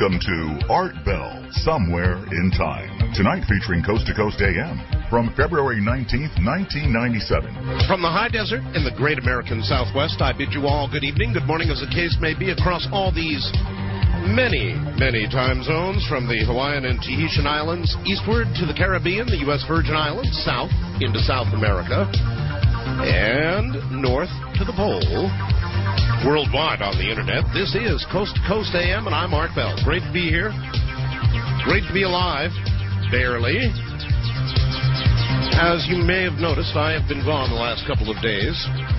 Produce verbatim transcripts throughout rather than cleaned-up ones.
Welcome to Art Bell, Somewhere in Time. Tonight featuring Coast to Coast A M from February nineteenth, nineteen ninety-seven. From the high desert in the great American Southwest, I bid you all good evening, good morning, as the case may be, across all these many, many time zones, from the Hawaiian and Tahitian Islands eastward to the Caribbean, the U S Virgin Islands, south into South America, and north to the pole. Worldwide on the internet, this is Coast to Coast A M, and I'm Art Bell. Great to be here. Great to be alive. Barely. As you may have noticed, I have been gone the last couple of days.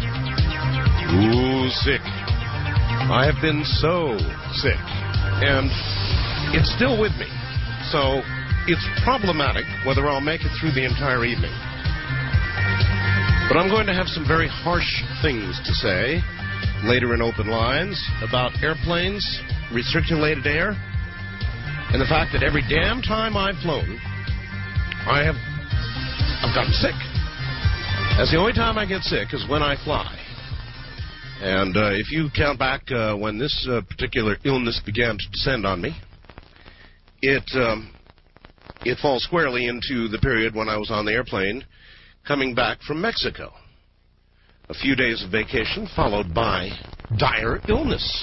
Ooh, sick. I have been so sick. And it's still with me. So it's problematic whether I'll make it through the entire evening. But I'm going to have some very harsh things to say later in Open Lines about airplanes, recirculated air, and the fact that every damn time I've flown, I have I've gotten sick. That's the only time I get sick is when I fly. And uh, if you count back uh, when this uh, particular illness began to descend on me, it um, it falls squarely into the period when I was on the airplane coming back from Mexico. A few days of vacation followed by dire illness.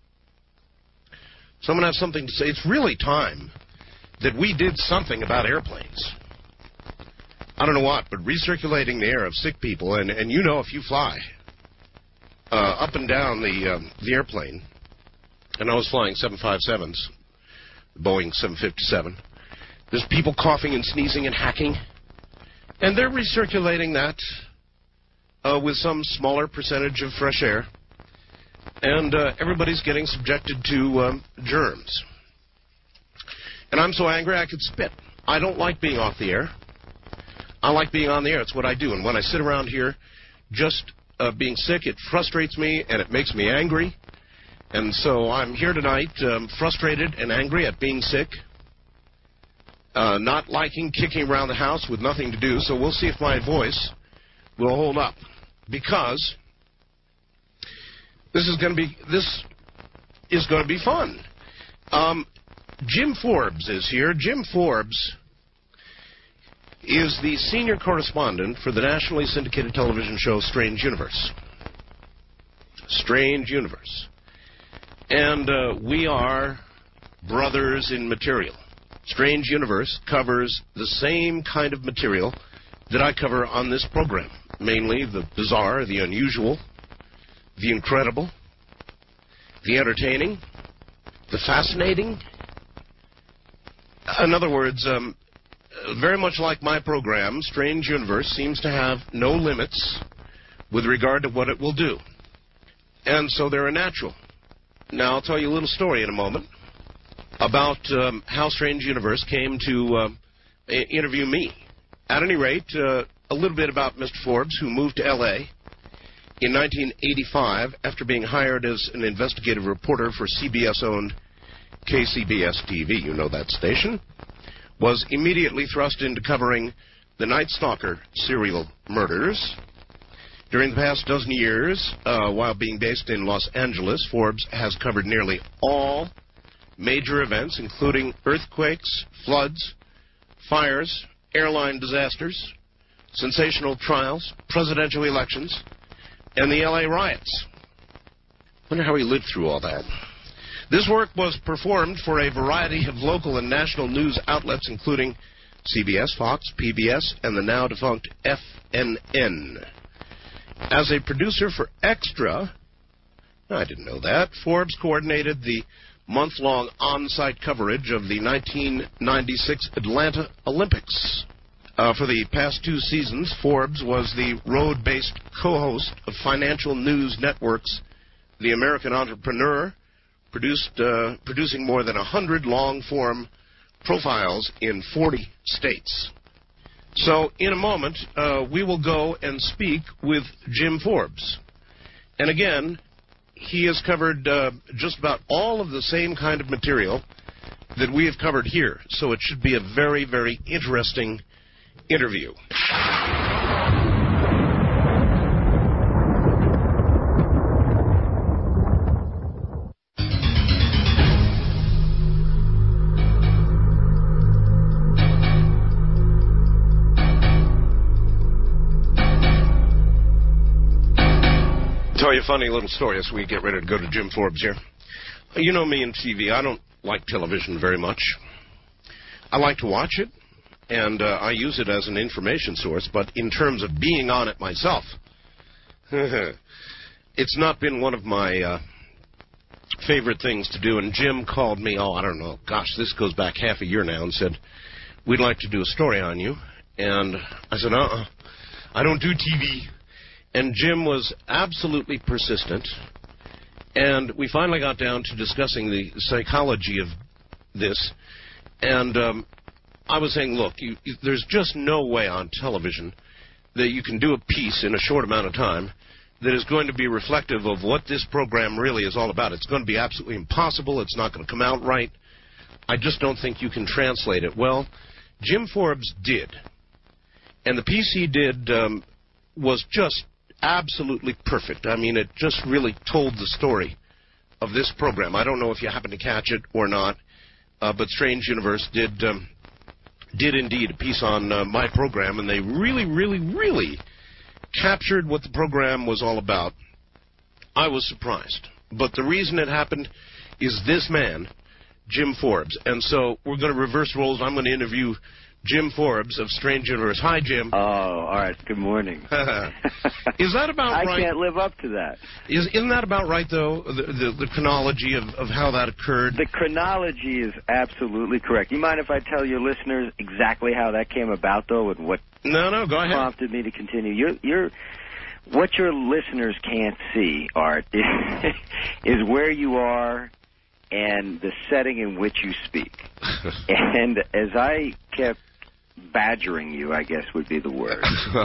So I'm going to have something to say. It's really time that we did something about airplanes. I don't know what, but recirculating the air of sick people, and, and you know if you fly uh, up and down the um, the airplane, and I was flying seven fifty-sevens, Boeing seven fifty-seven, there's people coughing and sneezing and hacking, and they're recirculating that uh, with some smaller percentage of fresh air, and uh, everybody's getting subjected to um, germs. And I'm so angry I could spit. I don't like being off the air. I like being on the air. It's what I do. And when I sit around here just uh, being sick, it frustrates me and it makes me angry. And so I'm here tonight um, frustrated and angry at being sick, uh, not liking kicking around the house with nothing to do. So we'll see if my voice will hold up, because this is going to be this is going to be fun. Um, Jim Forbes is here. Jim Forbes is the senior correspondent for the nationally syndicated television show Strange Universe. Strange Universe. And uh, we are brothers in material. Strange Universe covers the same kind of material that I cover on this program, mainly the bizarre, the unusual, the incredible, the entertaining, the fascinating. In other words, um, very much like my program, Strange Universe seems to have no limits with regard to what it will do. And so they're a natural. Now, I'll tell you a little story in a moment about um, how Strange Universe came to uh, interview me. At any rate, uh, a little bit about Mister Forbes, who moved to L A in nineteen eighty-five after being hired as an investigative reporter for C B S-owned K C B S T V, you know that station, was immediately thrust into covering the Night Stalker serial murders. During the past dozen years, uh, while being based in Los Angeles, Forbes has covered nearly all major events, including earthquakes, floods, fires, airline disasters, sensational trials, presidential elections, and the L A riots. I wonder how he lived through all that. This work was performed for a variety of local and national news outlets, including C B S, Fox, P B S, and the now-defunct F N N. As a producer for Extra, I didn't know that, Forbes coordinated the month-long on-site coverage of the nineteen ninety-six Atlanta Olympics. Uh, for the past two seasons, Forbes was the road-based co-host of Financial News Network's The American Entrepreneur, produced uh, producing more than one hundred long-form profiles in forty states. So, in a moment, uh, we will go and speak with Jim Forbes. And again, he has covered uh, just about all of the same kind of material that we have covered here. So it should be a very, very interesting interview. you a funny little story as we get ready to go to Jim Forbes here. You know me and T V. I don't like television very much. I like to watch it, and uh, I use it as an information source, but in terms of being on it myself, it's not been one of my uh, favorite things to do. And Jim called me, oh, I don't know, gosh, this goes back half a year now, and said, we'd like to do a story on you. And I said, uh-uh, I don't do T V. And Jim was absolutely persistent. And we finally got down to discussing the psychology of this. And um, I was saying, look, you, you, there's just no way on television that you can do a piece in a short amount of time that is going to be reflective of what this program really is all about. It's going to be absolutely impossible. It's not going to come out right. I just don't think you can translate it. Well, Jim Forbes did. And the piece he did um, was just absolutely perfect. I mean, it just really told the story of this program. I don't know if you happen to catch it or not, uh, but Strange Universe did um, did indeed a piece on uh, my program, and they really, really, really captured what the program was all about. I was surprised. But the reason it happened is this man, Jim Forbes. And so we're going to reverse roles. I'm going to interview Jim Forbes of Strange Universe. Hi, Jim. Oh, all right. Good morning. Is that about I right? I can't live up to that. Is, isn't that about right, though, the, the, the chronology of, of how that occurred? The chronology is absolutely correct. You mind if I tell your listeners exactly how that came about, though, and what no, no, go ahead. prompted me to continue? You're, you're, what your listeners can't see, Art, is, is where you are and the setting in which you speak. And as I kept badgering you, I guess would be the word,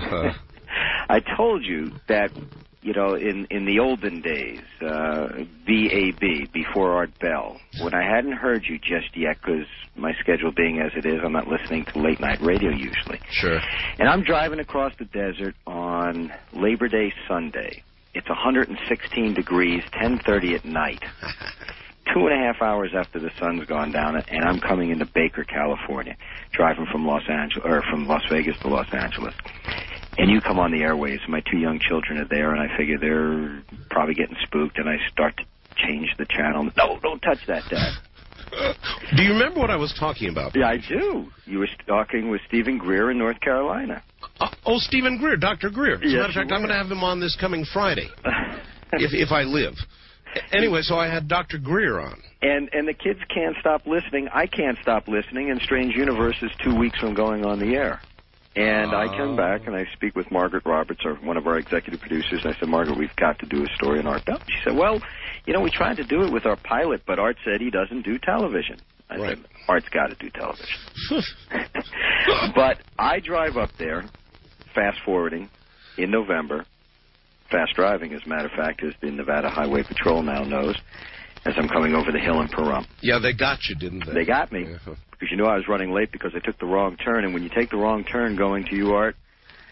I told you that, you know, in, in the olden days, uh, B A B, before Art Bell, when I hadn't heard you just yet, because my schedule being as it is, I'm not listening to late-night radio usually. Sure. And I'm driving across the desert on Labor Day Sunday. It's one hundred sixteen degrees, ten thirty at night. Two and a half hours after the sun's gone down, and I'm coming into Baker, California, driving from Los Angeles or from Las Vegas to Los Angeles. And you come on the airwaves. My two young children are there, and I figure they're probably getting spooked, and I start to change the channel. No, don't touch that, Dad. Do you remember what I was talking about? Yeah, I do. You were talking with Stephen Greer in North Carolina. Uh, oh, Stephen Greer, Doctor Greer. As a yes, matter of fact, I'm going to have him on this coming Friday, if if I live. Anyway, so I had Doctor Greer on. And and the kids can't stop listening. I can't stop listening, and Strange Universe is two weeks from going on the air. And uh, I come back, and I speak with Margaret Roberts, or one of our executive producers, and I said, Margaret, we've got to do a story on Art Bell. She said, well, you know, we tried to do it with our pilot, but Art said he doesn't do television. I right. said, Art's got to do television. But I drive up there, fast-forwarding, in November. Fast driving, as a matter of fact, as the Nevada Highway Patrol now knows, as I'm coming over the hill in Pahrump. Yeah, they got you, didn't they? They got me, yeah. Because you know I was running late because I took the wrong turn, and when you take the wrong turn going to you, Art,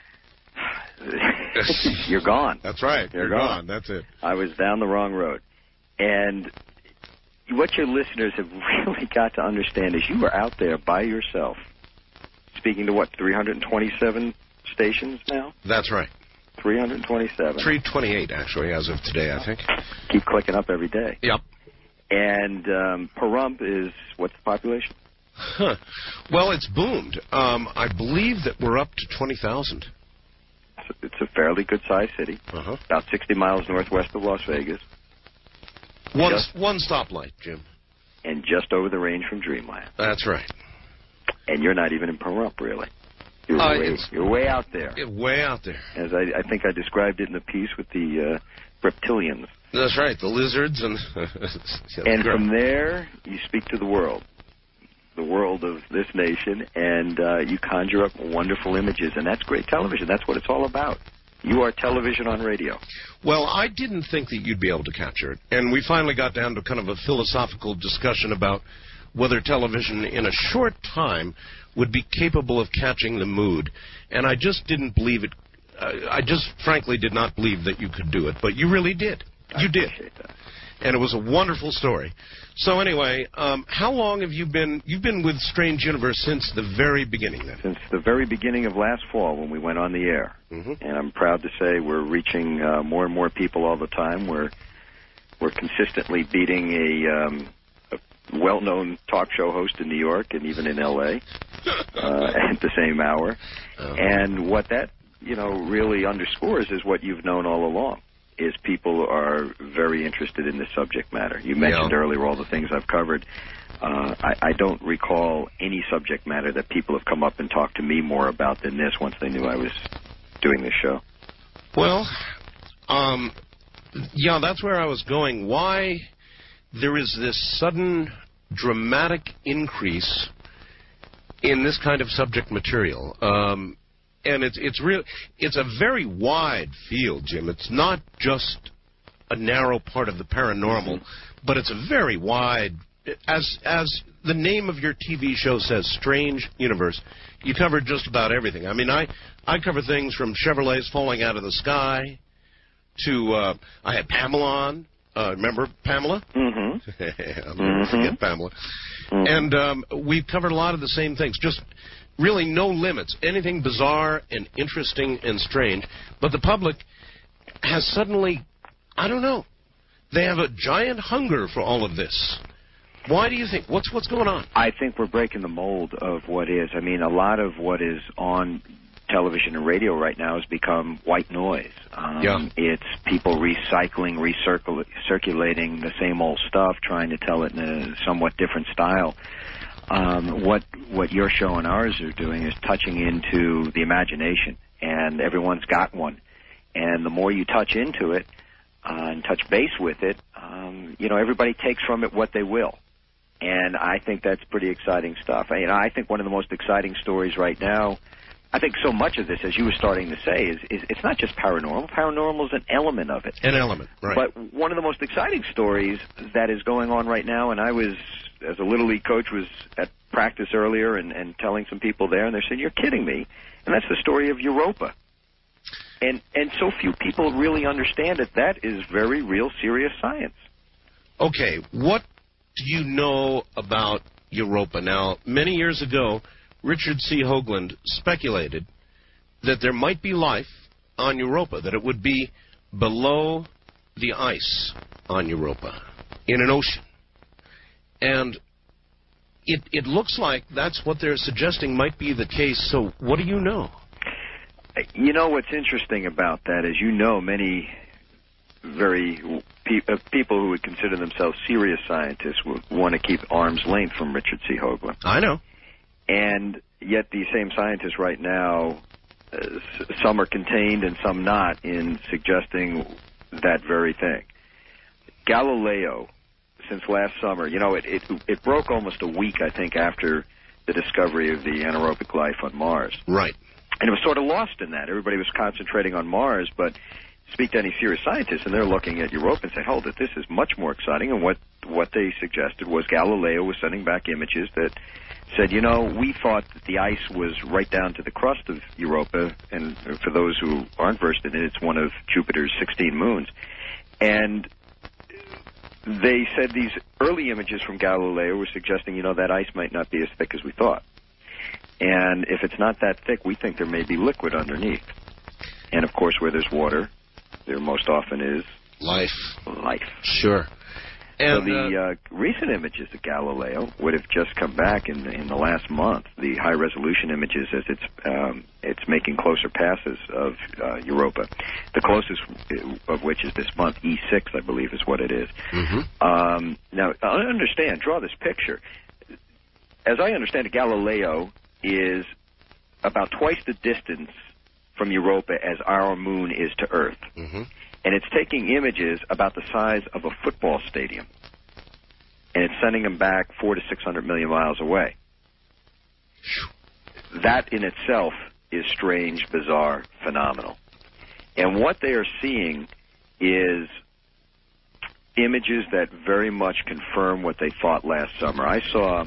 you're gone. That's right. You're, you're gone. gone. That's it. I was down the wrong road. And what your listeners have really got to understand is you were out there by yourself, speaking to, what, three hundred twenty-seven stations now? That's right. three hundred twenty-seven. three twenty-eight, actually, as of today, I think. Keep clicking up every day. Yep. And um, Pahrump is, what's the population? Huh. Well, it's boomed. Um, I believe that we're up to twenty thousand. It's a fairly good-sized city, uh-huh. about sixty miles northwest of Las Vegas. One, just, one stoplight, Jim. And just over the range from Dreamland. That's right. And you're not even in Pahrump, really. You're, uh, way, you're way out there. Way out there. As I, I think I described it in the piece with the uh, reptilians. That's right, the lizards. And and from there, you speak to the world, the world of this nation, and uh, you conjure up wonderful images. And that's great television. That's what it's all about. You are television on radio. Well, I didn't think that you'd be able to capture it. And we finally got down to kind of a philosophical discussion about whether television in a short time would be capable of catching the mood. And I just didn't believe it. Uh, I just frankly did not believe that you could do it. But you really did. You I did. Appreciate that. And it was a wonderful story. So anyway, um, how long have you been, you've been with Strange Universe since the very beginning then? Since the very beginning of last fall when we went on the air. Mm-hmm. And I'm proud to say we're reaching uh, more and more people all the time. We're, we're consistently beating a, um, a well-known talk show host in New York and even in L A uh, at the same hour. Uh-huh. And what that, you know, really underscores is what you've known all along. Is people are very interested in this subject matter. You mentioned yeah. earlier all the things I've covered. Uh, I, I don't recall any subject matter that people have come up and talked to me more about than this once they knew I was doing this show. Well, um, yeah, that's where I was going. Why there is this sudden dramatic increase in this kind of subject material? Um And it's it's real. It's a very wide field, Jim. It's not just a narrow part of the paranormal, but it's a very wide. As as the name of your T V show says, Strange Universe. You cover just about everything. I mean, I I cover things from Chevrolets falling out of the sky to uh, I had Pamela on. Uh, remember Pamela? Mm-hmm. I'll never mm-hmm. forget Pamela. Mm-hmm. And um, we've covered a lot of the same things. Just. Really no limits. Anything bizarre and interesting and strange. But the public has suddenly, I don't know, they have a giant hunger for all of this. Why do you think? What's what's going on? I think we're breaking the mold of what is. I mean, a lot of what is on television and radio right now has become white noise. Um, yeah. It's people recycling, recirculating the same old stuff, trying to tell it in a somewhat different style. Um, what what your show and ours are doing is touching into the imagination, and everyone's got one. And the more you touch into it uh, and touch base with it, um, you know, everybody takes from it what they will. And I think that's pretty exciting stuff. I, you know, I think one of the most exciting stories right now, I think so much of this, as you were starting to say, is, is it's not just paranormal. Paranormal is an element of it. An element, right. But one of the most exciting stories that is going on right now, and I was, as a Little League coach, was at practice earlier and, and telling some people there, and they said, "You're kidding me." And that's the story of Europa. And and so few people really understand it. That is very real, serious science. Okay, what do you know about Europa? Now, many years ago, Richard C. Hoagland speculated that there might be life on Europa, that it would be below the ice on Europa, in an ocean. And it, it looks like that's what they're suggesting might be the case. So what do you know? You know, what's interesting about that is, you know, many very pe- uh, people who would consider themselves serious scientists would want to keep arm's length from Richard C. Hoagland. I know. And yet these same scientists right now, uh, some are contained and some not, in suggesting that very thing. Galileo, since last summer, you know, it, it, it broke almost a week, I think, after the discovery of the anaerobic life on Mars. Right. And it was sort of lost in that. Everybody was concentrating on Mars, but speak to any serious scientists, and they're looking at Europa and say, hold it, this is much more exciting. And what, what they suggested was Galileo was sending back images that said, you know, we thought that the ice was right down to the crust of Europa, and for those who aren't versed in it, it's one of Jupiter's sixteen moons. And they said these early images from Galileo were suggesting, you know, that ice might not be as thick as we thought. And if it's not that thick, we think there may be liquid underneath. And, of course, where there's water, there most often is life. Life. Sure. And so the uh, recent images of Galileo would have just come back in in the last month. The high resolution images, as it's um, it's making closer passes of uh, Europa. The closest of which is this month, E six, I believe, is what it is. Mm-hmm. Um, now, understand, draw this picture. As I understand it, Galileo is about twice the distance from Europa as our moon is to Earth. Mm-hmm. And it's taking images about the size of a football stadium. And it's sending them back four to six hundred million miles away. That in itself is strange, bizarre, phenomenal. And what they are seeing is images that very much confirm what they thought last summer. I saw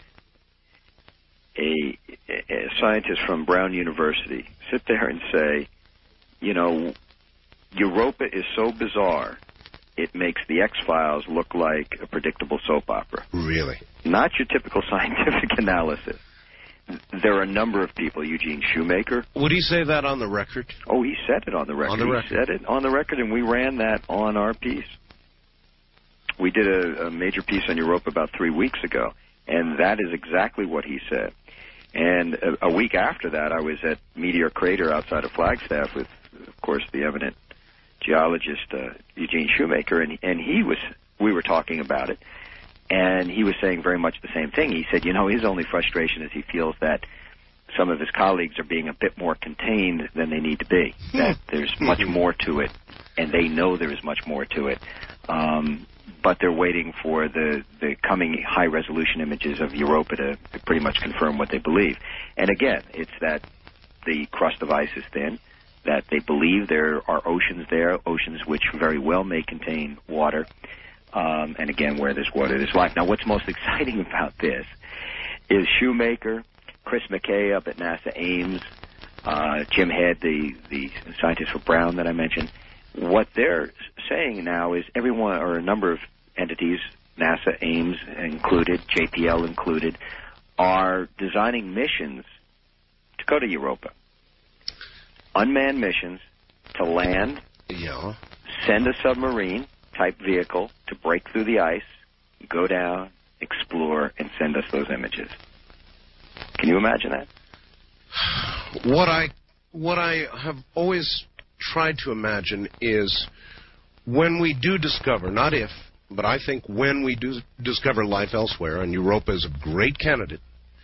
a, a scientist from Brown University sit there and say, you know, Europa is so bizarre it makes the X-Files look like a predictable soap opera. Really? Not your typical scientific analysis. There are a number of people, Eugene Shoemaker. Would he say that on the record? Oh, he said it on the record. On the record. He said it on the record, and we ran that on our piece. We did a, a major piece on Europa about three weeks ago, and that is exactly what he said. And a, a week after that, I was at Meteor Crater outside of Flagstaff with, of course, the eminent geologist uh, Eugene Shoemaker, and, and he was, we were talking about it. And he was saying very much the same thing. He said, you know, his only frustration is he feels that some of his colleagues are being a bit more contained than they need to be, that there's much more to it, and they know there is much more to it. Um, but they're waiting for the, the coming high-resolution images of Europa to, to pretty much confirm what they believe. And again, it's that the crust of ice is thin, that they believe there are oceans there, oceans which very well may contain water. Um, and again, where there's water, there's life. Now, what's most exciting about this is Shoemaker, Chris McKay up at NASA Ames, uh, Jim Head, the, the scientist for Brown that I mentioned. What they're saying now is everyone, or a number of entities, NASA Ames included, J P L included, are designing missions to go to Europa. Unmanned missions to land, yeah. send a submarine type vehicle to break through the ice, go down, explore, and send us those images. Can you imagine that? What I what I have always tried to imagine is when we do discover, not if, but I think when we do discover life elsewhere, and Europa is a great candidate,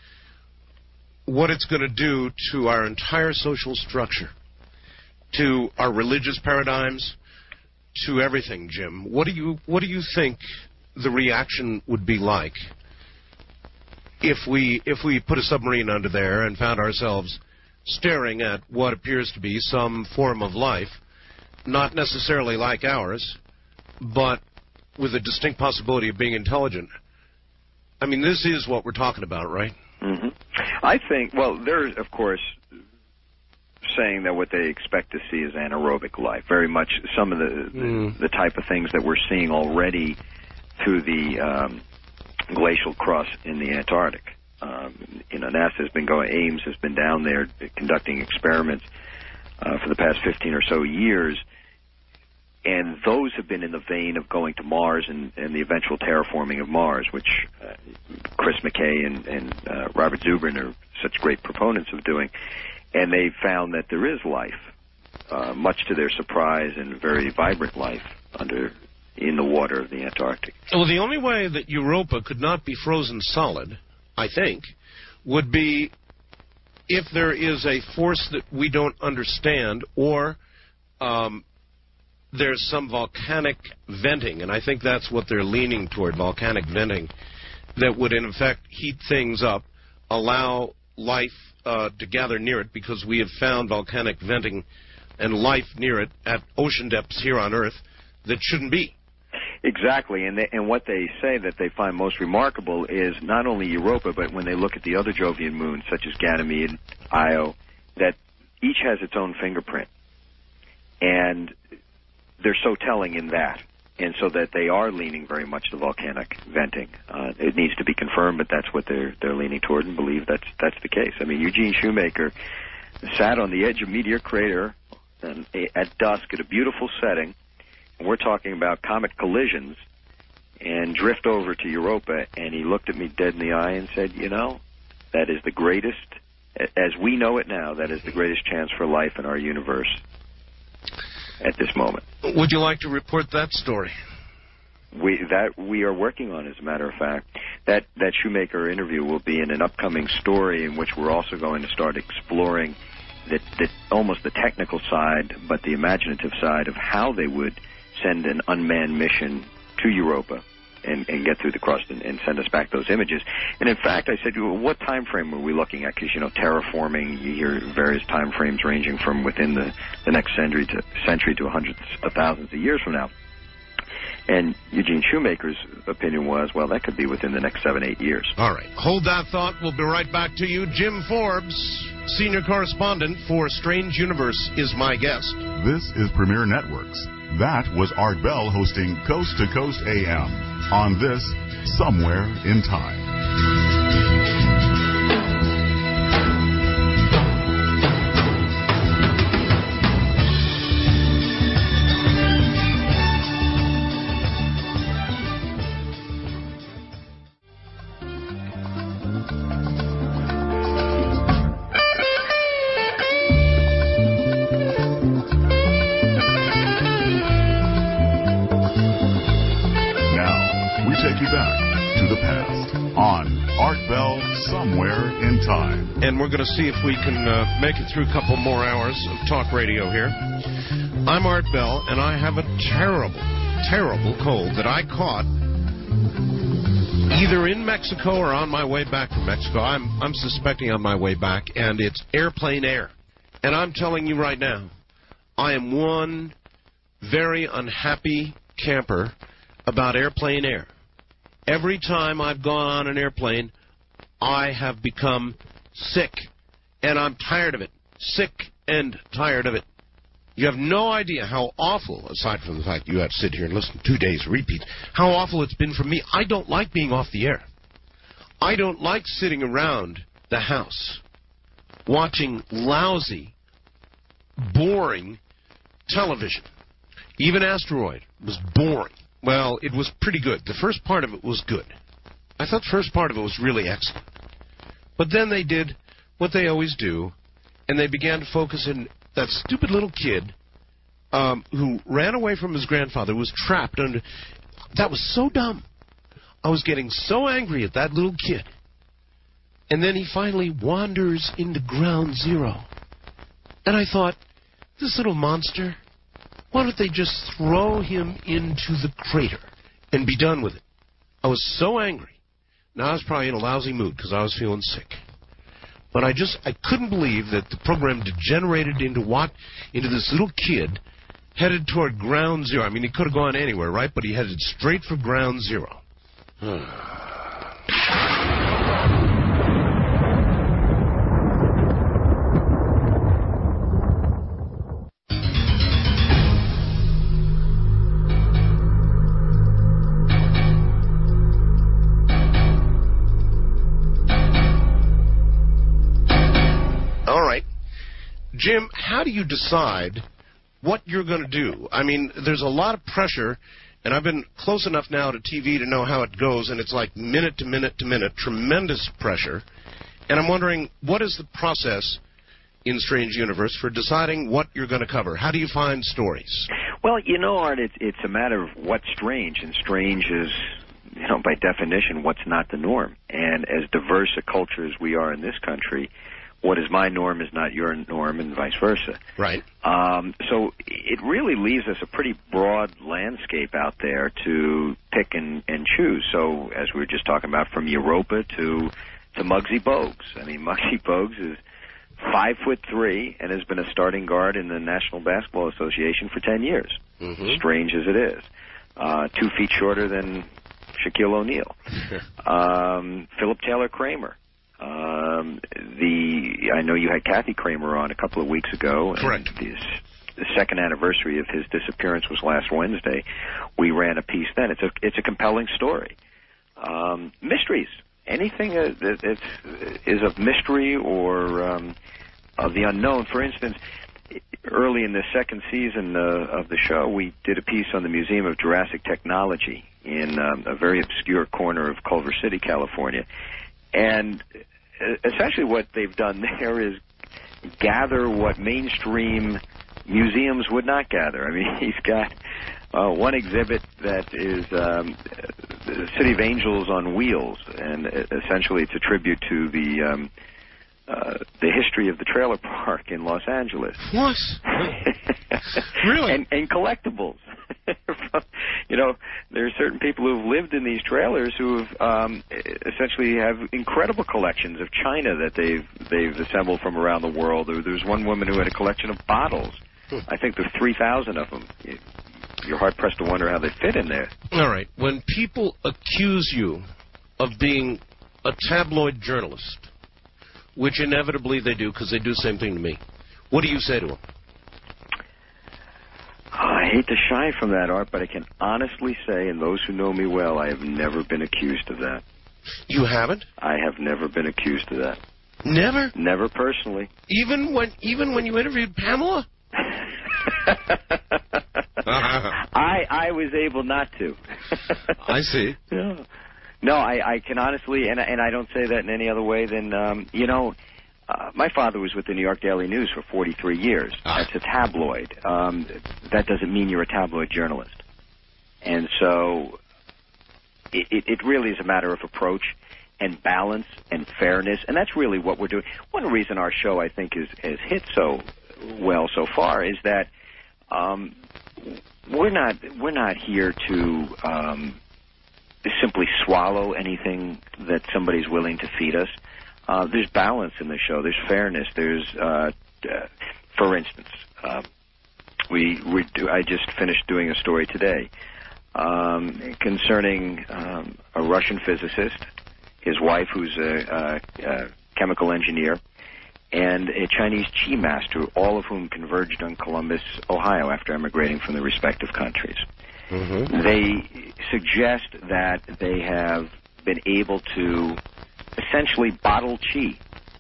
what it's going to do to our entire social structure, to our religious paradigms, to everything, Jim. What do you what do you think the reaction would be like if we if we put a submarine under there and found ourselves staring at what appears to be some form of life, not necessarily like ours, but with a distinct possibility of being intelligent? I mean, this is what we're talking about, right? Mm-hmm. I think, well, there's, of course, saying that what they expect to see is anaerobic life. Very much some of the mm. the, the type of things that we're seeing already through the um, glacial crust in the Antarctic. Um, you know, NASA has been going, Ames has been down there conducting experiments uh, for the past fifteen or so years, and those have been in the vein of going to Mars and, and the eventual terraforming of Mars, which uh, Chris McKay and, and uh, Robert Zubrin are such great proponents of doing. And they found that there is life, uh, much to their surprise, and very vibrant life under in the water of the Antarctic. Well, the only way that Europa could not be frozen solid, I think, would be if there is a force that we don't understand, or um, there's some volcanic venting, and I think that's what they're leaning toward, volcanic venting, that would in effect heat things up, allow life Uh, to gather near it, because we have found volcanic venting and life near it at ocean depths here on Earth that shouldn't be. Exactly, and they, and what they say that they find most remarkable is not only Europa, but when they look at the other Jovian moons, such as Ganymede, Io, that each has its own fingerprint. And they're so telling in that. And so that they are leaning very much to volcanic venting. Uh, it needs to be confirmed, but that's what they're they're leaning toward, and believe that's that's the case. I mean, Eugene Shoemaker sat on the edge of Meteor Crater and, at dusk at a beautiful setting, and we're talking about comet collisions, and drift over to Europa, and he looked at me dead in the eye and said, you know, that is the greatest, as we know it now, that is the greatest chance for life in our universe at this moment. Would you like to report that story? We that we are working on, as a matter of fact. That that Shoemaker interview will be in an upcoming story in which we're also going to start exploring the, the almost the technical side, but the imaginative side of how they would send an unmanned mission to Europa and, and get through the crust and, and send us back those images. And in fact, I said, well, what time frame are we looking at? Because, you know, terraforming, you hear various time frames ranging from within the, the next century to century to hundreds of thousands of years from now. And Eugene Shoemaker's opinion was, well, that could be within the next seven, eight years. All right. Hold that thought. We'll be right back to you. Jim Forbes, senior correspondent for Strange Universe, is my guest. This is Premier Networks. That was Art Bell hosting Coast to Coast A M on this Somewhere in Time. And we're going to see if we can uh, make it through a couple more hours of talk radio here. I'm Art Bell, and I have a terrible, terrible cold that I caught either in Mexico or on my way back from Mexico. I'm, I'm suspecting on my way back, and it's airplane air. And I'm telling you right now, I am one very unhappy camper about airplane air. Every time I've gone on an airplane, I have become sick, and I'm tired of it. Sick and tired of it. You have no idea how awful, aside from the fact you have to sit here and listen to two days repeat, how awful it's been for me. I don't like being off the air. I don't like sitting around the house watching lousy, boring television. Even Asteroid was boring. Well, it was pretty good. The first part of it was good. I thought the first part of it was really excellent. But then they did what they always do, and they began to focus on that stupid little kid um, who ran away from his grandfather, was trapped under... That was so dumb. I was getting so angry at that little kid. And then he finally wanders into Ground Zero. And I thought, this little monster, why don't they just throw him into the crater and be done with it? I was so angry. Now, I was probably in a lousy mood because I was feeling sick. But I just, I couldn't believe that the program degenerated into what? Into this little kid headed toward Ground Zero. I mean, he could have gone anywhere, right? But he headed straight for Ground Zero. Jim, how do you decide what you're going to do? I mean, there's a lot of pressure, and I've been close enough now to T V to know how it goes, and it's like minute to minute to minute, tremendous pressure. And I'm wondering, what is the process in Strange Universe for deciding what you're going to cover? How do you find stories? Well, you know, Art, it's, it's a matter of what's strange, and strange is, you know, by definition, what's not the norm. And as diverse a culture as we are in this country, what is my norm is not your norm, and vice versa. Right. Um, so it really leaves us a pretty broad landscape out there to pick and, and choose. So as we were just talking about, from Europa to to Muggsy Bogues. I mean, Muggsy Bogues is five foot three and has been a starting guard in the National Basketball Association for ten years. Mm-hmm. Strange as it is. Uh, two feet shorter than Shaquille O'Neal. um, Philip Taylor Kramer. Um, the I know you had Kathy Kramer on a couple of weeks ago. Correct. And this, the second anniversary of his disappearance was last Wednesday. We ran a piece then. It's a it's a compelling story. Um, mysteries. Anything uh, that it's, is of mystery or um, of the unknown. For instance, early in the second season uh, of the show, we did a piece on the Museum of Jurassic Technology in um, a very obscure corner of Culver City, California. And essentially what they've done there is gather what mainstream museums would not gather. I mean, he's got uh, one exhibit that is um, the City of Angels on Wheels, and essentially it's a tribute to the um, uh, the history of the trailer park in Los Angeles. What? Really? And, and collectibles. You know, there are certain people who have lived in these trailers who have um, essentially have incredible collections of china that they've they've assembled from around the world. There, there's one woman who had a collection of bottles. Hmm. I think there's three thousand of them. You're hard-pressed to wonder how they fit in there. All right. When people accuse you of being a tabloid journalist, which inevitably they do because they do the same thing to me, what do you say to them? I hate to shy from that, Art, but I can honestly say, and those who know me well, I have never been accused of that. You haven't? I have never been accused of that. Never? Never personally. Even when even when you interviewed Pamela? I I was able not to. I see. No, no I, I can honestly, and, and I don't say that in any other way than, um, you know, uh, my father was with the New York Daily News for forty-three years. Ah. That's a tabloid. Um, that doesn't mean you're a tabloid journalist. And so it, it, it really is a matter of approach and balance and fairness, and that's really what we're doing. One reason our show, I think, is, has hit so well so far is that um, we're not we're not here to um, simply swallow anything that somebody's willing to feed us. Uh, there's balance in the show. There's fairness. There's, uh, uh, for instance, uh, we we do, I just finished doing a story today um, concerning um, a Russian physicist, his wife, who's a, a, a chemical engineer, and a Chinese chi master, all of whom converged on Columbus, Ohio, after emigrating from their respective countries. Mm-hmm. They suggest that they have been able to essentially bottle chi.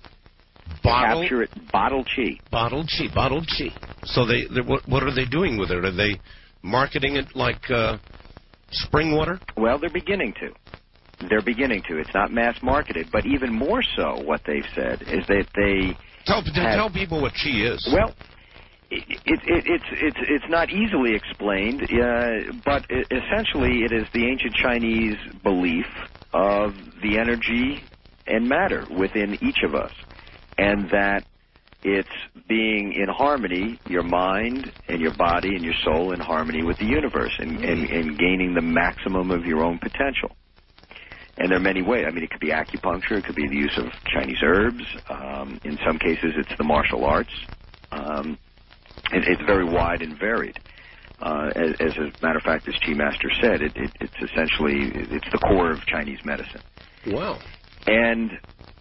Bottle? Capture it, bottle chi. Bottled chi, bottled chi. So they, they what, what are they doing with it? Are they marketing it like uh, spring water? Well, they're beginning to. They're beginning to. It's not mass marketed, but even more so, what they've said is that they tell have, tell people what chi is. Well, it, it, it, it's it's it's not easily explained, uh, but it, essentially it is the ancient Chinese belief of the energy and matter within each of us, and that it's being in harmony, your mind and your body and your soul in harmony with the universe, and, and, and gaining the maximum of your own potential. And there are many ways. I mean, it could be acupuncture. It could be the use of Chinese herbs. Um, in some cases, it's the martial arts. Um, it, it's very wide and varied. Uh, as, as a matter of fact, as Chi Master said, it, it, it's essentially it's the core of Chinese medicine. Wow. And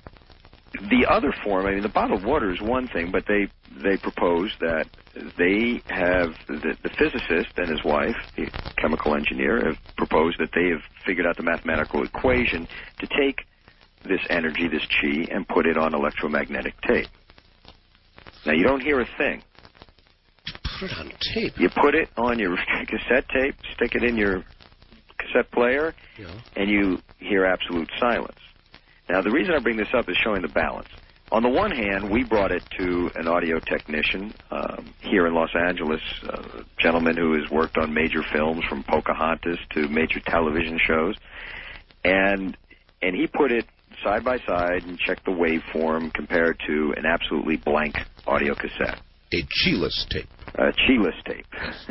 the other form, I mean, the bottled water is one thing, but they they propose that they have, the, the physicist and his wife, the chemical engineer, have proposed that they have figured out the mathematical equation to take this energy, this chi, and put it on electromagnetic tape. Now, you don't hear a thing. Put it on tape? You put it on your cassette tape, stick it in your cassette player, yeah. and you hear absolute silence. Now, the reason I bring this up is showing the balance. On the one hand, we brought it to an audio technician um, here in Los Angeles, a gentleman who has worked on major films from Pocahontas to major television shows, and and he put it side by side and checked the waveform compared to an absolutely blank audio cassette. A chi-less tape. A chi-less tape.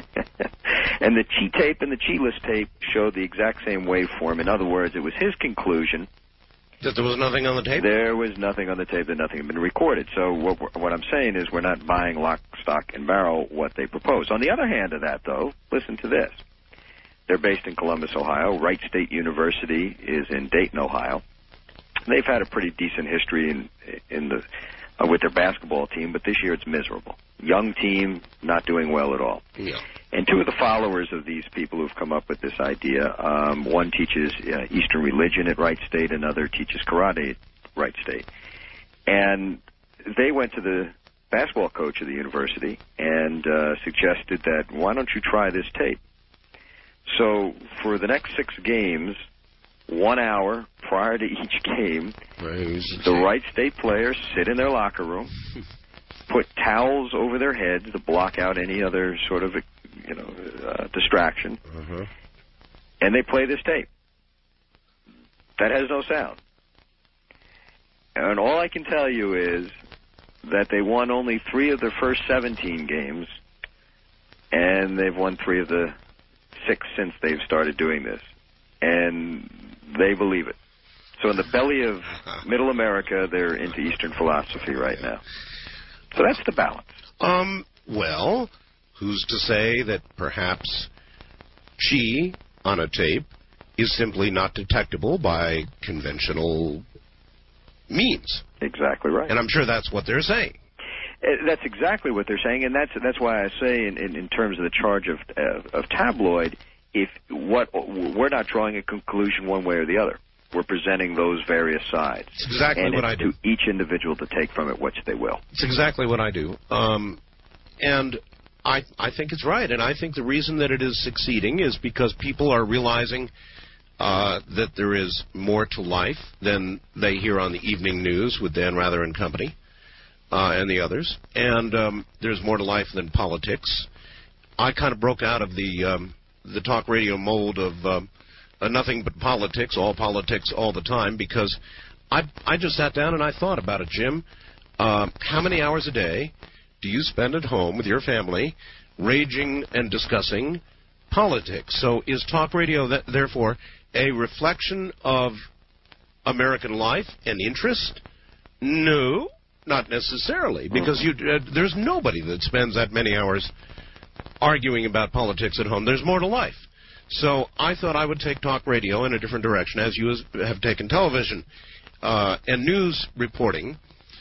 And the chi tape and the chi-less tape showed the exact same waveform. In other words, it was his conclusion that there was nothing on the tape? There was nothing on the tape, that nothing had been recorded. So what, what I'm saying is we're not buying lock, stock, and barrel what they propose. On the other hand of that, though, listen to this. They're based in Columbus, Ohio. Wright State University is in Dayton, Ohio. They've had a pretty decent history in in the uh, with their basketball team, but this year it's miserable. Young team, not doing well at all. Yeah. And two of the followers of these people who've come up with this idea, um, one teaches uh, Eastern religion at Wright State, another teaches karate at Wright State. And they went to the basketball coach of the university and uh, suggested that, why don't you try this tape? So for the next six games, one hour prior to each game, the Wright State players sit in their locker room, put towels over their heads to block out any other sort of, you know, uh, distraction, uh-huh. and they play this tape. That has no sound. And all I can tell you is that they won only three of their first seventeen games, and they've won three of the six since they've started doing this. And they believe it. So in the belly of Middle America, they're into Eastern philosophy right now. So that's the balance. Um, well, who's to say that perhaps chi on a tape is simply not detectable by conventional means? Exactly right. And I'm sure that's what they're saying. That's exactly what they're saying, and that's that's why I say, in, in, in terms of the charge of uh, of tabloid, if what we're not drawing a conclusion one way or the other. We're presenting those various sides. It's exactly and what it's I do. To each individual to take from it which they will. It's exactly what I do. Um, and I, I think it's right. And I think the reason that it is succeeding is because people are realizing uh, that there is more to life than they hear on the evening news with Dan Rather and company uh, and the others. And um, there's more to life than politics. I kind of broke out of the um, the talk radio mold of... Um, Uh, nothing but politics, all politics, all the time, because I I just sat down and I thought about it, Jim. Uh, how many hours a day do you spend at home with your family raging and discussing politics? So is talk radio, th- therefore, a reflection of American life and interest? No, not necessarily, because you uh, there's nobody that spends that many hours arguing about politics at home. There's more to life. So I thought I would take talk radio in a different direction, as you have taken television uh, and news reporting.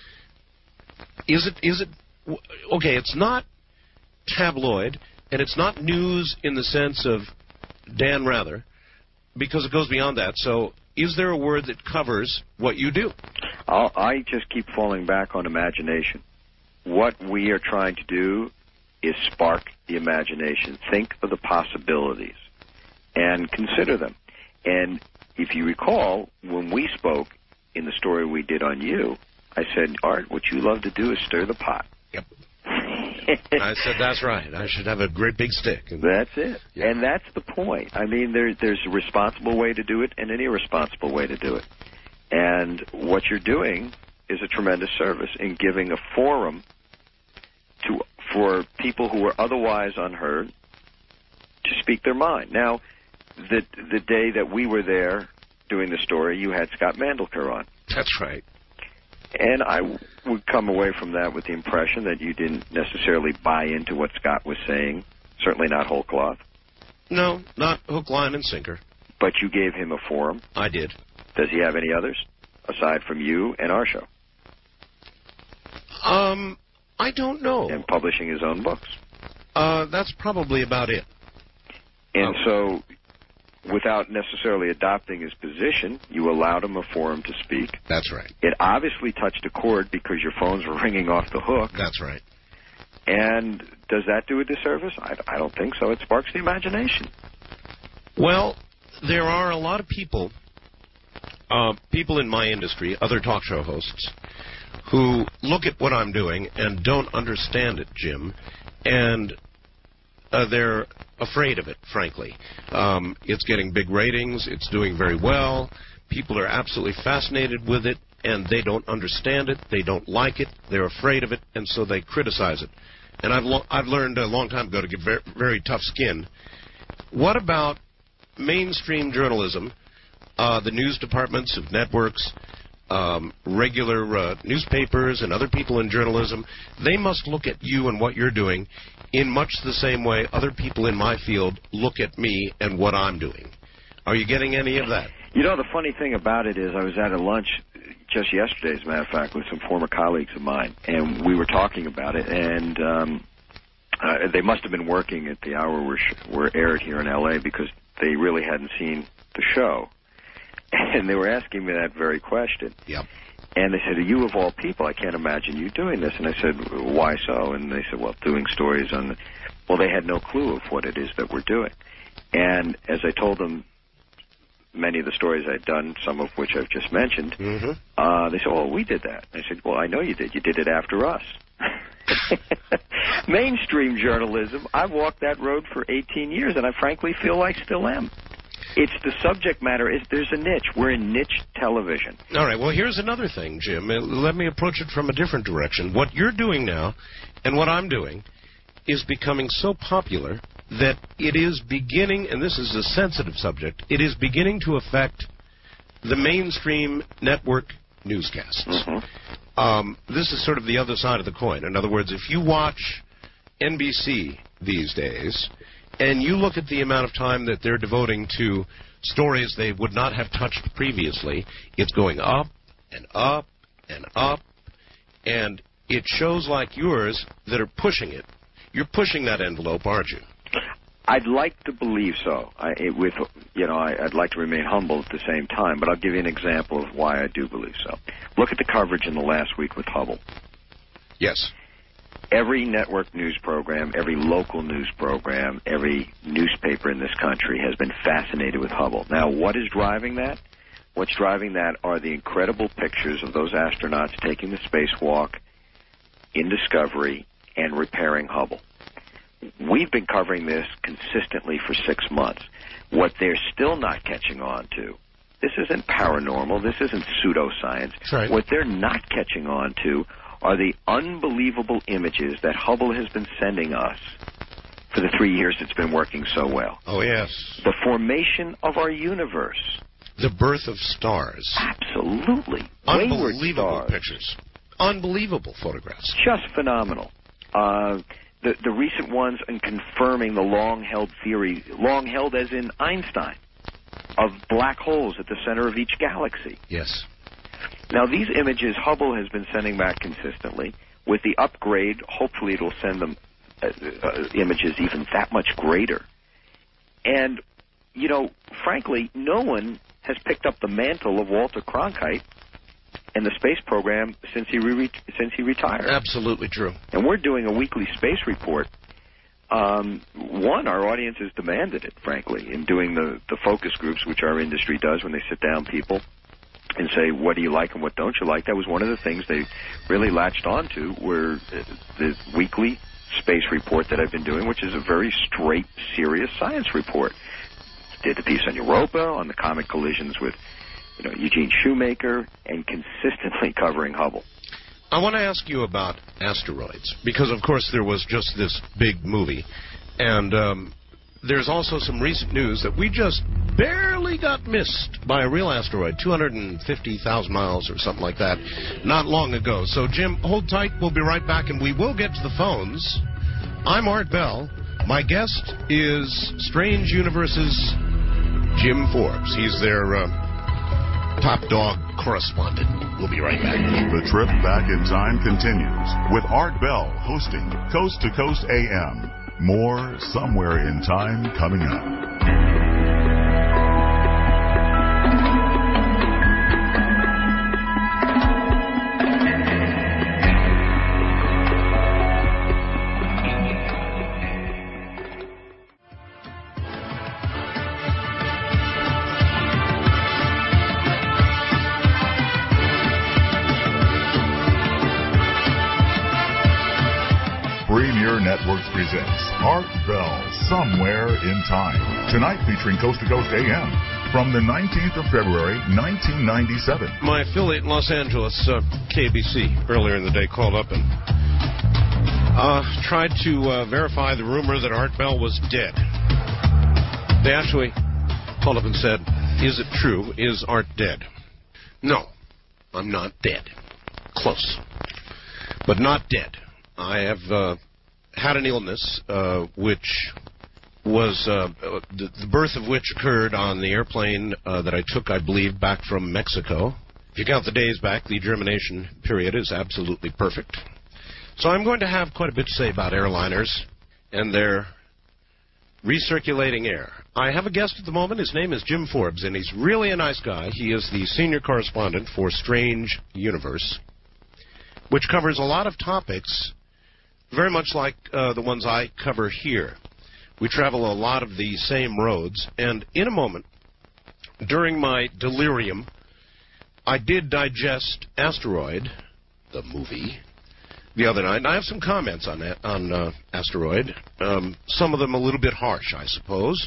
Is it? Is it? Okay, it's not tabloid, and it's not news in the sense of Dan Rather, because it goes beyond that. So is there a word that covers what you do? I'll, I just keep falling back on imagination. What we are trying to do is spark the imagination. Think of the possibilities. And consider them. And if you recall, when we spoke in the story we did on you, I said, Art, what you love to do is stir the pot. Yep. I said, that's right. I should have a great big stick. And that's it. Yeah. And that's the point. I mean, there, there's a responsible way to do it and an irresponsible way to do it. And what you're doing is a tremendous service in giving a forum to for people who are otherwise unheard to speak their mind. Now, The the day that we were there doing the story, you had Scott Mandelker on. That's right. And I w- would come away from that with the impression that you didn't necessarily buy into what Scott was saying, certainly not whole cloth. No, not hook, line, and sinker. But you gave him a forum. I did. Does he have any others, aside from you and our show? Um, I don't know. And publishing his own books. Uh, that's probably about it. And um, so... without necessarily adopting his position, you allowed him a forum to speak. That's right. It obviously touched a chord because your phones were ringing off the hook. That's right. And does that do a disservice? I, I don't think so. It sparks the imagination. Well, there are a lot of people, uh, people in my industry, other talk show hosts, who look at what I'm doing and don't understand it, Jim, and uh, they're afraid of it, frankly. Um, it's getting big ratings. It's doing very well. People are absolutely fascinated with it, and they don't understand it. They don't like it. They're afraid of it, and so they criticize it. And I've lo- I've learned a long time ago to get very, very tough skin. What about mainstream journalism, uh, the news departments of networks, um, regular uh, newspapers, and other people in journalism? They must look at you and what you're doing in much the same way other people in my field look at me and what I'm doing. Are you getting any of that? You know, the funny thing about it is I was at a lunch just yesterday, as a matter of fact, with some former colleagues of mine, and we were talking about it, and um, uh, they must have been working at the hour we're, sh- we're aired here in L A because they really hadn't seen the show. And they were asking me that very question. Yep. And they said, you of all people, I can't imagine you doing this. And I said, why so? And they said, well, doing stories on the... Well, they had no clue of what it is that we're doing. And as I told them many of the stories I'd done, some of which I've just mentioned, mm-hmm. uh, they said, oh, we did that. I said, well, I know you did. You did it after us. Mainstream journalism, I've walked that road for eighteen years, and I frankly feel I still am. It's the subject matter. Is there's a niche. We're in niche television. All right. Well, here's another thing, Jim. Let me approach it from a different direction. What you're doing now and what I'm doing is becoming so popular that it is beginning, and this is a sensitive subject, it is beginning to affect the mainstream network newscasts. Mm-hmm. Um, this is sort of the other side of the coin. In other words, if you watch N B C these days, and you look at the amount of time that they're devoting to stories they would not have touched previously, it's going up and up and up. And It's shows like yours that are pushing it. You're pushing that envelope, aren't you? I'd like to believe so. I, it, with, you know, I, I'd like to remain humble at the same time, but I'll give you an example of why I do believe so. Look at the coverage in the last week with Hubble. Yes. Every network news program, every local news program, every newspaper in this country has been fascinated with Hubble. Now, what is driving that? What's driving that are the incredible pictures of those astronauts taking the spacewalk in Discovery and repairing Hubble. We've been covering this consistently for six months. What they're still not catching on to, this isn't paranormal, this isn't pseudoscience. Right. What they're not catching on to are the unbelievable images that Hubble has been sending us for the three years it's been working so well. Oh, yes. The formation of our universe. The birth of stars. Absolutely. Unbelievable pictures. Unbelievable photographs. Just phenomenal. Uh, the, the recent ones in confirming the long-held theory, long-held as in Einstein, of black holes at the center of each galaxy. Yes. Now, these images Hubble has been sending back consistently. With the upgrade, hopefully it'll send them uh, uh, images even that much greater. And, you know, frankly, no one has picked up the mantle of Walter Cronkite and the space program since he re- since he retired. Absolutely true. And we're doing a weekly space report. Um, one, our audience has demanded it, frankly, in doing the, the focus groups, which our industry does when they sit down people and say, what do you like and what don't you like? That was one of the things they really latched onto, were the weekly space report that I've been doing, which is a very straight, serious science report. Did the piece on Europa, on the comet collisions with, you know, Eugene Shoemaker, and consistently covering Hubble. I want to ask you about asteroids, because, of course, there was just this big movie, and um, there's also some recent news that we just barely got missed by a real asteroid, two hundred fifty thousand miles or something like that, not long ago. So, Jim, hold tight. We'll be right back, and we will get to the phones. I'm Art Bell. My guest is Strange Universe's Jim Forbes. He's their uh, top dog correspondent. We'll be right back. The trip back in time continues with Art Bell hosting Coast to Coast A M. More Somewhere in Time coming up. Premier Networks presents Art Bell, Somewhere in Time. Tonight featuring Coast to Coast A M from the nineteenth of February, nineteen ninety-seven. My affiliate in Los Angeles, uh, K B C, earlier in the day called up and uh, tried to uh, verify the rumor that Art Bell was dead. They actually called up and said, is it true? Is Art dead? No, I'm not dead. Close. But not dead. I have uh, had an illness uh, which was uh, the, the birth of which occurred on the airplane uh, that I took, I believe, back from Mexico. If you count the days back, the germination period is absolutely perfect. So I'm going to have quite a bit to say about airliners and their recirculating air. I have a guest at the moment. His name is Jim Forbes, and he's really a nice guy. He is the senior correspondent for Strange Universe, which covers a lot of topics very much like uh, the ones I cover here. We travel a lot of the same roads, and in a moment, during my delirium, I did digest Asteroid, the movie, the other night, and I have some comments on that, on uh, Asteroid. Um, some of them a little bit harsh, I suppose.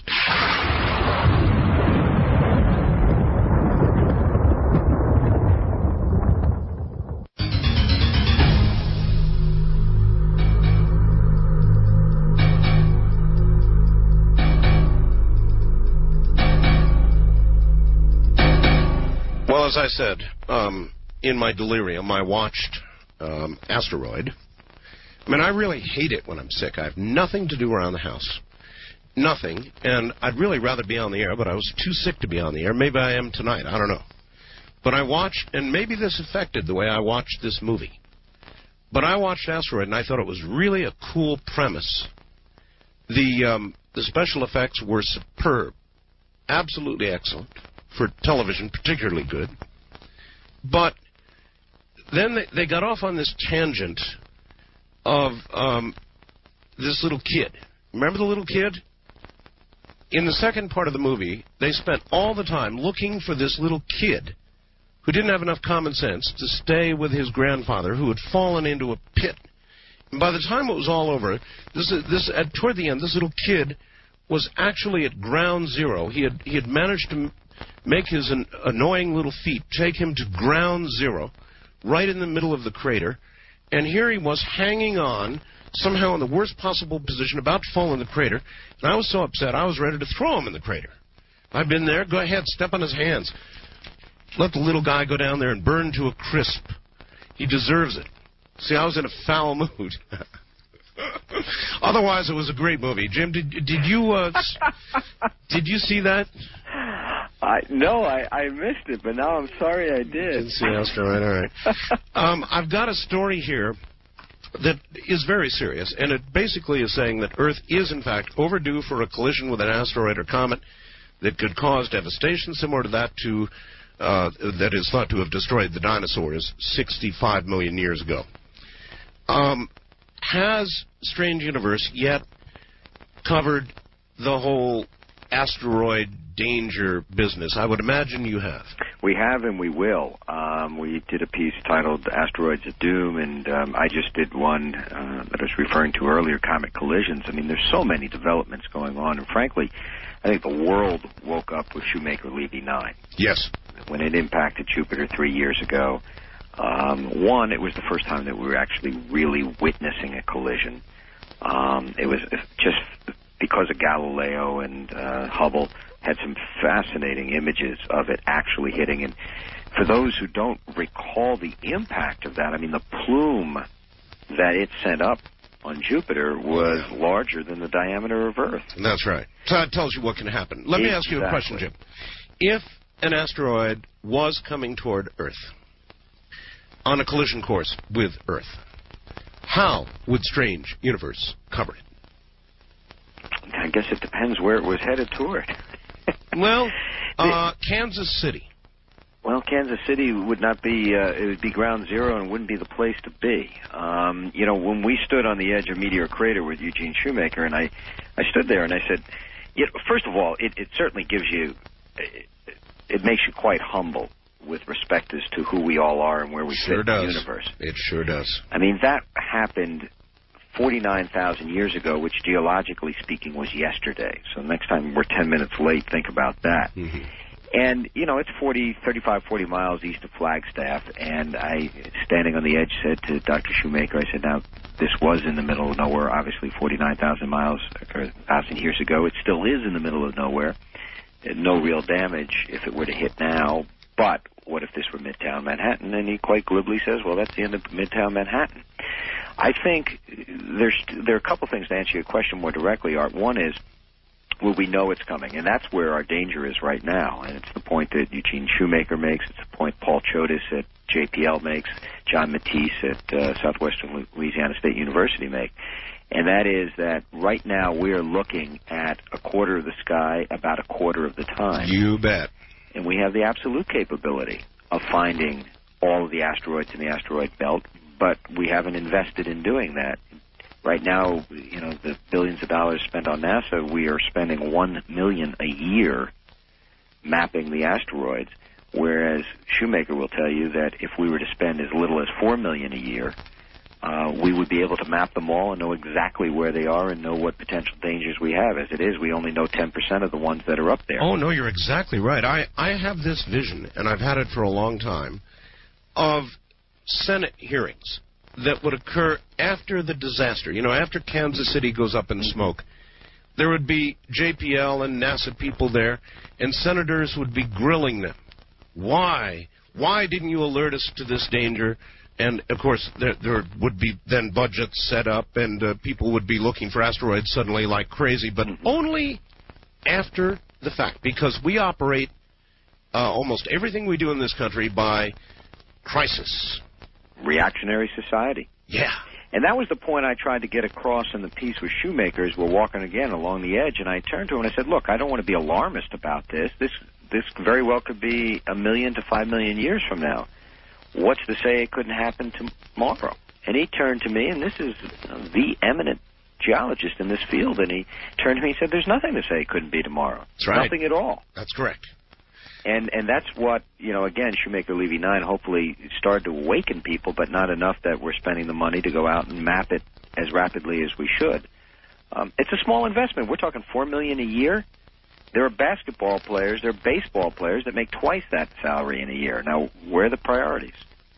Well, as I said, um, in my delirium, I watched um, Asteroid. I mean, I really hate it when I'm sick. I have nothing to do around the house. Nothing. And I'd really rather be on the air, but I was too sick to be on the air. Maybe I am tonight. I don't know. But I watched, and maybe this affected the way I watched this movie. But I watched Asteroid, and I thought it was really a cool premise. The um, the special effects were superb, absolutely excellent, for television, particularly good. But then they, they got off on this tangent of um, this little kid. Remember the little kid? In the second part of the movie, they spent all the time looking for this little kid who didn't have enough common sense to stay with his grandfather, who had fallen into a pit. And by the time it was all over, this, this at, toward the end, this little kid was actually at ground zero. He had he had managed to make his an, annoying little feet take him to ground zero, right in the middle of the crater. And here he was hanging on, somehow in the worst possible position, about to fall in the crater. And I was so upset, I was ready to throw him in the crater. I've been there. Go ahead, step on his hands. Let the little guy go down there and burn to a crisp. He deserves it. See, I was in a foul mood. Otherwise, it was a great movie. Jim, did did you uh, did you see that? I no, I, I missed it, but now I'm sorry I did. Didn't see Asteroid. All right. Um, I've got a story here that is very serious, and it basically is saying that Earth is, in fact, overdue for a collision with an asteroid or comet that could cause devastation similar to that to uh, that is thought to have destroyed the dinosaurs sixty-five million years ago. Um, has Strange Universe yet covered the whole asteroid danger business? I would imagine you have. We have, and we will. Um, we did a piece titled Asteroids of Doom, and um, I just did one uh, that I was referring to earlier, Comet Collisions. I mean, there's so many developments going on, and frankly, I think the world woke up with Shoemaker-Levy nine. Yes. When it impacted Jupiter three years ago, um, one, it was the first time that we were actually really witnessing a collision. Um, it was just because of Galileo and uh, Hubble had some fascinating images of it actually hitting. And for those who don't recall the impact of that, I mean, the plume that it sent up on Jupiter was larger than the diameter of Earth. That's right. So that tells you what can happen. Let exactly. me ask you a question, Jim. If an asteroid was coming toward Earth on a collision course with Earth, how would Strange Universe cover it? I guess it depends where it was headed toward. Well, uh, Kansas City. Well, Kansas City would not be, uh, it would be ground zero and wouldn't be the place to be. Um, you know, when we stood on the edge of Meteor Crater with Eugene Shoemaker, and I, I stood there and I said, you know, first of all, it, it certainly gives you, it, it makes you quite humble with respect as to who we all are and where we sure fit does. in the universe. It sure does. I mean, that happened forty-nine thousand years ago, which geologically speaking was yesterday. So next time we're ten minutes late, think about that. Mm-hmm. And, you know, it's forty, thirty-five, forty miles east of Flagstaff, and I, standing on the edge, said to Doctor Shoemaker, I said, now, this was in the middle of nowhere, obviously forty-nine thousand miles, or one thousand years ago. It still is in the middle of nowhere. No real damage if it were to hit now, but what if this were Midtown Manhattan? And he quite glibly says, well, that's the end of Midtown Manhattan. I think there's there are a couple things to answer your question more directly, Art. One is, will we know it's coming? And that's where our danger is right now. And it's the point that Eugene Shoemaker makes. It's the point Paul Chodas at J P L makes, John Matisse at uh, Southwestern Louisiana State University make. And that is that right now we are looking at a quarter of the sky about a quarter of the time. You bet. And we have the absolute capability of finding all of the asteroids in the asteroid belt, but we haven't invested in doing that. Right now, you know, the billions of dollars spent on NASA, we are spending one million a year mapping the asteroids, whereas Shoemaker will tell you that if we were to spend as little as four million a year, uh, we would be able to map them all and know exactly where they are and know what potential dangers we have. As it is, we only know ten percent of the ones that are up there. Oh, no, you're exactly right. I, I have this vision, and I've had it for a long time, of Senate hearings that would occur after the disaster. You know, after Kansas City goes up in smoke, there would be J P L and NASA people there, and senators would be grilling them. Why? Why didn't you alert us to this danger? And, of course, there, there would be then budgets set up, and uh, people would be looking for asteroids suddenly like crazy, but only after the fact, because we operate uh, almost everything we do in this country by crisis. Reactionary society. Yeah. And that was the point I tried to get across in the piece with Shoemakers. We're walking again along the edge, and I turned to him and I said, look, I don't want to be alarmist about this. This this very well could be a million to five million years from now. What's to say it couldn't happen tomorrow? And he turned to me, and this is the eminent geologist in this field, and he turned to me and said, there's nothing to say it couldn't be tomorrow. That's right. Nothing at all. That's correct. And and that's what, you know, again, Shoemaker Levy nine hopefully started to awaken people, but not enough that we're spending the money to go out and map it as rapidly as we should. Um, it's a small investment. We're talking four million dollars a year. There are basketball players, there are baseball players that make twice that salary in a year. Now, where are the priorities?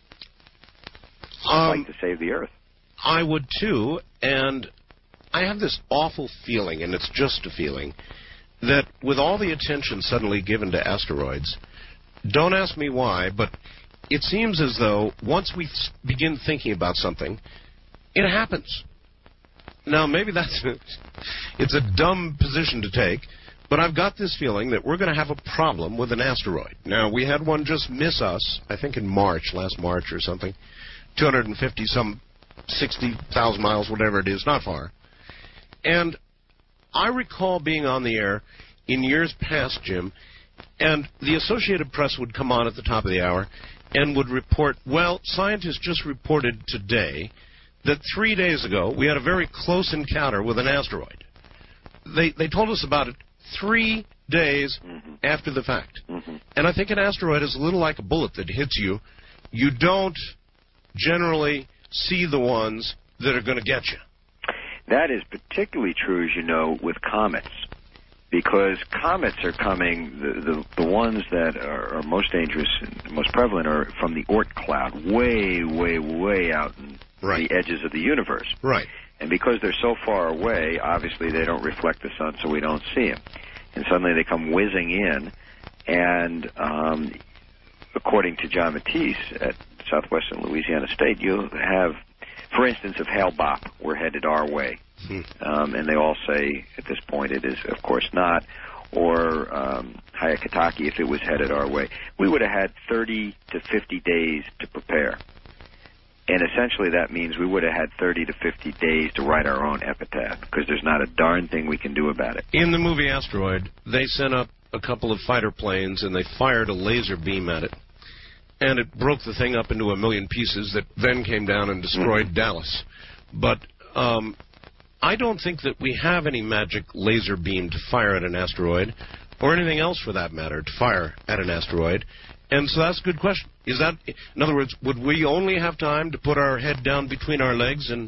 Um, I'd like to save the Earth. I would, too, and I have this awful feeling, and it's just a feeling, that with all the attention suddenly given to asteroids, don't ask me why, but it seems as though once we begin thinking about something, it happens. Now, maybe that's a, it's a dumb position to take, but I've got this feeling that we're going to have a problem with an asteroid. Now, we had one just miss us, I think in March, last March or something, two hundred fifty some, sixty thousand miles, whatever it is, not far. And I recall being on the air in years past, Jim, and the Associated Press would come on at the top of the hour and would report, well, scientists just reported today that three days ago we had a very close encounter with an asteroid. They they told us about it three days mm-hmm. after the fact. Mm-hmm. And I think an asteroid is a little like a bullet that hits you. You don't generally see the ones that are going to get you. That is particularly true, as you know, with comets, because comets are coming, the the, the ones that are, are most dangerous and most prevalent are from the Oort cloud, way, way, way out in right. the edges of the universe. Right. And because they're so far away, obviously they don't reflect the sun, so we don't see them. And suddenly they come whizzing in, and um, according to John Matisse at Southwestern Louisiana State, you have... For instance, if Hale-Bopp were headed our way, hmm. um, and they all say at this point it is, of course, not, or um, Hyakutake, if it was headed our way, we would have had thirty to fifty days to prepare. And essentially that means we would have had thirty to fifty days to write our own epitaph, because there's not a darn thing we can do about it. In the movie Asteroid, they sent up a couple of fighter planes, and they fired a laser beam at it. And it broke the thing up into a million pieces that then came down and destroyed mm-hmm. Dallas. But um, I don't think that we have any magic laser beam to fire at an asteroid, or anything else for that matter, to fire at an asteroid. And so that's a good question. Is that, in other words, would we only have time to put our head down between our legs and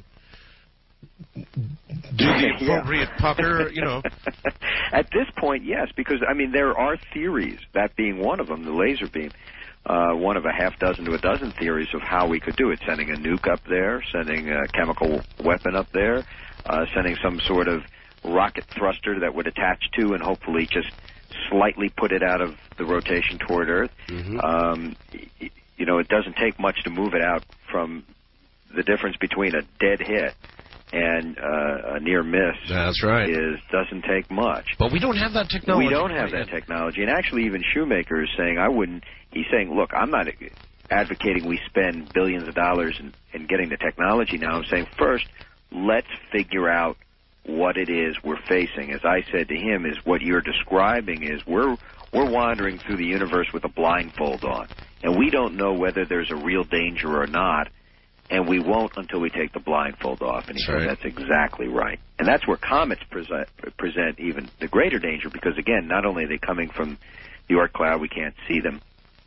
do the appropriate yeah. pucker, you know? At this point, yes, because, I mean, there are theories, that being one of them, the laser beam. Uh, one of a half dozen to a dozen theories of how we could do it. Sending a nuke up there, sending a chemical weapon up there, uh, sending some sort of rocket thruster that would attach to and hopefully just slightly put it out of the rotation toward Earth. Mm-hmm. Um, y- you know, it doesn't take much to move it out from the difference between a dead hit and uh, a near miss. That's right. Is doesn't take much. But we don't have that technology. We don't have that technology. And actually, even Shoemaker is saying, I wouldn't, he's saying, look, I'm not advocating we spend billions of dollars in, in getting the technology now. I'm saying, first, let's figure out what it is we're facing. As I said to him, is what you're describing is we're we're wandering through the universe with a blindfold on. And we don't know whether there's a real danger or not. And we won't until we take the blindfold off. And he said that's exactly right. And that's where comets present, present even the greater danger, because, again, not only are they coming from the Oort cloud, we can't see them.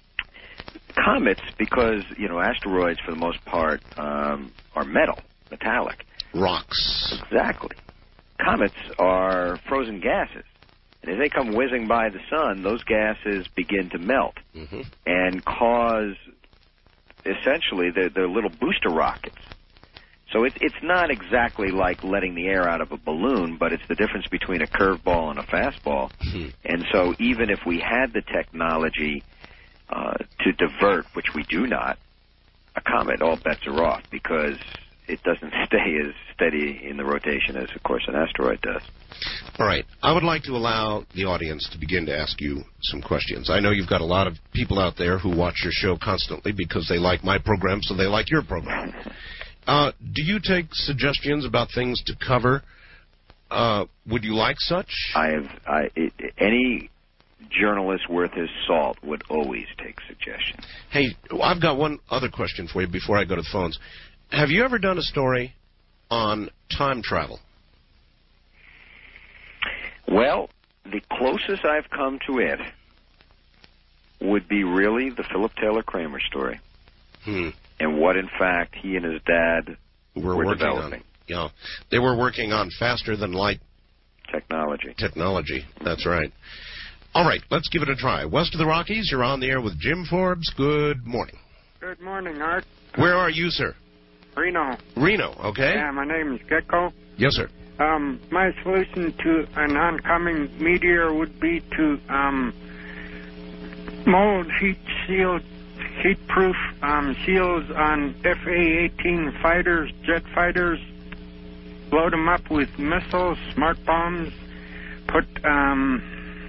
Comets, because, you know, asteroids, for the most part, um, are metal, metallic. Rocks. Exactly. Comets are frozen gases. And as they come whizzing by the sun, those gases begin to melt mm-hmm. and cause... essentially, they're, they're little booster rockets. So it, it's not exactly like letting the air out of a balloon, but it's the difference between a curveball and a fastball. Mm-hmm. And so even if we had the technology uh, to divert, which we do not, a comet, all bets are off, because it doesn't stay as steady in the rotation as, of course, an asteroid does. All right. I would like to allow the audience to begin to ask you some questions. I know you've got a lot of people out there who watch your show constantly because they like my program, so they like your program. Uh, do you take suggestions about things to cover? Uh, would you like such? I have. I, it, any journalist worth his salt would always take suggestions. Hey, I've got one other question for you before I go to the phones. Have you ever done a story on time travel? Well, the closest I've come to it would be really the Philip Taylor Kramer story. Hmm. And what, in fact, he and his dad were, were working developing. on. Yeah, they were working on faster-than-light technology. Technology, that's right. All right, let's give it a try. West of the Rockies, you're on the air with Jim Forbes. Good morning. Good morning, Art. Where are you, sir? Reno. Reno, okay. Yeah, my name is Gecko. Yes, sir. Um, my solution to an oncoming meteor would be to um, mold heat-sealed, heat-proof um, seals on F A eighteen fighters, jet fighters, load them up with missiles, smart bombs, put um,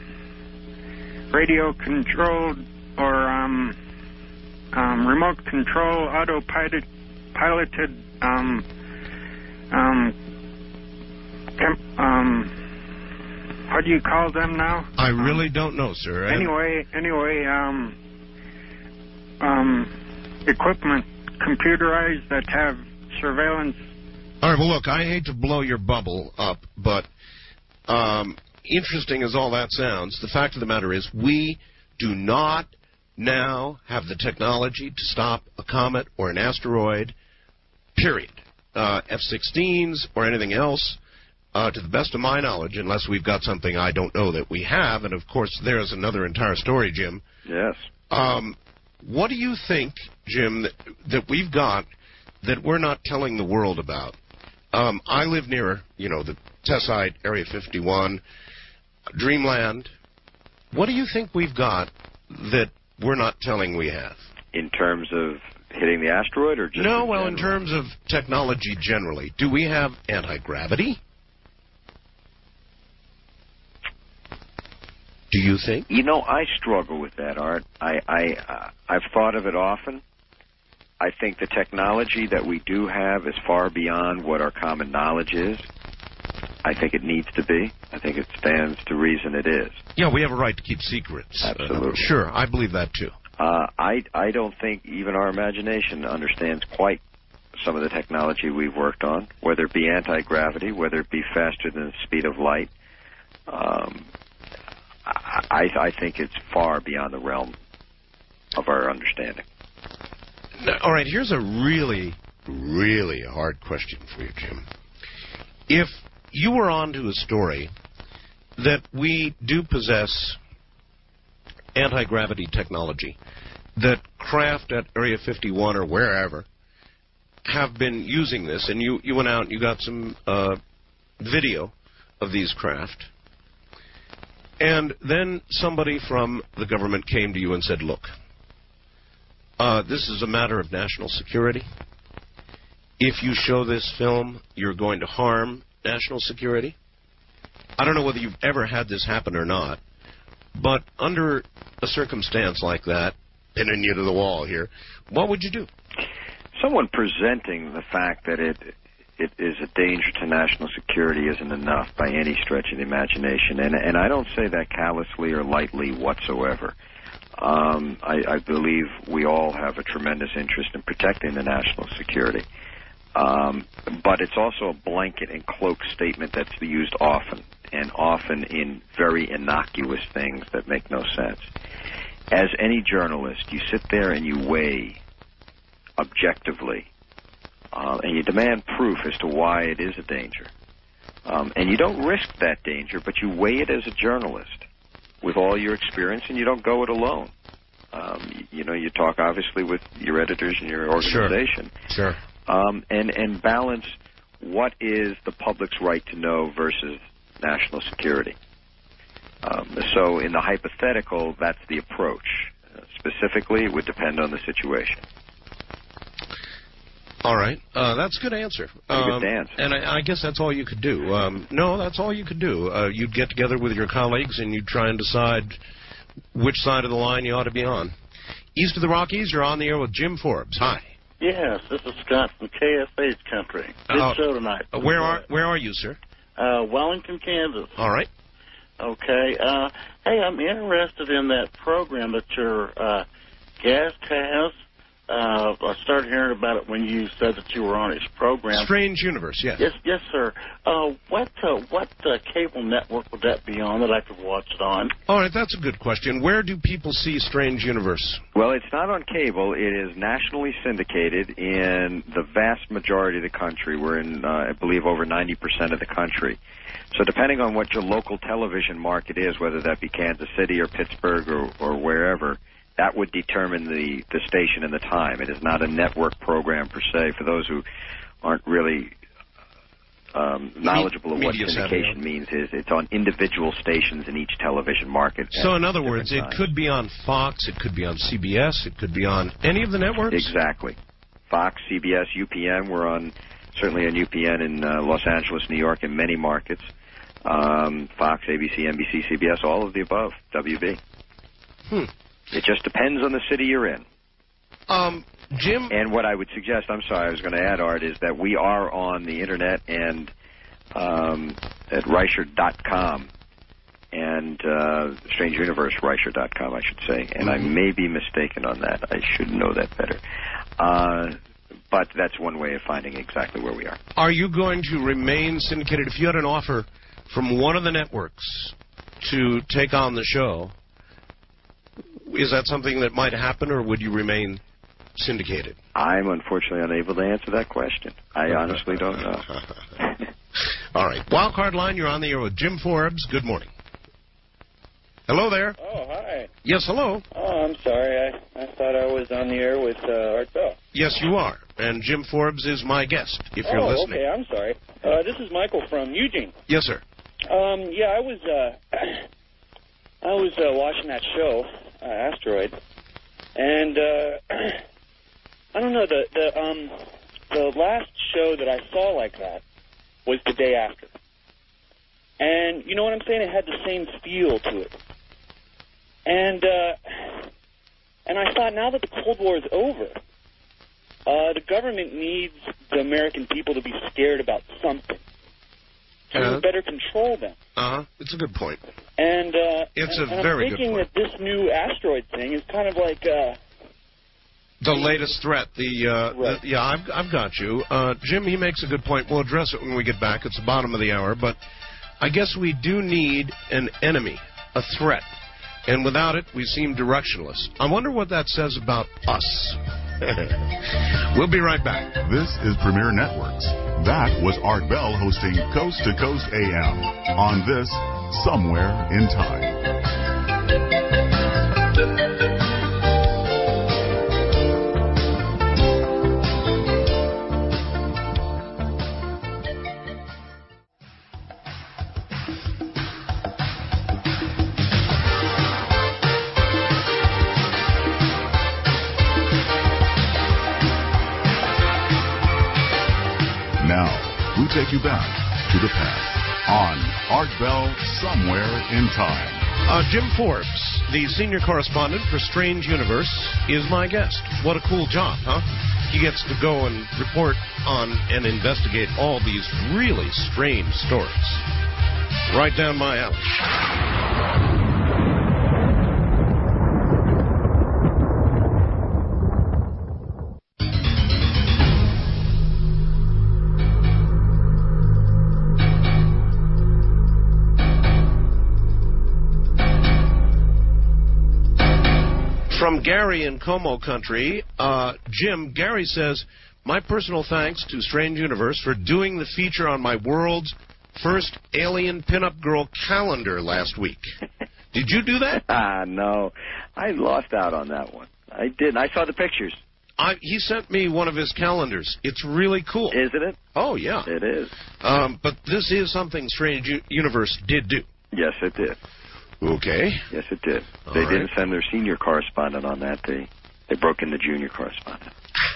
radio-controlled or um, um, remote-control, autopiloted piloted um, um, Temp, um, what do you call them now? I really um, don't know, sir. Anyway, anyway, um, um, equipment computerized that have surveillance. All right, well, look, I hate to blow your bubble up, but um, interesting as all that sounds, the fact of the matter is we do not now have the technology to stop a comet or an asteroid, period. Uh, F sixteens or anything else. Uh, to the best of my knowledge, unless we've got something I don't know that we have, and of course there's another entire story, Jim. Yes. Um, what do you think, Jim, that, that we've got that we're not telling the world about? Um, I live near, you know, the Tessite, Area fifty-one, Dreamland. What do you think we've got that we're not telling we have? In terms of hitting the asteroid, or just no? In well, general? in terms of technology generally, do we have anti-gravity? Do you think? You know, I struggle with that, Art. I, I, uh, I've thought of it often. I think the technology that we do have is far beyond what our common knowledge is. I think it needs to be. I think it stands to reason it is. Yeah, we have a right to keep secrets. Absolutely. Uh, sure, I believe that too. Uh, I, I don't think even our imagination understands quite some of the technology we've worked on, whether it be anti-gravity, whether it be faster than the speed of light. Um, I, I think it's far beyond the realm of our understanding. Now, all right, here's a really, really hard question for you, Jim. If you were onto a story that we do possess anti-gravity technology, that craft at Area fifty-one or wherever have been using this, and you, you went out and you got some uh, video of these craft, and then somebody from the government came to you and said, look, uh, this is a matter of national security. If you show this film, you're going to harm national security. I don't know whether you've ever had this happen or not, but under a circumstance like that, pinning you to the wall here, what would you do? Someone presenting the fact that it it is a danger to national security isn't enough by any stretch of the imagination. And, and I don't say that callously or lightly whatsoever. Um, I, I believe we all have a tremendous interest in protecting the national security. Um, but it's also a blanket and cloak statement that's used often, and often in very innocuous things that make no sense. As any journalist, you sit there and you weigh objectively, uh, and you demand proof as to why it is a danger. Um, and you don't risk that danger, but you weigh it as a journalist with all your experience, and you don't go it alone. Um, you, you know, you talk obviously with your editors and your organization. Sure. Sure. Um, and, and balance what is the public's right to know versus national security. Um, so in the hypothetical, that's the approach. Uh, specifically, it would depend on the situation. All right. Uh, that's a good answer. Um, good dance. And I, I guess that's all you could do. Um, no, that's all you could do. Uh, you'd get together with your colleagues and you'd try and decide which side of the line you ought to be on. East of the Rockies, you're on the air with Jim Forbes. Hi. Yes, this is Scott from K F H Country. Good Uh, show tonight. Uh, where are Where are you, sir? Uh, Wellington, Kansas. All right. Okay. Uh, hey, I'm interested in that program that your uh, guest has. Uh, I started hearing about it when you said that you were on his program. Strange Universe, yes. Yes, yes, sir. Uh, what uh, what uh, cable network would that be on that I could watch it on? All right, that's a good question. Where do people see Strange Universe? Well, it's not on cable. It is nationally syndicated in the vast majority of the country. We're in, uh, I believe, over ninety percent of the country. So depending on what your local television market is, whether that be Kansas City or Pittsburgh or, or wherever, that would determine the, the station and the time. It is not a network program per se. For those who aren't really um, knowledgeable of what syndication means, is it's on individual stations in each television market. So in other words, it could be on Fox, it could be on C B S, it could be on any of the networks? Exactly. Fox, C B S, U P N. We're on, certainly on U P N in uh, Los Angeles, New York, in many markets. Um, Fox, A B C, N B C, C B S, all of the above, W B. Hmm. It just depends on the city you're in. Um, Jim? And what I would suggest, I'm sorry, I was going to add, Art, is that we are on the Internet and um, at Reichert dot com and uh, Strange Universe, Reichert dot com, I should say. And mm-hmm. I may be mistaken on that. I should know that better. Uh, but that's one way of finding exactly where we are. Are you going to remain syndicated? If you had an offer from one of the networks to take on the show, is that something that might happen, or would you remain syndicated? I'm unfortunately unable to answer that question. I honestly don't know. All right. Wildcard line, you're on the air with Jim Forbes. Good morning. Hello there. Oh, hi. Yes, hello. Oh, I'm sorry. I, I thought I was on the air with uh, Art Bell. Yes, you are. And Jim Forbes is my guest, if you're oh, listening. okay. I'm sorry. Uh, this is Michael from Eugene. Yes, sir. Um, yeah, I was, uh, I was uh, watching that show, uh, Asteroid, and uh, I don't know, the the um the last show that I saw like that was the day after, and you know what I'm saying? It had the same feel to it, and uh, and I thought, now that the Cold War is over, uh, the government needs the American people to be scared about something. To uh-huh. better control them. Uh-huh. It's a good point. And uh, it's and, a and very I'm thinking good point. that this new asteroid thing is kind of like uh, the latest threat. The, uh, right. the yeah, I've I've got you, uh, Jim. He makes a good point. We'll address it when we get back. It's the bottom of the hour, but I guess we do need an enemy, a threat, and without it, we seem directionless. I wonder what that says about us. We'll be right back. This is Premier Networks. That was Art Bell hosting Coast to Coast A M on this Somewhere in Time. We take you back to the past on Art Bell Somewhere in Time. Uh, Jim Forbes, the senior correspondent for Strange Universe, is my guest. What a cool job, huh? He gets to go and report on and investigate all these really strange stories. Right down my alley. From Gary in Como Country, uh, Jim, Gary says, my personal thanks to Strange Universe for doing the feature on my world's first alien pinup girl calendar last week. Did you do that? Ah, no. I lost out on that one. I didn't. I saw the pictures. I, he sent me one of his calendars. It's really cool. Isn't it? Oh, yeah. It is. Um, but this is something Strange U- Universe did do. Yes, it did. Okay. Yes, it did. All they right. didn't send their senior correspondent on that. They they broke in the junior correspondent.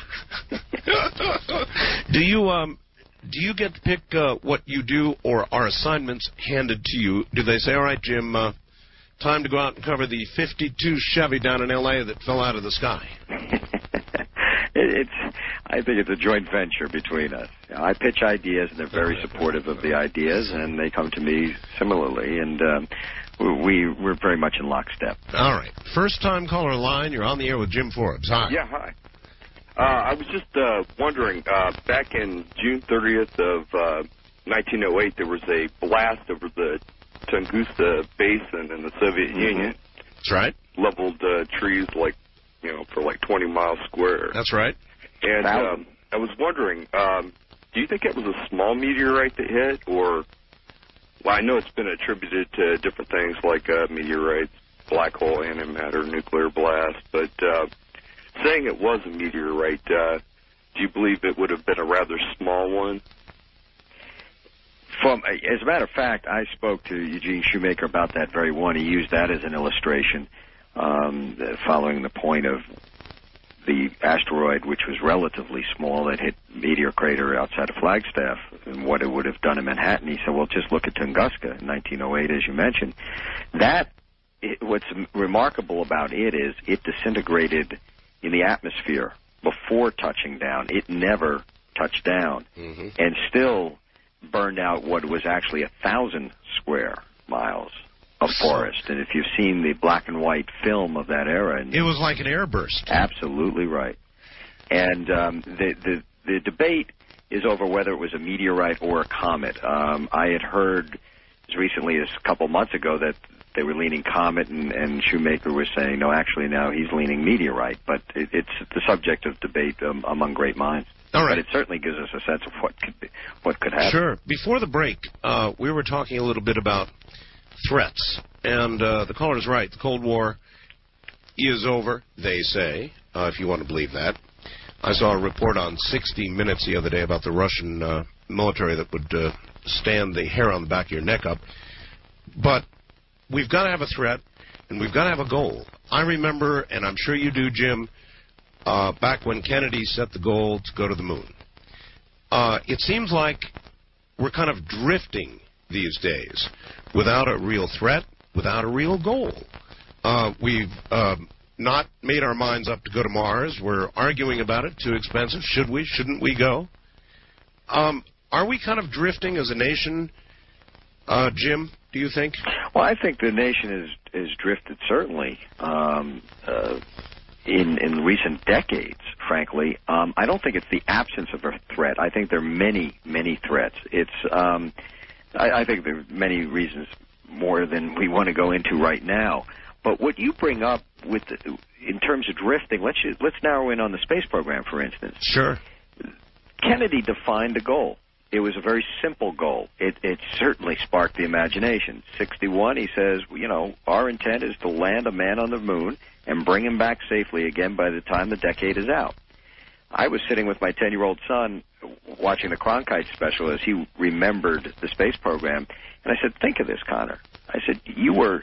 do you um do you get to pick uh, what you do, or are assignments handed to you? Do they say, all right, Jim, uh, time to go out and cover the fifty-two Chevy down in L A that fell out of the sky? it, it's. I think it's a joint venture between us. I pitch ideas, and they're very supportive of the ideas, and they come to me similarly, and um, we we're very much in lockstep. All right, first time caller line. You're on the air with Jim Forbes. Hi. Yeah, hi. Uh, I was just uh, wondering. Uh, back in June thirtieth of uh, nineteen oh eight, there was a blast over the Tunguska Basin in the Soviet mm-hmm. Union. That's right. Leveled uh, trees like, you know, for like twenty miles square. That's right. And um, I was wondering, um, do you think it was a small meteorite that hit, or, well, I know it's been attributed to different things like uh, meteorites, black hole, antimatter, nuclear blast, but uh, saying it was a meteorite, uh, do you believe it would have been a rather small one? From, as a matter of fact, I spoke to Eugene Shoemaker about that very one. He used that as an illustration, um, following the point of the asteroid, which was relatively small, that hit meteor crater outside of Flagstaff, and what it would have done in Manhattan. He said, well, just look at Tunguska in nineteen oh eight, as you mentioned. That, it, what's remarkable about it is it disintegrated in the atmosphere before touching down. It never touched down, mm-hmm. and still burned out what was actually a thousand square miles of forest. And if you've seen the black and white film of that era, and it was like an airburst. Absolutely right. And um, the, the the debate is over whether it was a meteorite or a comet. Um, I had heard as recently as a couple months ago that they were leaning comet, and, and Shoemaker was saying, no, actually now he's leaning meteorite. But it, it's the subject of debate um, among great minds. All right. But it certainly gives us a sense of what could be, what could happen. Sure. Before the break, uh, we were talking a little bit about threats, and uh, the caller is right. The Cold War is over, they say, uh, if you want to believe that. I saw a report on sixty minutes the other day about the Russian uh, military that would uh, stand the hair on the back of your neck up. But we've got to have a threat, and we've got to have a goal. I remember, and I'm sure you do, Jim, Uh, back when Kennedy set the goal to go to the moon. Uh, it seems like we're kind of drifting these days without a real threat, without a real goal. Uh, we've uh, not made our minds up to go to Mars. We're arguing about it. Too expensive. Should we? Shouldn't we go? Um, are we kind of drifting as a nation, uh, Jim, do you think? Well, I think the nation is, is drifted, certainly. Um, uh, In, in recent decades, frankly. Um, I don't think it's the absence of a threat. I think there are many, many threats. It's, um, I, I think there are many reasons more than we want to go into right now. But what you bring up with, the, in terms of drifting, let's let's narrow in on the space program, for instance. Sure. Kennedy defined a goal. It was a very simple goal. It, it certainly sparked the imagination. sixty-one, he says, you know, our intent is to land a man on the moon and bring him back safely again by the time the decade is out. I was sitting with my ten-year-old son watching the Cronkite special as he remembered the space program, and I said, think of this, Connor. I said, you were,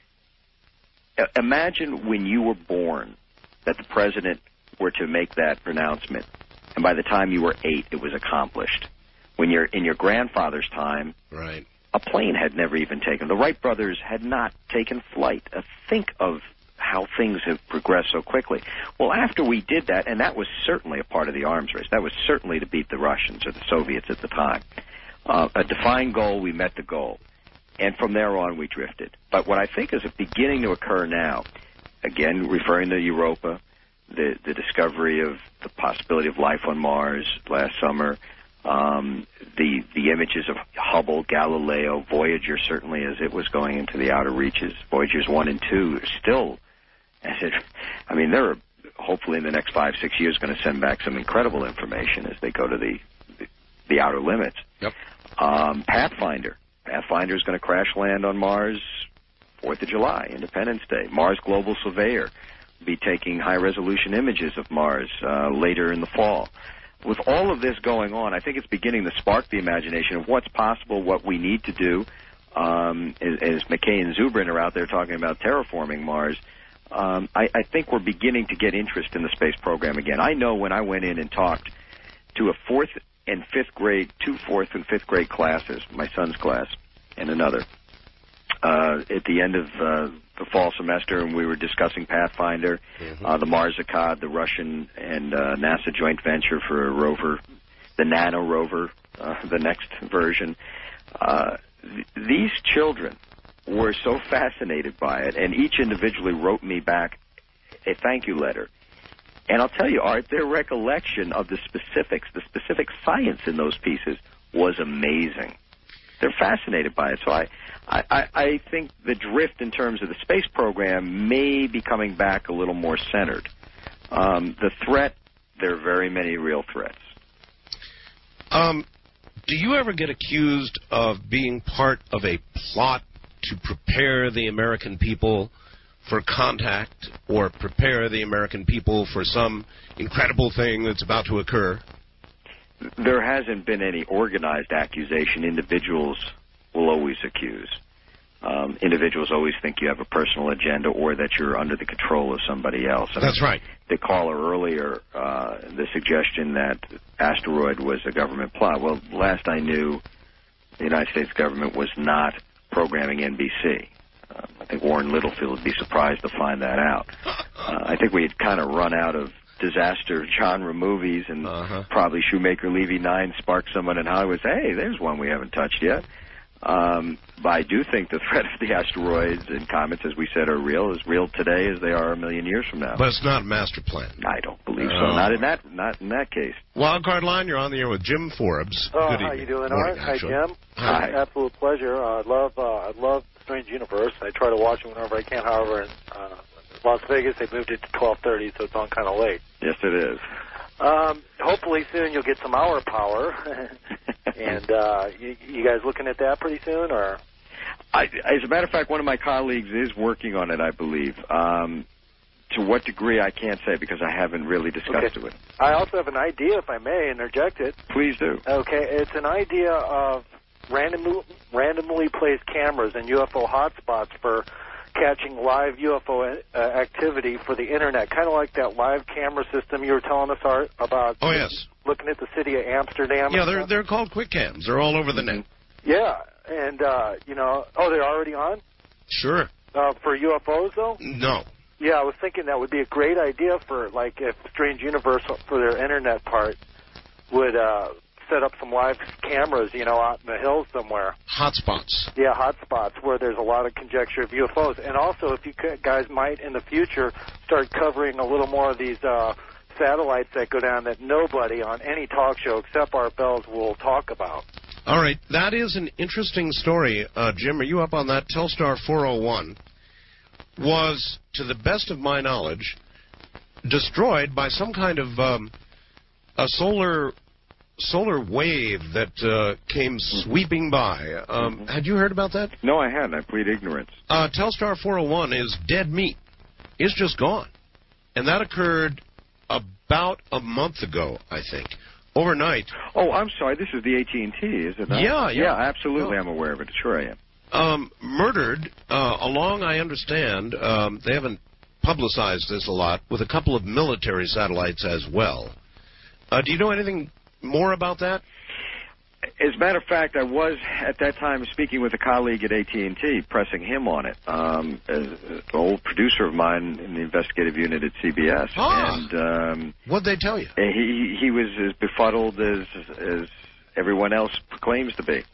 imagine when you were born that the president were to make that pronouncement, and by the time you were eight, it was accomplished. When you're in your grandfather's time, right, a plane had never even taken. The Wright brothers had not taken flight. Uh, think of how things have progressed so quickly. Well, after we did that, and that was certainly a part of the arms race, that was certainly to beat the Russians or the Soviets at the time. Uh, a defined goal, we met the goal. And from there on, we drifted. But what I think is beginning to occur now, again, referring to Europa, the, the discovery of the possibility of life on Mars last summer, Um, the the images of Hubble, Galileo, Voyager, certainly as it was going into the outer reaches. Voyagers one and two are still, as it, I mean, they're hopefully in the next five, six years going to send back some incredible information as they go to the the, the outer limits. Yep. Um, Pathfinder. Pathfinder is going to crash land on Mars fourth of July, Independence Day. Mars Global Surveyor will be taking high-resolution images of Mars uh, later in the fall. With all of this going on, I think it's beginning to spark the imagination of what's possible, what we need to do. Um, as, as McKay and Zubrin are out there talking about terraforming Mars, um, I, I think we're beginning to get interest in the space program again. I know when I went in and talked to a fourth and fifth grade, two fourth and fifth grade classes, my son's class and another, uh, at the end of uh, the fall semester, and we were discussing Pathfinder, mm-hmm. uh, the Marsicod, the Russian and uh, NASA joint venture for a rover, the Nano rover, uh, the next version. Uh, th- these children were so fascinated by it, and each individually wrote me back a thank you letter. And I'll tell you, Art, their recollection of the specifics, the specific science in those pieces was amazing. They're fascinated by it. So I, I, I think the drift in terms of the space program may be coming back a little more centered. Um, the threat, there are very many real threats. Um, do you ever get accused of being part of a plot to prepare the American people for contact or prepare the American people for some incredible thing that's about to occur? There hasn't been any organized accusation. Individuals will always accuse. Um, individuals always think you have a personal agenda or that you're under the control of somebody else. And that's right. The caller earlier, uh, the suggestion that asteroid was a government plot. Well, last I knew, the United States government was not programming N B C. Uh, I think Warren Littlefield would be surprised to find that out. Uh, I think we had kind of run out of disaster genre movies, and uh-huh. probably Shoemaker Levy nine sparked someone in Hollywood say, hey, there's one we haven't touched yet. Um, but I do think the threat of the asteroids and comets, as we said, are real, as real today as they are a million years from now. But it's not a master plan. I don't believe so. Uh, not in that not in that case. Wildcard Line, you're on the air with Jim Forbes. Oh, Good how evening. you doing, Morning, Art? Hi, Jim. Hi. Absolute pleasure. Uh, I love uh, I love Strange Universe. I try to watch it whenever I can. However, in uh, Las Vegas, they moved it to twelve thirty, so it's on kind of late. Yes, it is. Um, hopefully soon you'll get some hour power. And uh, you, you guys looking at that pretty soon, or? I, as a matter of fact, one of my colleagues is working on it, I believe. Um, to what degree, I can't say because I haven't really discussed okay. it with him. I also have an idea, if I may interject it. Please do. Okay, it's an idea of randomly, randomly placed cameras and U F O hotspots for catching live U F O uh, activity for the Internet, kind of like that live camera system you were telling us, Art, about. Oh, yes. Looking at the city of Amsterdam. Yeah, they're they're called quick cams. They're all over the net. Yeah, and, uh, you know, oh, they're already on? Sure. Uh, for U F Os, though? No. Yeah, I was thinking that would be a great idea for, like, if Strange Universe, for their Internet part, would uh, set up some live cameras, you know, out in the hills somewhere. Hotspots. Yeah, hotspots where there's a lot of conjecture of U F Os. And also, if you guys might, in the future, start covering a little more of these uh, satellites that go down that nobody on any talk show except Art Bells will talk about. All right, that is an interesting story. Uh, Jim, are you up on that? Telstar four oh one was, to the best of my knowledge, destroyed by some kind of um, a solar solar wave that uh, came sweeping by. Um, mm-hmm. Had you heard about that? No, I hadn't. I plead ignorance. Uh, Telstar four oh one is dead meat. It's just gone. And that occurred about a month ago, I think. Overnight. Oh, I'm sorry. This is the A T and T, is it not? Yeah, yeah. Yeah, absolutely. Yeah. I'm aware of it. Sure I am. Um, murdered, uh, along, I understand, um, they haven't publicized this a lot, with a couple of military satellites as well. Uh, do you know anything more about that? As a matter of fact, I was, at that time, speaking with a colleague at A T and T, pressing him on it. Um, an old producer of mine in the investigative unit at C B S. Ah. And um, what'd they tell you? He, he was as befuddled as, as everyone else proclaims to be.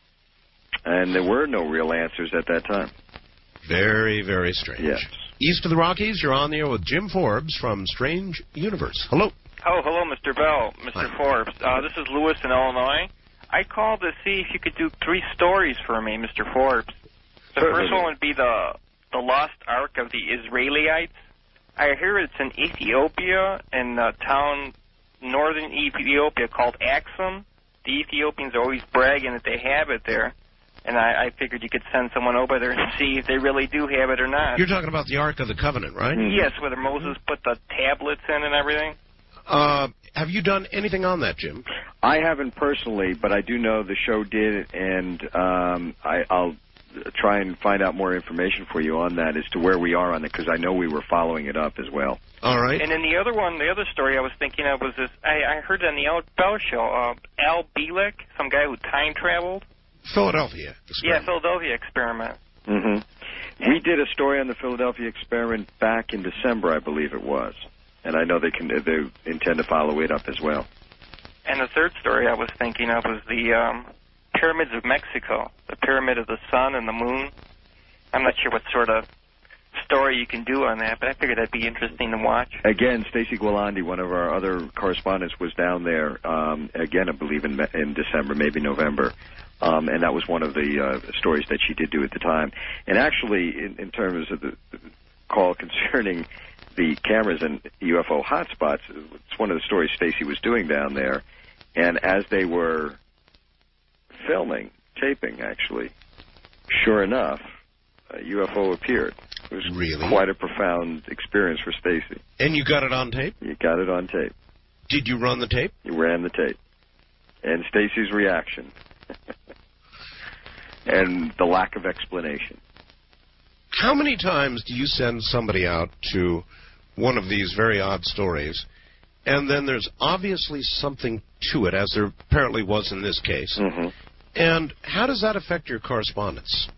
And there were no real answers at that time. Very, very strange. Yes. East of the Rockies, you're on the air with Jim Forbes from Strange Universe. Hello. Oh, hello, Mister Bell, Mister Hi. Forbes. Uh, this is Lewis in Illinois. I called to see if you could do three stories for me, Mister Forbes. The Certainly. first one would be the the lost ark of the Israelites. I hear it's in Ethiopia, in a town northern Ethiopia called Axum. The Ethiopians are always bragging that they have it there. And I, I figured you could send someone over there and see if they really do have it or not. You're talking about the Ark of the Covenant, right? Yes, where Moses put the tablets in and everything. Uh, have you done anything on that, Jim? I haven't personally, but I do know the show did, and um, I, I'll try and find out more information for you on that as to where we are on it, because I know we were following it up as well. All right. And then the other one, the other story I was thinking of was this, I, I heard on the Al Bell show, uh, Al Bielek, some guy who time traveled. Philadelphia experiment. Yeah, Philadelphia experiment. Mm-hmm. We did a story on the Philadelphia experiment back in December, I believe it was. And I know they can they intend to follow it up as well. And the third story I was thinking of was the um, pyramids of Mexico, the pyramid of the sun and the moon. I'm not sure what sort of story you can do on that, but I figured that'd be interesting to watch. Again, Stacy Gualandi, one of our other correspondents, was down there, um, again, I believe in, in December, maybe November, um, and that was one of the uh, stories that she did do at the time. And actually, in, in terms of the, the call concerning the cameras and U F O hotspots, it's one of the stories Stacy was doing down there, and as they were filming, taping, actually, sure enough, a U F O appeared. It was really quite a profound experience for Stacy. And you got it on tape? You got it on tape. Did you run the tape? You ran the tape. And Stacy's reaction. And the lack of explanation. How many times do you send somebody out to one of these very odd stories, and then there's obviously something to it, as there apparently was in this case? Mm-hmm. And how does that affect your correspondence?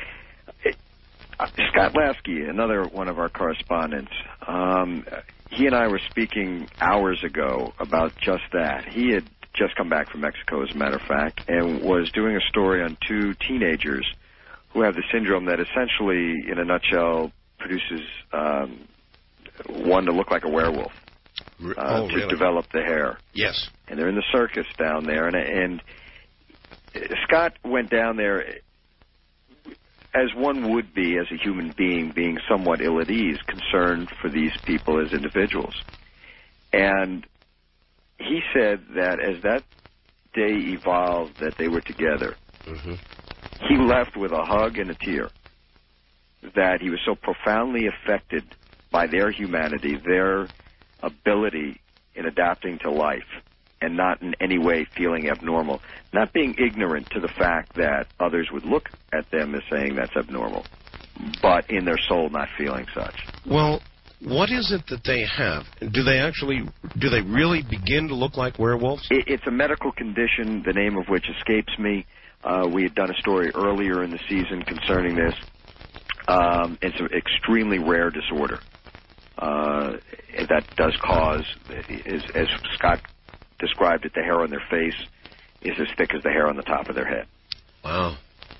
Uh, Scott Lasky, another one of our correspondents, um, he and I were speaking hours ago about just that. He had just come back from Mexico, as a matter of fact, and was doing a story on two teenagers who have the syndrome that essentially, in a nutshell, produces um, one to look like a werewolf, uh, oh, to really? develop the hair. Yes. And they're in the circus down there, and, and Scott went down there as one would be as a human being, being somewhat ill at ease, concerned for these people as individuals. And he said that as that day evolved, that they were together, mm-hmm. he left with a hug and a tear, that he was so profoundly affected by their humanity, their ability in adapting to life, and not in any way feeling abnormal, not being ignorant to the fact that others would look at them as saying that's abnormal, but in their soul not feeling such. Well, what is it that they have? Do they actually, do they really begin to look like werewolves? It, it's a medical condition, the name of which escapes me. Uh, we had done a story earlier in the season concerning this. Um, it's an extremely rare disorder. Uh, that does cause, as, as Scott described it, the hair on their face is as thick as the hair on the top of their head. Wow.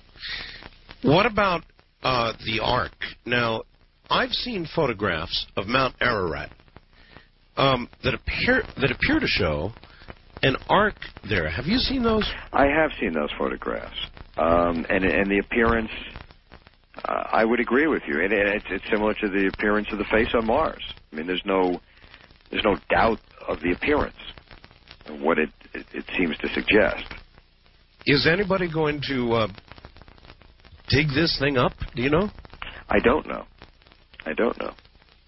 What about uh, the Ark? Now, I've seen photographs of Mount Ararat um, that appear that appear to show an ark there. Have you seen those? I have seen those photographs, um, and and the appearance. Uh, I would agree with you, and, and it's, it's similar to the appearance of the face on Mars. I mean, there's no there's no doubt of the appearance. What it, it, it seems to suggest. Is anybody going to uh, dig this thing up? Do you know? I don't know. I don't know.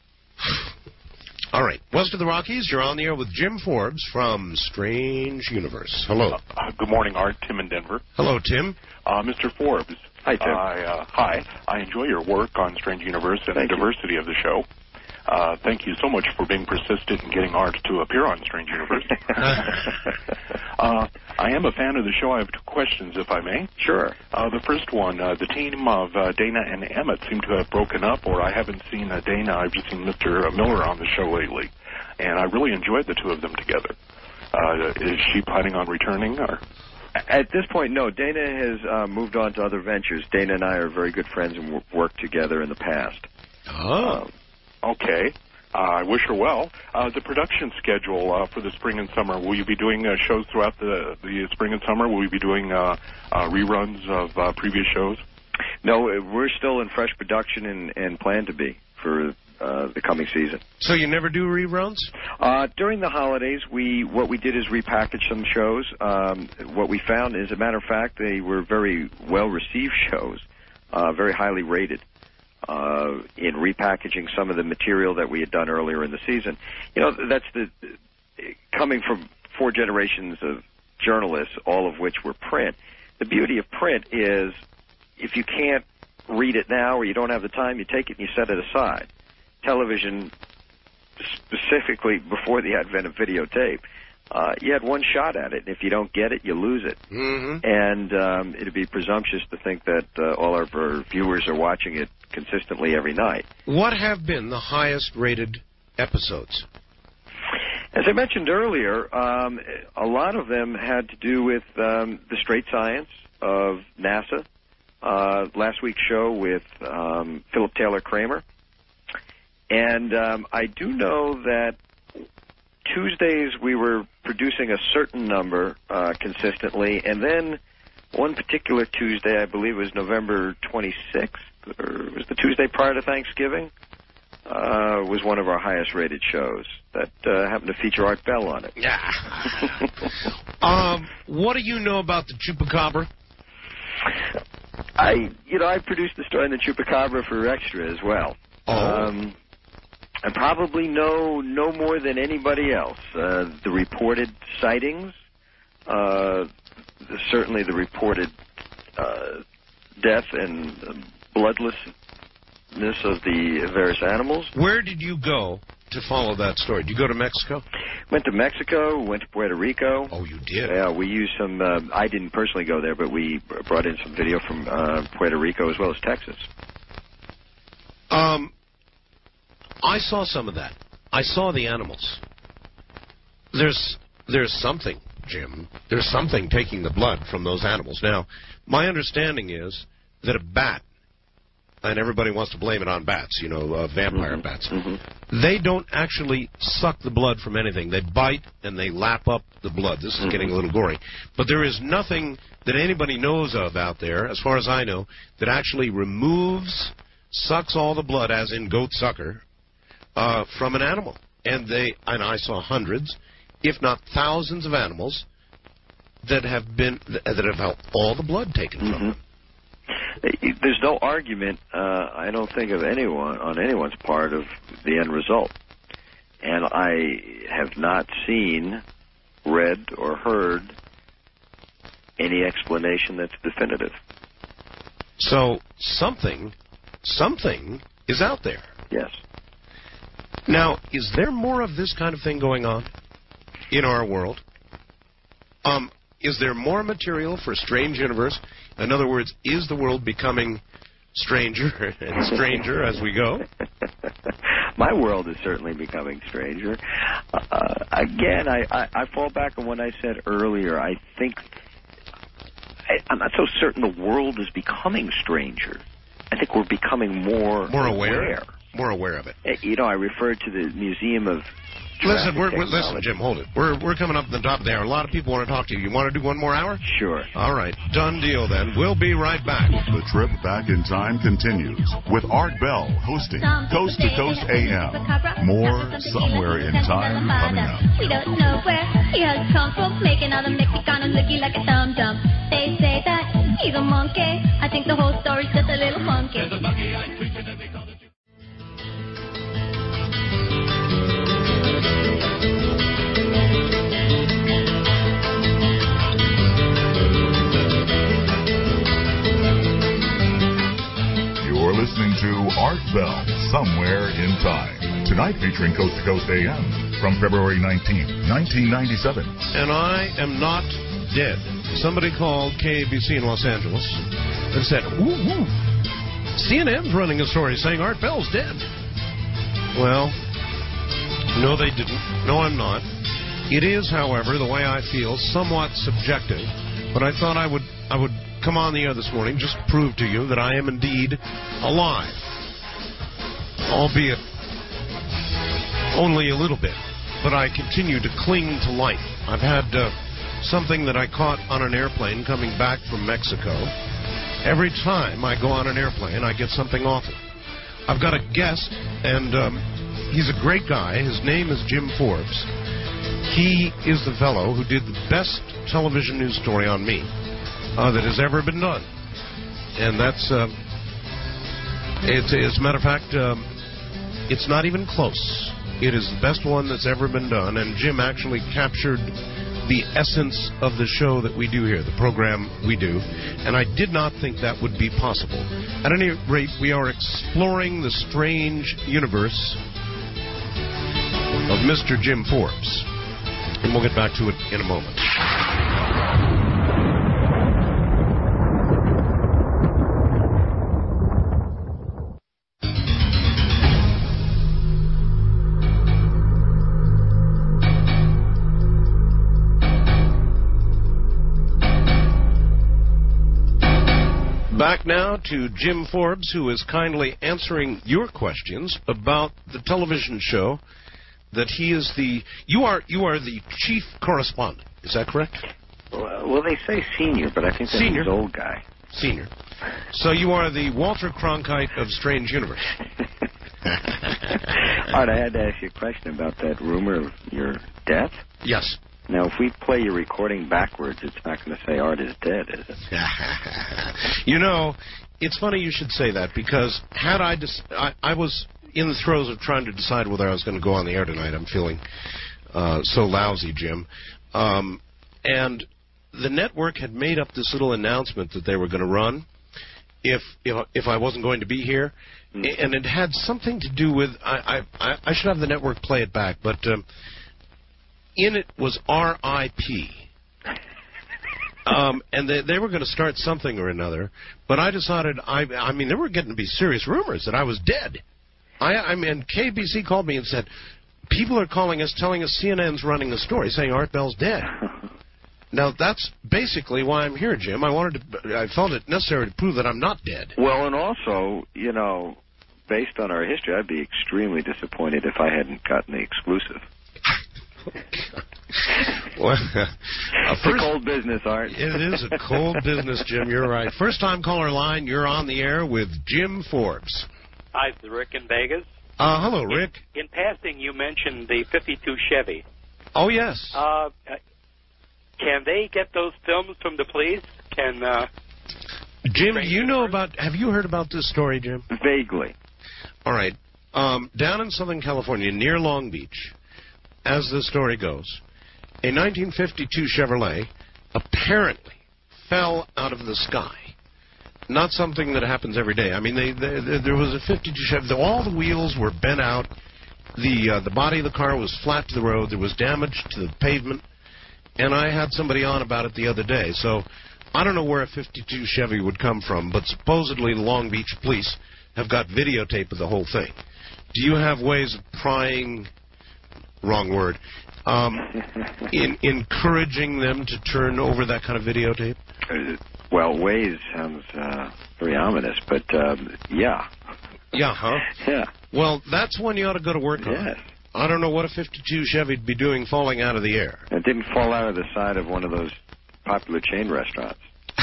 All right. West of the Rockies, you're on the air with Jim Forbes from Strange Universe. Hello. Uh, good morning, Art. Tim in Denver. Hello, Tim. Uh, Mister Forbes. Hi, Tim. I, uh, hi. I enjoy your work on Strange Universe and Thank the you. diversity of the show. Uh, thank you so much for being persistent in getting Art to appear on Strange Universe. uh, I am a fan of the show. I have two questions, if I may. Sure. Uh, the first one, uh, the team of uh, Dana and Emmett seem to have broken up, or I haven't seen uh, Dana. I've just seen Mister Miller on the show lately, and I really enjoyed the two of them together. Uh, is she planning on returning, or...? At this point, no. Dana has uh, moved on to other ventures. Dana and I are very good friends and w- worked together in the past. Oh. Um, Okay. Uh, I wish her well. Uh, the production schedule uh, for the spring and summer, will you be doing uh, shows throughout the, the spring and summer? Will you be doing uh, uh, reruns of uh, previous shows? No, we're still in fresh production and, and plan to be for uh, the coming season. So you never do reruns? Uh, during the holidays, we what we did is repackage some shows. Um, what we found is, as a matter of fact, they were very well-received shows, uh, very highly rated. Uh, in repackaging some of the material that we had done earlier in the season. You know, that's the coming from four generations of journalists, all of which were print. The beauty of print is if you can't read it now or you don't have the time, you take it and you set it aside. Television, specifically before the advent of videotape, uh, you had one shot at it. If you don't get it, you lose it. Mm-hmm. And um, it'd be presumptuous to think that uh, all of our viewers are watching it consistently every night. What have been the highest-rated episodes? As I mentioned earlier, um, a lot of them had to do with um, the straight science of NASA. Uh, last week's show with um, Philip Taylor Kramer. And um, I do know that Tuesdays we were producing a certain number uh, consistently, and then one particular Tuesday, I believe it was November twenty-sixth, or it was the Tuesday prior to Thanksgiving, uh, was one of our highest-rated shows that uh, happened to feature Art Bell on it. Yeah. um, what do you know about the Chupacabra? I, you know, I produced the story on the Chupacabra for Extra as well. Oh. Um, I probably know no more than anybody else. Uh, the reported sightings, uh, the, certainly the reported uh, death and uh, bloodlessness of the various animals. Where did you go to follow that story? Did you go to Mexico? Went to Mexico, went to Puerto Rico. Oh, you did? Yeah, we used some, uh, I didn't personally go there, but we brought in some video from uh, Puerto Rico as well as Texas. Um, I saw some of that. I saw the animals. There's there's something, Jim. There's something taking the blood from those animals. Now, my understanding is that a bat, and everybody wants to blame it on bats, you know, uh, vampire mm-hmm. bats, mm-hmm. they don't actually suck the blood from anything. They bite and they lap up the blood. This is mm-hmm. getting a little gory. But there is nothing that anybody knows of out there, as far as I know, that actually removes, sucks all the blood, as in goat sucker, uh, from an animal. And they, and I saw hundreds, if not thousands of animals that have been, that have had all the blood taken mm-hmm. from them. There's no argument, uh, I don't think, of anyone on anyone's part of the end result. And I have not seen, read, or heard any explanation that's definitive. So something, something is out there. Yes. Now, is there more of this kind of thing going on in our world? Um, is there more material for Strange Universe? In other words, is the world becoming stranger and stranger as we go? My world is certainly becoming stranger. Uh, again, I, I, I fall back on what I said earlier. I think, I, I'm not so certain the world is becoming stranger. I think we're becoming more, more aware. aware. More aware of it. You know, I referred to the Museum of Listen, we're, we're, listen, Jim, hold it. We're we're coming up to the top of the hour. A lot of people want to talk to you. You want to do one more hour? Sure. All right. Done deal, then. We'll be right back. The trip back in time continues with Art Bell hosting Coast to Coast A M. More Somewhere in Time coming up. We don't know where he has come from, making all the Mexicanos looking like a dum-dum. They say that he's a monkey. I think the whole story's just a little funky. You're listening to Art Bell, Somewhere in Time. Tonight featuring Coast to Coast A M from February nineteenth, nineteen ninety-seven. And I am not dead. Somebody called K A B C in Los Angeles and said, ooh, ooh, C N N's running a story saying Art Bell's dead. Well, no, they didn't. No, I'm not. It is, however, the way I feel, somewhat subjective. But I thought I would I would come on the air this morning just to prove to you that I am indeed alive. Albeit only a little bit. But I continue to cling to life. I've had uh, something that I caught on an airplane coming back from Mexico. Every time I go on an airplane, I get something awful. I've got a guest, and um, he's a great guy. His name is Jim Forbes. He is the fellow who did the best television news story on me uh, that has ever been done. And that's, uh, it's, as a matter of fact, um, it's not even close. It is the best one that's ever been done, and Jim actually captured the essence of the show that we do here, the program we do, and I did not think that would be possible. At any rate, we are exploring the strange universe of Mister Jim Forbes. And we'll get back to it in a moment. Back now to Jim Forbes, who is kindly answering your questions about the television show that he is the you are you are the chief correspondent. Is that correct? Well, they say senior, but I think that senior. means old guy. Senior. So you are the Walter Cronkite of Strange Universe. Art, I had to ask you a question about that rumor of your death. Yes. Now, if we play your recording backwards, it's not going to say Art is dead, is it? You know, it's funny you should say that, because had I, dis- I... I was in the throes of trying to decide whether I was going to go on the air tonight. I'm feeling uh, so lousy, Jim. Um, and the network had made up this little announcement that they were going to run if, if if I wasn't going to be here. Mm. And it had something to do with... I, I, I should have the network play it back, but... Um, in it was R I P Um, and they, they were going to start something or another, but I decided, I, I mean, there were getting to be serious rumors that I was dead. I, I mean, K B C called me and said, people are calling us, telling us C N N's running a story saying Art Bell's dead. Now, that's basically why I'm here, Jim. I wanted to, I felt it necessary to prove that I'm not dead. Well, and also, you know, based on our history, I'd be extremely disappointed if I hadn't gotten the exclusive. Well, uh, it's a cold business, Art. It is a cold business, Jim. You're right. First time caller line, you're on the air with Jim Forbes. Hi, it's Rick in Vegas. Uh, hello, Rick. In, in passing, you mentioned the fifty-two Chevy. Oh, yes. Uh, can they get those films from the police? Can uh, Jim, do you know about, have you heard about this story, Jim? Vaguely. All right. Um, down in Southern California, near Long Beach, as the story goes, a nineteen fifty-two Chevrolet apparently fell out of the sky. Not something that happens every day. I mean, they, they, they, there was a fifty-two Chevy. All the wheels were bent out. The uh, the body of the car was flat to the road. There was damage to the pavement. And I had somebody on about it the other day. So I don't know where a fifty-two Chevy would come from, but supposedly the Long Beach police have got videotape of the whole thing. Do you have ways of prying... Wrong word. Um, in encouraging them to turn over that kind of videotape? Uh, well, ways sounds uh, very ominous, but um, yeah. Yeah, huh? Yeah. Well, that's one you ought to go to work on. Yes. I don't know what a fifty-two Chevy'd be doing falling out of the air. It didn't fall out of the side of one of those popular chain restaurants.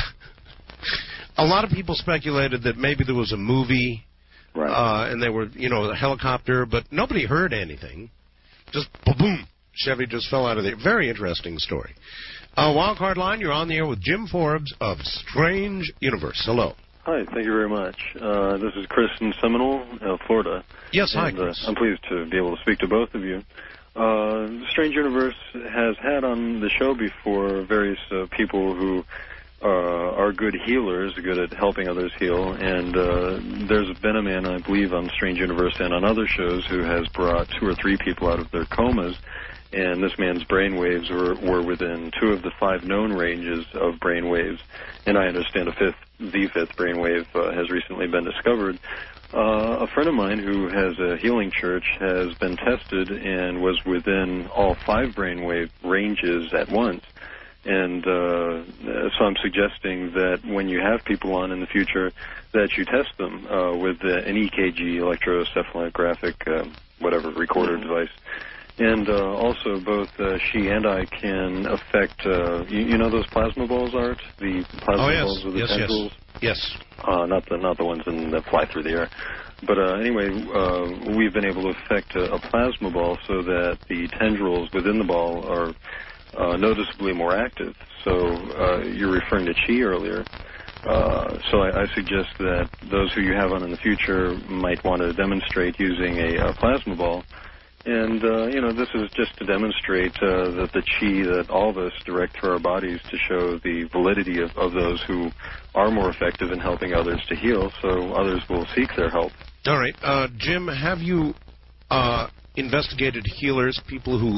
A lot of people speculated that maybe there was a movie, right. uh, and they were, you know, a helicopter, but nobody heard anything. Just boom, Chevy just fell out of there. Very interesting story. Uh, Wildcard line, you're on the air with Jim Forbes of Strange Universe. Hello. Hi, thank you very much. Uh, this is Chris in Seminole, uh, Florida. Yes, hi, and, Chris. Uh, I'm pleased to be able to speak to both of you. Uh, Strange Universe has had on the show before various uh, people who uh, are good healers, good at helping others heal, and uh, there's been a man, I believe, on Strange Universe and on other shows who has brought two or three people out of their comas, and this man's brainwaves were, were within two of the five known ranges of brainwaves, and I understand a fifth, the fifth brainwave uh, has recently been discovered. Uh, a friend of mine who has a healing church has been tested and was within all five brainwave ranges at once. And uh, so I'm suggesting that when you have people on in the future, that you test them uh, with uh, an E K G, electroencephalographic, uh, whatever, recorder mm-hmm. device. And uh, also, both uh, she and I can affect, uh, you, you know those plasma balls, Art? The plasma oh, yes. balls with the yes, tendrils? Yes, yes. Uh, not the not the ones in, that fly through the air. But uh, anyway, uh, we've been able to affect a, a plasma ball so that the tendrils within the ball are uh, noticeably more active. So uh, you're referring to chi earlier. Uh, so I, I suggest that those who you have on in the future might want to demonstrate using a, a plasma ball. And, uh, you know, this is just to demonstrate uh, that the chi that all of us direct through our bodies to show the validity of, of those who are more effective in helping others to heal, so others will seek their help. All right. Uh, Jim, have you uh, investigated healers, people who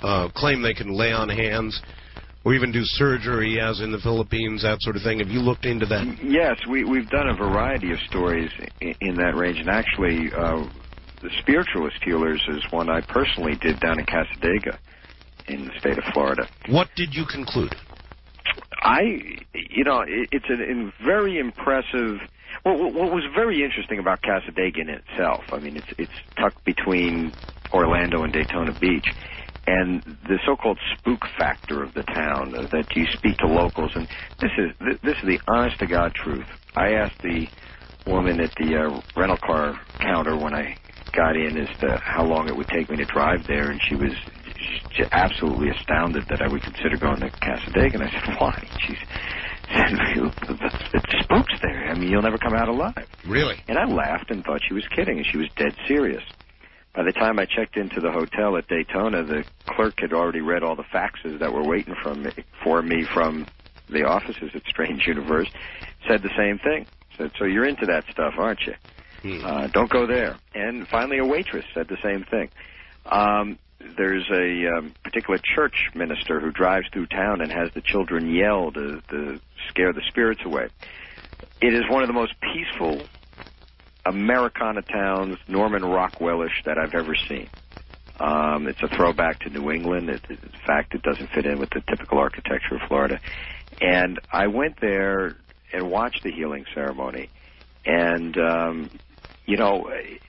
uh, claim they can lay on hands or even do surgery, as in the Philippines, that sort of thing. Have you looked into that? Yes, we, we've done a variety of stories in, in that range, and actually, uh, the spiritualist healers is one I personally did down in Casadega in the state of Florida. What did you conclude? I, you know, it, it's a, a very impressive. Well, what was very interesting about Casadega in itself, I mean, it's it's tucked between Orlando and Daytona Beach, and the so-called spook factor of the town, uh, that you speak to locals, and this is this is the honest-to-God truth. I asked the woman at the uh, rental car counter when I got in as to how long it would take me to drive there, and she was she's absolutely astounded that I would consider going to Casadega, and I said, why? She's it spooks there. I mean, you'll never come out alive. Really? And I laughed and thought she was kidding, and she was dead serious. By the time I checked into the hotel at Daytona, the clerk had already read all the faxes that were waiting from me, for me from the offices at Strange Universe, said the same thing. Said, so you're into that stuff, aren't you? Hmm. Uh, don't go there. And finally a waitress said the same thing. Um, there's a um, particular church minister who drives through town and has the children yell to, to scare the spirits away. It is one of the most peaceful Americana towns, Norman Rockwell-ish, that I've ever seen. Um, it's a throwback to New England. It, in fact, it doesn't fit in with the typical architecture of Florida. And I went there and watched the healing ceremony. And, um, you know,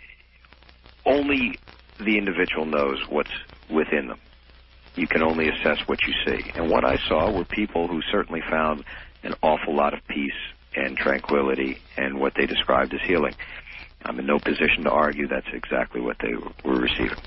only the individual knows what's within them. You can only assess what you see. And what I saw were people who certainly found an awful lot of peace and tranquility and what they described as healing. I'm in no position to argue that's exactly what they were receiving.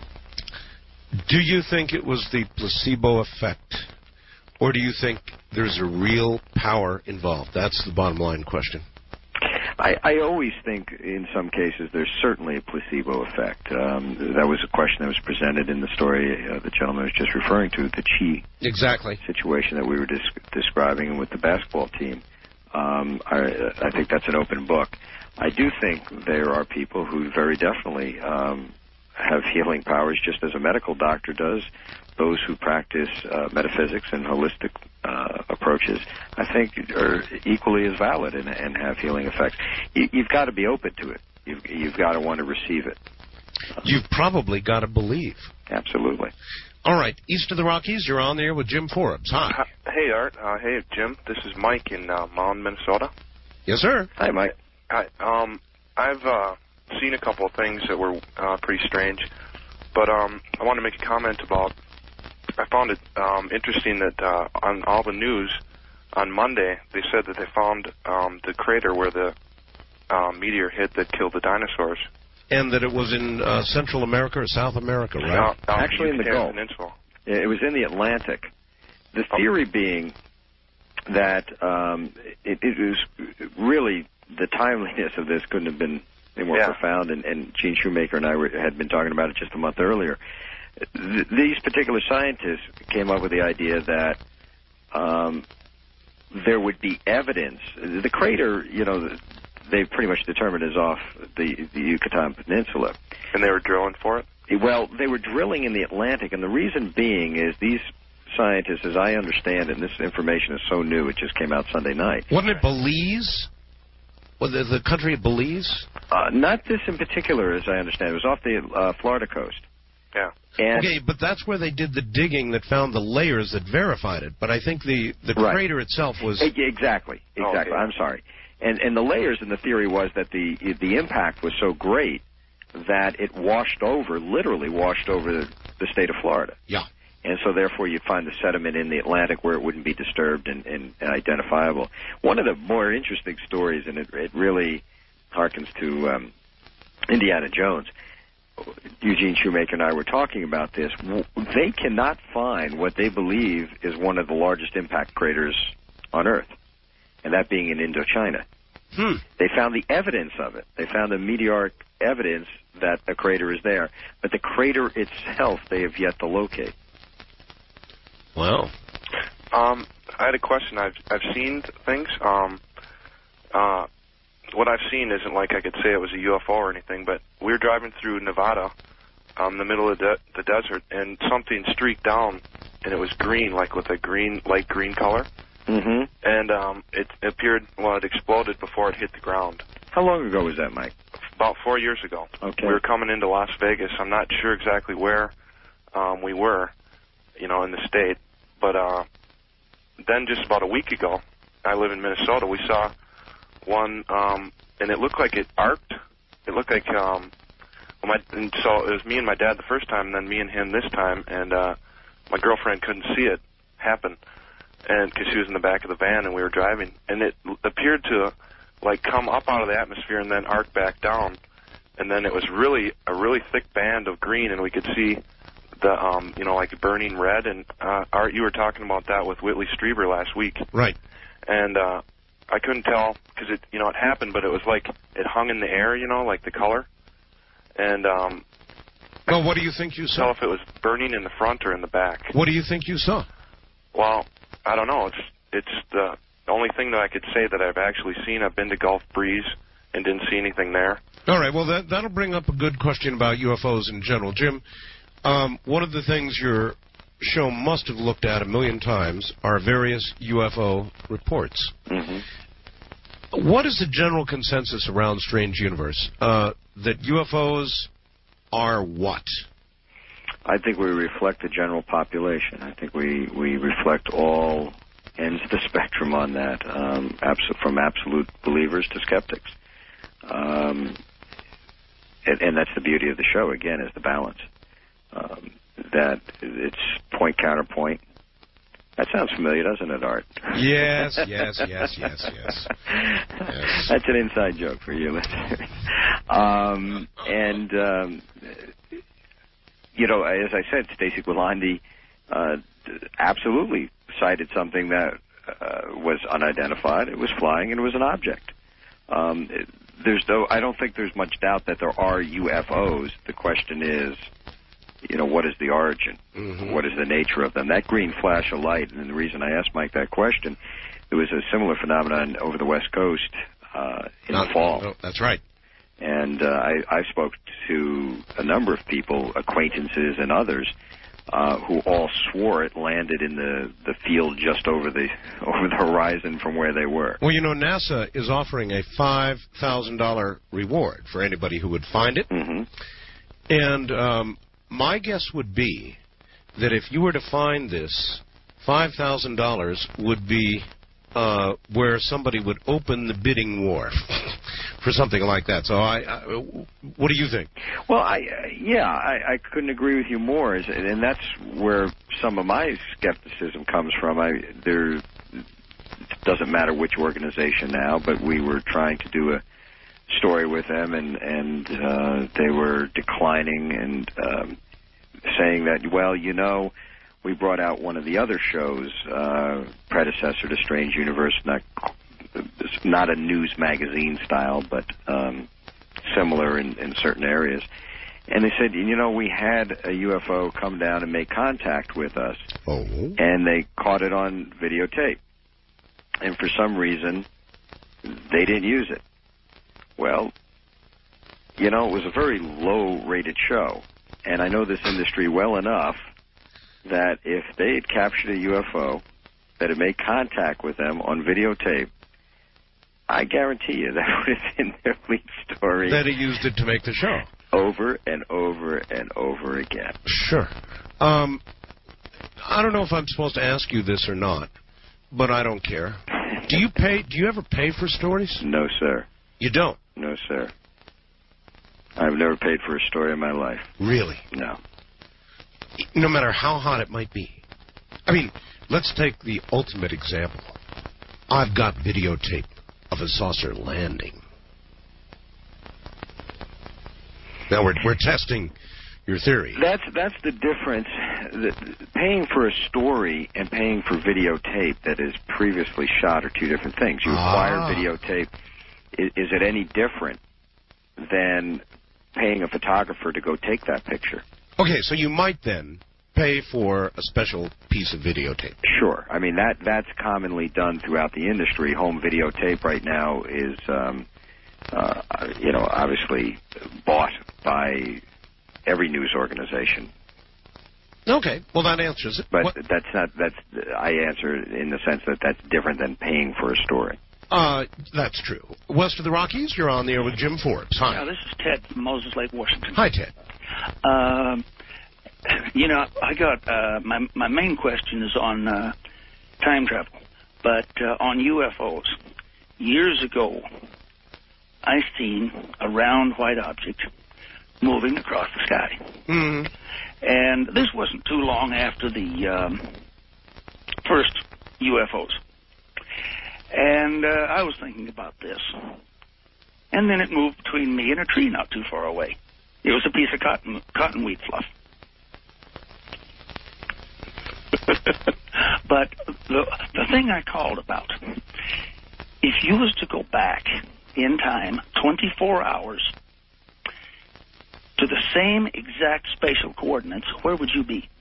Do you think it was the placebo effect, or do you think there's a real power involved? That's the bottom line question. I, I always think in some cases there's certainly a placebo effect. Um, that was a question that was presented in the story uh, the gentleman was just referring to, the Chi exactly. situation that we were dis- describing with the basketball team. Um, I, I think that's an open book. I do think there are people who very definitely um, have healing powers, just as a medical doctor does. Those who practice uh, metaphysics and holistic uh, approaches, I think, are equally as valid and, and have healing effects. You, you've got to be open to it. You've, you've got to want to receive it. You've probably got to believe. Absolutely. All right, east of the Rockies, you're on there with Jim Forbes. Hi. Hey, Art. Uh, hey, Jim. This is Mike in uh, Mound, Minnesota. Yes, sir. Hi, Mike. Hi. Um, I've uh, seen a couple of things that were uh, pretty strange, but um, I want to make a comment about. I found it um, interesting that uh, on all the news on Monday they said that they found um, the crater where the uh, meteor hit that killed the dinosaurs. And that it was in uh, Central America or South America, right? Down, down Actually, in the Gulf. Peninsula. It was in the Atlantic. The theory oh. being that um, it, it was really the timeliness of this couldn't have been any more yeah. profound, and, and Gene Shoemaker and I were, had been talking about it just a month earlier. Th- these particular scientists came up with the idea that um, there would be evidence. The crater, you know, they pretty much determined is off the, the Yucatan Peninsula. And they were drilling for it? Well, they were drilling in the Atlantic, and the reason being is these scientists, as I understand it, and this information is so new, it just came out Sunday night. Wasn't it Belize? Was it the country of Belize? Uh, not this in particular, as I understand. It was off the uh, Florida coast. Yeah. And okay, but that's where they did the digging that found the layers that verified it. But I think the, the right. crater itself was... Exactly, exactly. Oh, okay. I'm sorry. And, and the layers, and the theory was that the the impact was so great that it washed over, literally washed over the, the state of Florida. Yeah. And so, therefore, you'd find the sediment in the Atlantic where it wouldn't be disturbed and, and, and identifiable. One of the more interesting stories, and it, it really harkens to um, Indiana Jones, Eugene Shoemaker and I were talking about this. They cannot find what they believe is one of the largest impact craters on Earth, and that being in Indochina. Hmm. They found the evidence of it. They found the meteoric evidence that a crater is there, but the crater itself they have yet to locate. Wow. Um, I had a question. I've I've seen things. Um, uh, what I've seen isn't like I could say it was a U F O or anything, but we were driving through Nevada um, in the middle of the, de- the desert, and something streaked down, and it was green, like with a green, light green color. Mm-hmm. And um, it appeared, well, it exploded before it hit the ground. How long ago was that, Mike? About four years ago. Okay. We were coming into Las Vegas. I'm not sure exactly where um, we were, you know, in the state. But uh, then just about a week ago, I live in Minnesota, we saw one, um, and it looked like it arced. It looked like, um, well, my, and so it was me and my dad the first time, and then me and him this time, and uh, my girlfriend couldn't see it happen, and because she was in the back of the van and we were driving, and it appeared to like come up out of the atmosphere and then arc back down, and then it was really a really thick band of green, and we could see the um, you know, like burning red. And uh, Art, you were talking about that with Whitley Strieber last week, right? And uh, I couldn't tell because it, you know, it happened, but it was like it hung in the air, you know, like the color. And um, well, what do you think you saw? Tell if it was burning in the front or in the back. What do you think you saw? Well, I don't know. It's it's the only thing that I could say that I've actually seen. I've been to Gulf Breeze and didn't see anything there. All right. Well, that that'll bring up a good question about U F Os in general, Jim. Um, one of the things your show must have looked at a million times are various U F O reports. Mm-hmm. What is the general consensus around Strange Universe? Uh, that U F Os are what? I think we reflect the general population. I think we, we reflect all ends of the spectrum on that, um, abso- from absolute believers to skeptics. Um, and, and that's the beauty of the show, again, is the balance. Um, that it's point counterpoint. That sounds familiar, doesn't it, Art? Yes, yes, yes, yes, yes. yes. That's an inside joke for you listeners. Um, and, um, you know, as I said, Stacy Gualandi uh, absolutely cited something that uh, was unidentified. It was flying, and it was an object. Um, it, there's no, I don't think there's much doubt that there are U F Os. The question is, you know, what is the origin? Mm-hmm. What is the nature of them? That green flash of light, and the reason I asked Mike that question, there was a similar phenomenon over the West Coast uh, in Not, the fall. No, that's right. And uh, I, I spoke to a number of people, acquaintances and others, uh, who all swore it landed in the, the field just over the over the horizon from where they were. Well, you know, NASA is offering a five thousand dollars reward for anybody who would find it. Mm-hmm. And um, my guess would be that if you were to find this, five thousand dollars would be uh, where somebody would open the bidding war for something like that. So, I, I, what do you think? Well, I uh, yeah, I, I couldn't agree with you more, and that's where some of my skepticism comes from. I there it doesn't matter which organization now, but we were trying to do a story with them, and and uh, they were declining and um, saying that, well, you know, we brought out one of the other shows, uh, predecessor to Strange Universe, not not a news magazine style, but um, similar in, in certain areas. And they said, you know, we had a U F O come down and make contact with us, oh. and they caught it on videotape. And for some reason, they didn't use it. Well, you know, it was a very low-rated show, and I know this industry well enough that if they had captured a U F O that had made contact with them on videotape, I guarantee you that would have been their lead story. That he used it to make the show. Over and over and over again. Sure. Um, I don't know if I'm supposed to ask you this or not, but I don't care. Do you pay? Do you ever pay for stories? No, sir. You don't? No, sir. I've never paid for a story in my life. Really? No. No matter how hot it might be. I mean, let's take the ultimate example. I've got videotape of a saucer landing. Now we're we're testing your theory. That's that's the difference. The, paying for a story and paying for videotape that is previously shot are two different things. You acquire ah. videotape. Is, is it any different than paying a photographer to go take that picture? Okay, so you might then pay for a special piece of videotape. Sure. I mean, that that's commonly done throughout the industry. Home videotape right now is, um, uh, you know, obviously bought by every news organization. Okay, well, that answers it. But What? that's not, that's, I answer in the sense that that's different than paying for a story. Uh, that's true. West of the Rockies, you're on the air with Jim Forbes. Hi. Yeah, this is Ted from Moses Lake, Washington. Hi, Ted. Um, you know, I got, uh, my, my main question is on uh, time travel, but uh, on U F Os. Years ago, I seen a round white object moving across the sky. Mm-hmm. And this wasn't too long after the um, first U F Os. And uh, I was thinking about this. And then it moved between me and a tree not too far away. It was a piece of cotton cottonweed fluff. But the, the thing I called about, if you was to go back in time twenty-four hours to the same exact spatial coordinates, where would you be?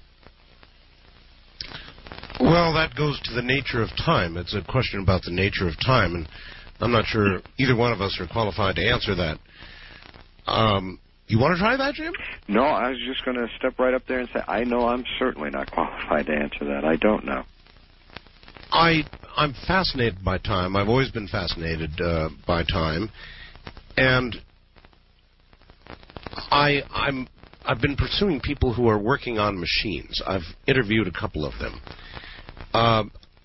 Well, that goes to the nature of time. It's a question about the nature of time, and I'm not sure either one of us are qualified to answer that. Um, you want to try that, Jim? No, I was just going to step right up there and say, I know I'm certainly not qualified to answer that. I don't know. I, I'm fascinated by time. I've always been fascinated uh, by time. And I, I'm, I've been pursuing people who are working on machines. I've interviewed a couple of them. Uh,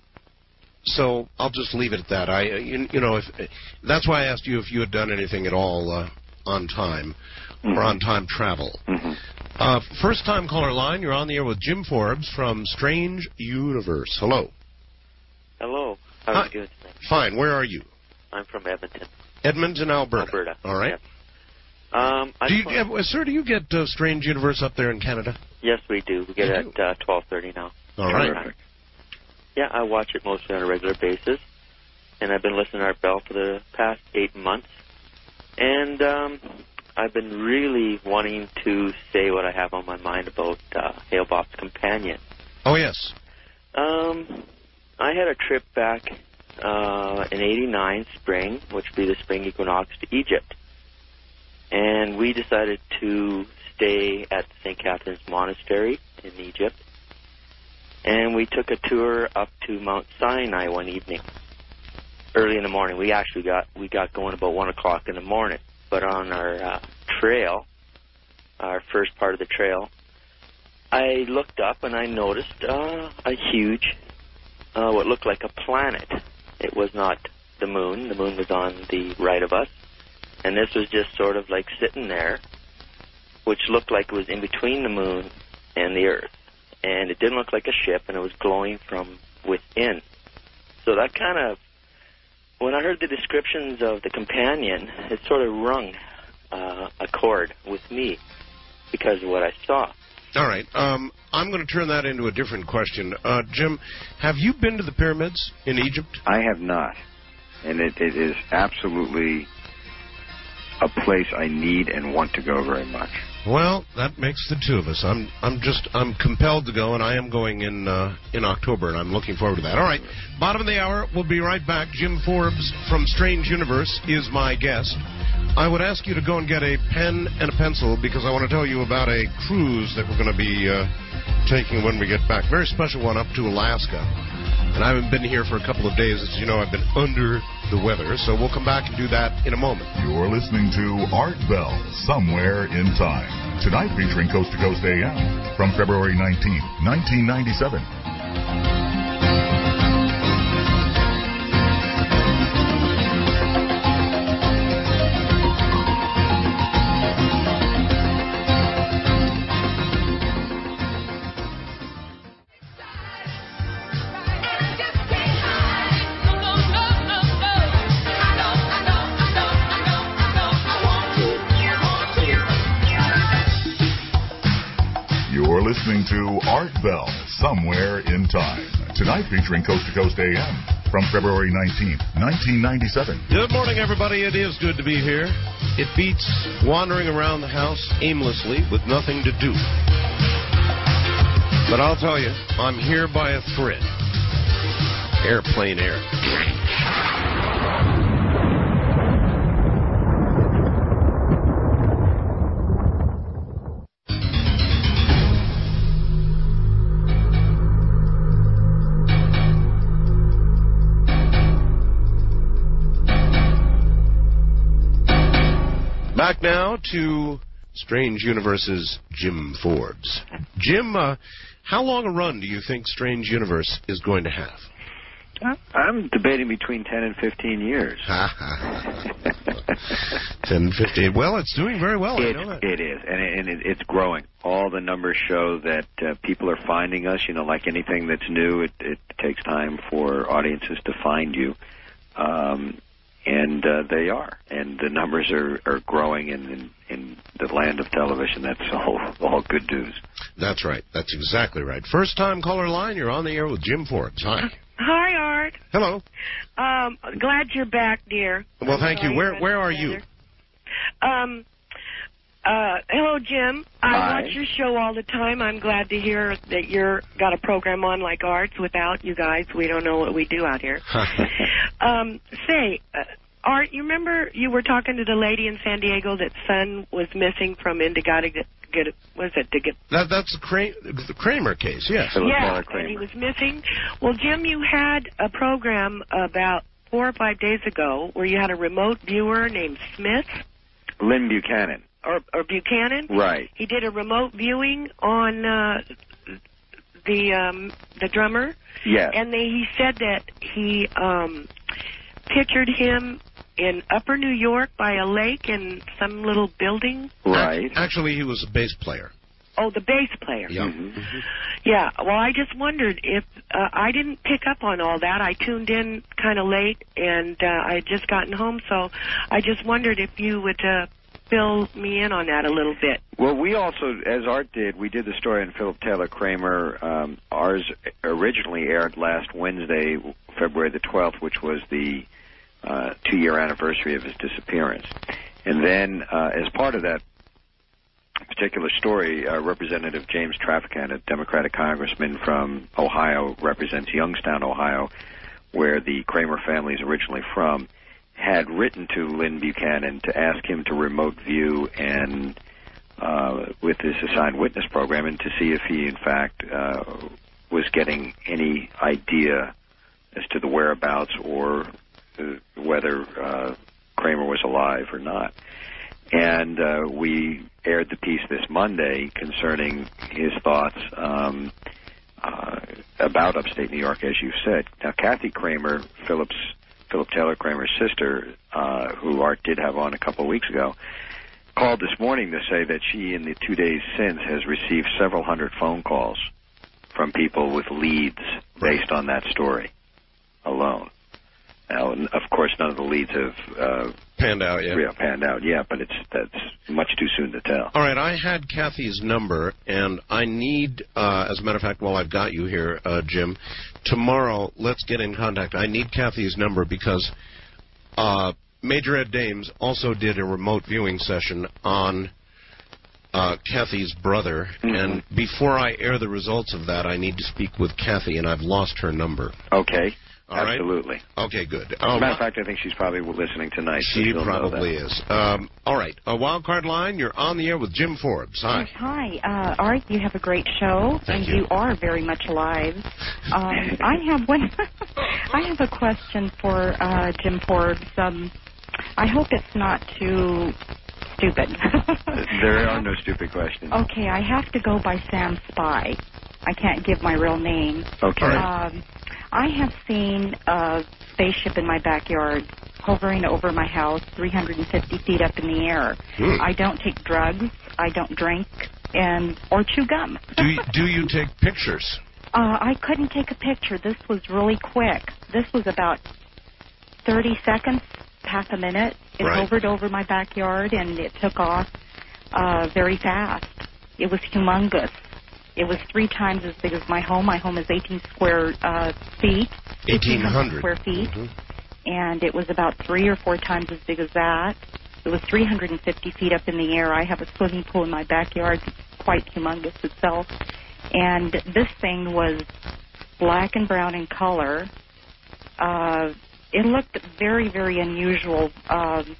so I'll just leave it at that. I, you, you know, if that's why I asked you if you had done anything at all uh, on time mm-hmm. or on time travel. Mm-hmm. Uh, first time caller line, you're on the air with Jim Forbes from Strange Universe. Hello. Hello. How are you doing tonight? Fine. Where are you? I'm from Edmonton. Edmonton, Alberta. Alberta. All right. Yep. Um, I do you, yeah, sir, do you get uh, Strange Universe up there in Canada? Yes, we do. We get it at uh, twelve thirty now. All right. Yeah, I watch it mostly on a regular basis, and I've been listening to Art Bell for the past eight months. And um, I've been really wanting to say what I have on my mind about uh, Hale-Bopp's Companion. Oh, yes. Um, I had a trip back uh, in eighty-nine spring, which would be the spring equinox, to Egypt. And we decided to stay at Saint Catherine's Monastery in Egypt. And we took a tour up to Mount Sinai one evening, early in the morning. We actually got we got going about one o'clock in the morning. But on our uh, trail, our first part of the trail, I looked up and I noticed uh, a huge, uh, what looked like a planet. It was not the moon. The moon was on the right of us. And this was just sort of like sitting there, which looked like it was in between the moon and the earth. And it didn't look like a ship, and it was glowing from within. So that kind of, when I heard the descriptions of the Companion, it sort of rung uh, a chord with me because of what I saw. All right. Um, I'm going to turn that into a different question. Uh, Jim, have you been to the pyramids in Egypt? I have not. And it, it is absolutely a place I need and want to go very much. Well, that makes the two of us. I'm I'm just I'm compelled to go, and I am going in uh, in October, and I'm looking forward to that. All right, bottom of the hour, we'll be right back. Jim Forbes from Strange Universe is my guest. I would ask you to go and get a pen and a pencil because I want to tell you about a cruise that we're going to be uh, taking when we get back. Very special one up to Alaska. And I haven't been here for a couple of days. As you know, I've been under the weather, so we'll come back and do that in a moment. You're listening to Art Bell, Somewhere in Time. Tonight featuring Coast to Coast A M from February nineteenth, nineteen ninety-seven. Listening to Art Bell, Somewhere in Time. Tonight featuring Coast to Coast A M from February nineteenth, nineteen ninety-seven. Good morning, everybody. It is good to be here. It beats wandering around the house aimlessly with nothing to do. But I'll tell you, I'm here by a thread. Airplane air. Back now to Strange Universe's Jim Forbes. Jim, uh, how long a run do you think Strange Universe is going to have? I'm debating between ten and fifteen years. ten, fifteen. Well, it's doing very well. It, I know that. It is, and, it, and it, it's growing. All the numbers show that uh, people are finding us. You know, like anything that's new, it, it takes time for audiences to find you. Um, and uh, they are. And the numbers are, are growing in, in, in the land of television. That's all, all good news. That's right. That's exactly right. First time caller line, you're on the air with Jim Forbes. Hi. Hi, Art. Hello. Um, glad you're back, dear. Well, I'm thank you. Where where are you? Um, uh, hello, Jim. I Hi. watch your show all the time. I'm glad to hear that you're got a program on like Art's. Without you guys, we don't know what we do out here. um, say, uh, Art, you remember you were talking to the lady in San Diego that son was missing from Indigada? Get, was it to get that? That's the, Kram, the Kramer case, yes. Yeah, and he was missing. Well, Jim, you had a program about four or five days ago where you had a remote viewer named Smith. Lynn Buchanan. Or, or Buchanan. Right. He did a remote viewing on uh, the um, the drummer. Yes. And they, he said that he um, pictured him in Upper New York by a lake in some little building. Right. Actually, he was a bass player. Oh, the bass player. Yeah. Mm-hmm. Yeah. Well, I just wondered if uh, I didn't pick up on all that. I tuned in kind of late, and uh, I had just gotten home, so I just wondered if you would uh, fill me in on that a little bit. Well, we also, as Art did, we did the story on Philip Taylor Kramer. Um, ours originally aired last Wednesday, February the twelfth, which was the Uh, two-year anniversary of his disappearance. And then, uh, as part of that particular story, uh, Representative James Traficant, a Democratic congressman from Ohio, represents Youngstown, Ohio, where the Kramer family is originally from, had written to Lynn Buchanan to ask him to remote view and uh, with this assigned witness program and to see if he, in fact, uh, was getting any idea as to the whereabouts or whether uh, Kramer was alive or not. And uh, we aired the piece this Monday concerning his thoughts um, uh, about upstate New York, as you said. Now, Kathy Kramer, Philip's, Philip Taylor Kramer's sister, uh, who Art did have on a couple of weeks ago, called this morning to say that she, in the two days since, has received several hundred phone calls from people with leads based on that story alone. Now, of course, none of the leads have uh, panned out yet. Yeah, panned out yet, but it's that's much too soon to tell. All right, I had Kathy's number, and I need, uh, as a matter of fact, while I've got you here, uh, Jim, tomorrow, let's get in contact. I need Kathy's number because uh, Major Ed Dames also did a remote viewing session on uh, Kathy's brother, mm-hmm. and before I air the results of that, I need to speak with Kathy, and I've lost her number. Okay. All Absolutely. Right? Okay, good. As a matter of fact, I think she's probably listening tonight. She so probably is. Um, all right. A wild card line. You're on the air with Jim Forbes. Hi. Yes, hi. Uh, Art, you have a great show, Thank and you. you are very much alive. Um, I have one. I have a question for uh, Jim Forbes. Um, I hope it's not too stupid. There are no stupid questions. Okay, I have to go by Sam Spy. I can't give my real name. Okay. Um, I have seen a spaceship in my backyard hovering over my house three hundred fifty feet up in the air. Hmm. I don't take drugs. I don't drink and or chew gum. do, you, do you take pictures? Uh, I couldn't take a picture. This was really quick. This was about thirty seconds, half a minute. It Right. hovered over my backyard, and it took off uh, very fast. It was humongous. It was three times as big as my home. My home is eighteen square uh, feet. eighteen hundred square feet. Mm-hmm. And it was about three or four times as big as that. It was three hundred fifty feet up in the air. I have a swimming pool in my backyard. It's quite humongous itself. And this thing was black and brown in color. Uh, it looked very, very unusual. Um,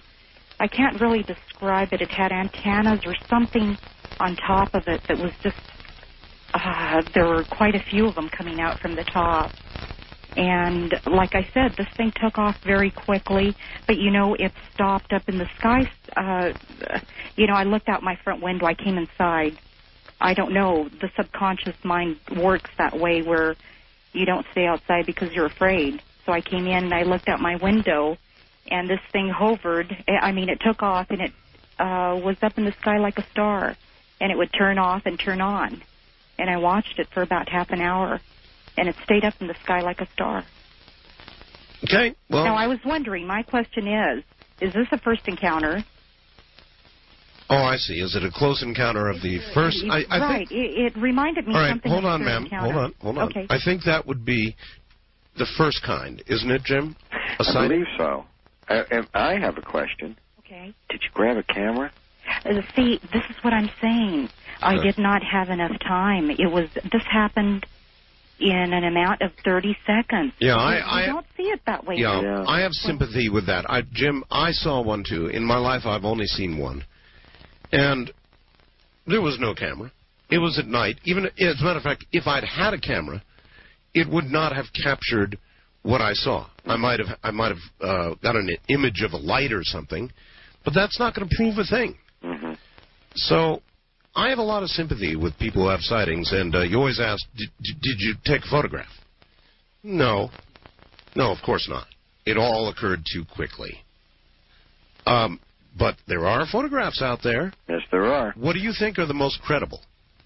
I can't really describe it. It had antennas or something on top of it that was just, uh, there were quite a few of them coming out from the top. And like I said, this thing took off very quickly, but, you know, it stopped up in the sky. Uh, you know, I looked out my front window. I came inside. I don't know. The subconscious mind works that way where you don't stay outside because you're afraid. So I came in and I looked out my window, and this thing hovered. I mean, it took off, and it uh, was up in the sky like a star, and it would turn off and turn on. And I watched it for about half an hour, and it stayed up in the sky like a star. Okay, well... Now, I was wondering, my question is, is this a first encounter? Oh, I see. Is it a close encounter of the first... I, I right. Think... It, it reminded me All right, something hold of on, a ma'am. encounter. Hold on, hold on. Okay. I think that would be the first kind, isn't it, Jim? A I sighting? believe so. I, I have a question. Okay. Did you grab a camera? Uh, see, this is what I'm saying. I Okay. did not have enough time. It was... This happened in an amount of thirty seconds. Yeah, You- I- you I- don't see it that way. Yeah, here. I have sympathy with that. I, Jim, I saw one, too. In my life, I've only seen one. And there was no camera. It was at night. Even, as a matter of fact, if I'd had a camera, it would not have captured what I saw. I might have I might have uh, got an image of a light or something, but that's not going to prove a thing. Mm-hmm. So I have a lot of sympathy with people who have sightings, and uh, you always ask, did, did you take a photograph? No. No, of course not. It all occurred too quickly. Um, but there are photographs out there. Yes, there are. What do you think are the most credible?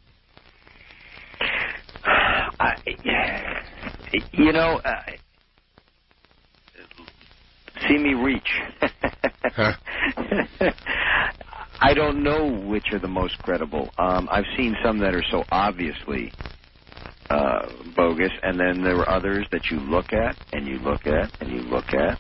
I, you know, uh, see me reach. I don't know which are the most credible. Um, I've seen some that are so obviously uh, bogus, and then there are others that you look at, and you look at, and you look at,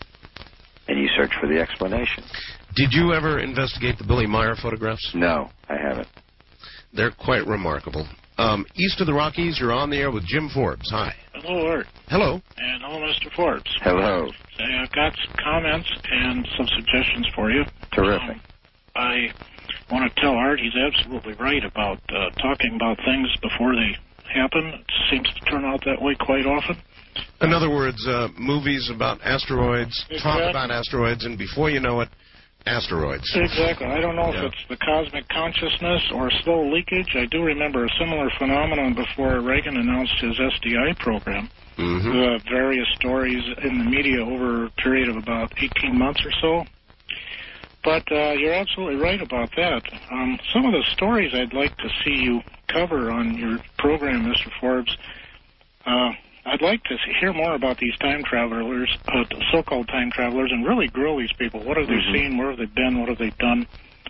and you search for the explanation. Did you ever investigate the Billy Meyer photographs? No, I haven't. They're quite remarkable. Um, east of the Rockies, you're on the air with Jim Forbes. Hi. Hello, Art. Hello. And hello, Mister Forbes. Hello. Say, I've got some comments and some suggestions for you. Terrific. Um, I want to tell Art he's absolutely right about uh, talking about things before they happen. It seems to turn out that way quite often. In other words, uh, movies about asteroids, talk Exactly. about asteroids, and before you know it, asteroids. Exactly. I don't know Yeah. if it's the cosmic consciousness or slow leakage. I do remember a similar phenomenon before Reagan announced his S D I program. Mm-hmm. Uh, various stories in the media over a period of about eighteen months or so. But uh, you're absolutely right about that. Um, some of the stories I'd like to see you cover on your program, Mister Forbes, uh, I'd like to hear more about these time travelers, uh, so-called time travelers, and really grill these people. What have they Mm-hmm. seen? Where have they been? What have they done?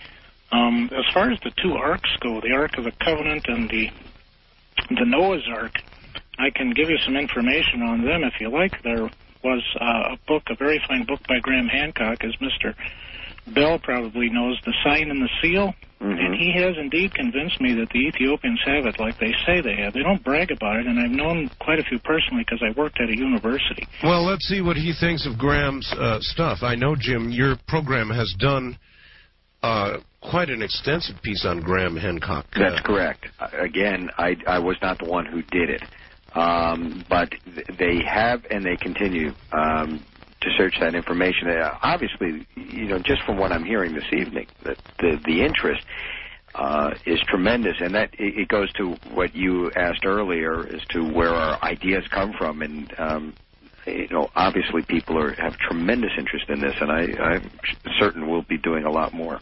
Um, as far as the two arks go, the Ark of the Covenant and the the Noah's Ark, I can give you some information on them if you like. There was uh, a book, a very fine book by Graham Hancock, as Mister Bell probably knows, The Sign and the Seal. Mm-hmm. And he has indeed convinced me that the Ethiopians have it like they say they have. They don't brag about it, and I've known quite a few personally because I worked at a university. Well, let's see what he thinks of Graham's uh, stuff. I know, Jim, your program has done uh, quite an extensive piece on Graham Hancock. That's correct. Uh, Again, I, I was not the one who did it. Um, but th- they have and they continue um, to search that information. Uh, obviously, you know, just from what I'm hearing this evening, that the, the interest uh, is tremendous. And that it, it goes to what you asked earlier as to where our ideas come from. And, um, you know, obviously people are, have tremendous interest in this, and I, I'm certain we'll be doing a lot more.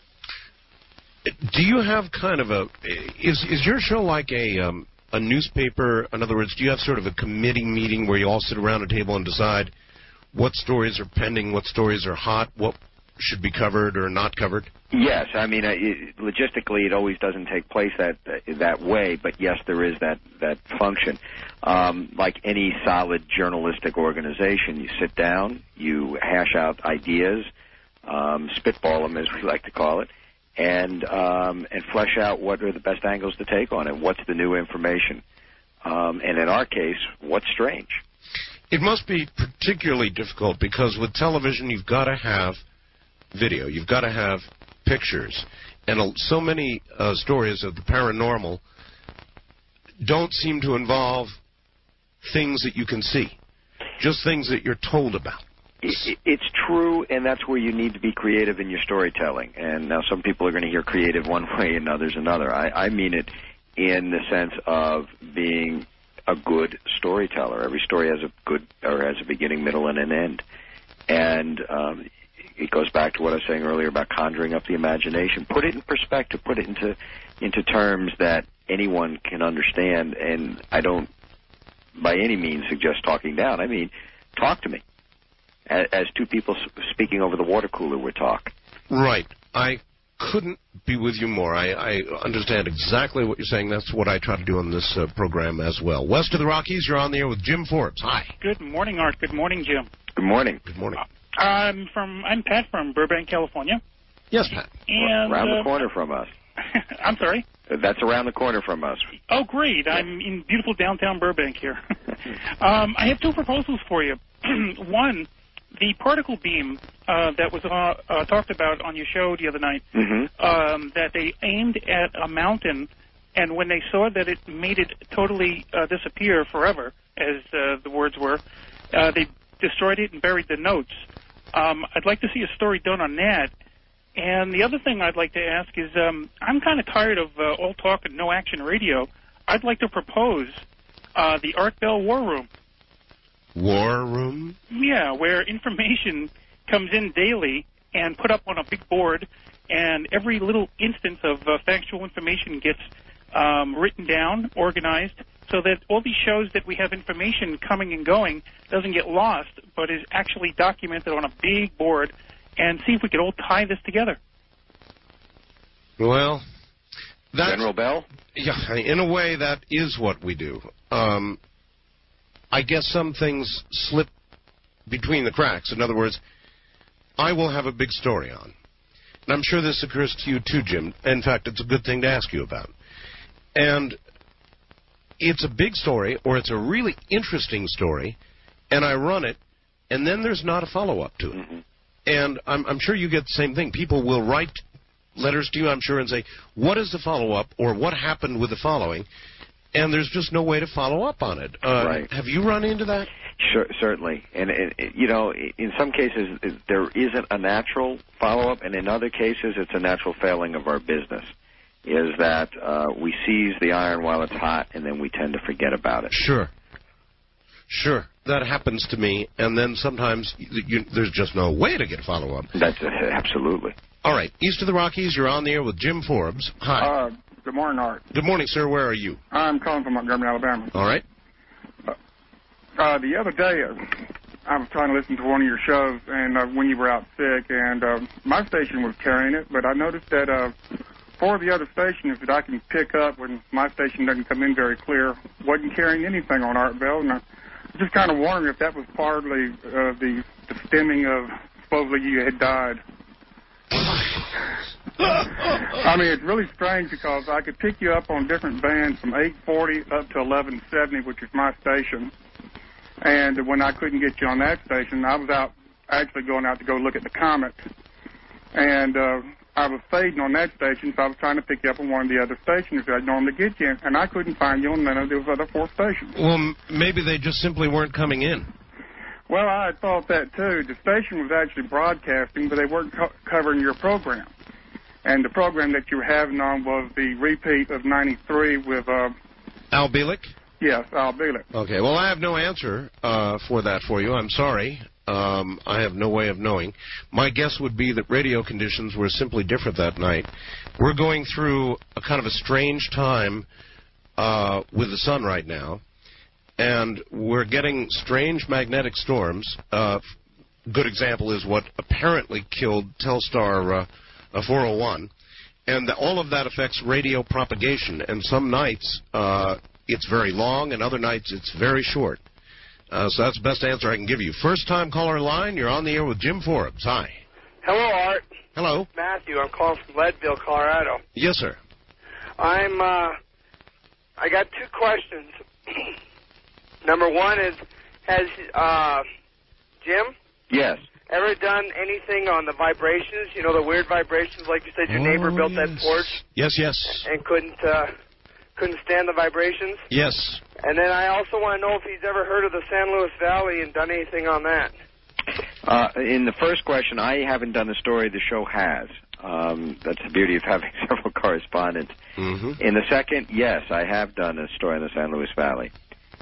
Do you have kind of a is is your show like a um, a newspaper? In other words, do you have sort of a committee meeting where you all sit around a table and decide what stories are pending, what stories are hot, what should be covered or not covered? Yes, I mean, uh, it, logistically, it always doesn't take place that uh, that way. But yes, there is that that function. Um, like any solid journalistic organization, you sit down, you hash out ideas, um, spitball them, as we like to call it, and um, and flesh out what are the best angles to take on it. What's the new information? Um, and in our case, what's strange? It must be particularly difficult because with television, you've got to have video. You've got to have pictures. And uh, so many uh, stories of the paranormal don't seem to involve things that you can see. just things that you're told about. It's true, and that's where you need to be creative in your storytelling. And now some people are going to hear creative one way and others another. I, I mean it in the sense of being a good storyteller. Every story has a good, or has a beginning, middle, and an end. And um, it goes back to what I was saying earlier about conjuring up the imagination. Put it in perspective. Put it into into terms that anyone can understand. And I don't, by any means, suggest talking down. I mean, talk to me. As two people speaking over the water cooler would talk. Right. I couldn't be with you more. I, I understand exactly what you're saying. That's what I try to do on this uh, program as well. West of the Rockies, you're on the air with Jim Forbes. Hi. Good morning, Art. Good morning, Jim. Good morning. Good morning. Uh, I'm from. I'm Pat from Burbank, California. Yes, Pat. And, around the uh, corner from us. I'm sorry? That's around the corner from us. Oh, great. I'm in beautiful downtown Burbank here. um, I have two proposals for you. One, the particle beam uh, that was uh, uh, talked about on your show the other night, mm-hmm. um, that they aimed at a mountain, and when they saw that it made it totally uh, disappear forever, as uh, the words were, uh, they destroyed it and buried the notes. Um, I'd like to see a story done on that. And the other thing I'd like to ask is, um, I'm kind of tired of uh, all talk and no action radio. I'd like to propose uh, the Art Bell War Room. War Room? Yeah, where information comes in daily and put up on a big board, and every little instance of uh, factual information gets um, written down, organized, so that all these shows that we have information coming and going doesn't get lost, but is actually documented on a big board, and see if we could all tie this together. Well, that's, General Bell? Yeah, in a way, that is what we do. Um, I guess some things slip between the cracks. In other words, I will have a big story on. And I'm sure this occurs to you too, Jim. In fact, it's a good thing to ask you about. And it's a big story, or it's a really interesting story, and I run it, and then there's not a follow-up to it. Mm-hmm. And I'm, I'm sure you get the same thing. People will write letters to you, I'm sure, and say, what is the follow-up, or what happened with the following? And there's just no way to follow up on it. Uh, right. Have you run into that? Sure, certainly. And, and, you know, in some cases, there isn't a natural follow-up, and in other cases, it's a natural failing of our business, is that uh, we seize the iron while it's hot, and then we tend to forget about it. Sure. Sure. That happens to me, and then sometimes you, there's just no way to get a follow-up. That's uh, absolutely. All right. East of the Rockies, you're on the air with Jim Forbes. Hi. Uh, good morning, Art. Good morning, sir. Where are you? I'm calling from Montgomery, Alabama. All right. Uh, uh, the other day, uh, I was trying to listen to one of your shows, and uh, when you were out sick, and uh, my station was carrying it, but I noticed that uh, four of the other stations that I can pick up when my station doesn't come in very clear wasn't carrying anything on Art Bell, and I was just kind of wondering if that was partly uh, the, the stemming of supposedly you had died. I mean, it's really strange because I could pick you up on different bands from eight forty up to eleven seventy, which is my station. And when I couldn't get you on that station, I was out actually going out to go look at the comet. And uh, I was fading on that station, so I was trying to pick you up on one of the other stations that I'd normally get you in, and I couldn't find you on none of those other four stations. Well, m- maybe they just simply weren't coming in. Well, I had thought that, too. The station was actually broadcasting, but they weren't co- covering your program. And the program that you were having on was the repeat of ninety-three with... Uh, Al Bielek? Yes, Al Bielek. Okay, well, I have no answer uh, for that for you. I'm sorry. Um, I have no way of knowing. My guess would be that radio conditions were simply different that night. We're going through a kind of a strange time uh, with the sun right now. And we're getting strange magnetic storms. Uh, good example is what apparently killed Telstar uh, four oh one. And the, all of that affects radio propagation. And some nights uh, it's very long, and other nights it's very short. Uh, so that's the best answer I can give you. First-time caller line, you're on the air with Jim Forbes. Hi. Hello, Art. Hello. Matthew. I'm calling from Leadville, Colorado. Yes, sir. I'm, uh, I got two questions. Number one is, has uh, Jim yes. ever done anything on the vibrations? You know, the weird vibrations, like you said, your oh, neighbor built yes. that porch. Yes, yes. And couldn't uh, couldn't stand the vibrations. Yes. And then I also want to know if he's ever heard of the San Luis Valley and done anything on that. Uh, in the first question, I haven't done a story. The show has. Um, that's the beauty of having several correspondents. Mm-hmm. In the second, yes, I have done a story in the San Luis Valley.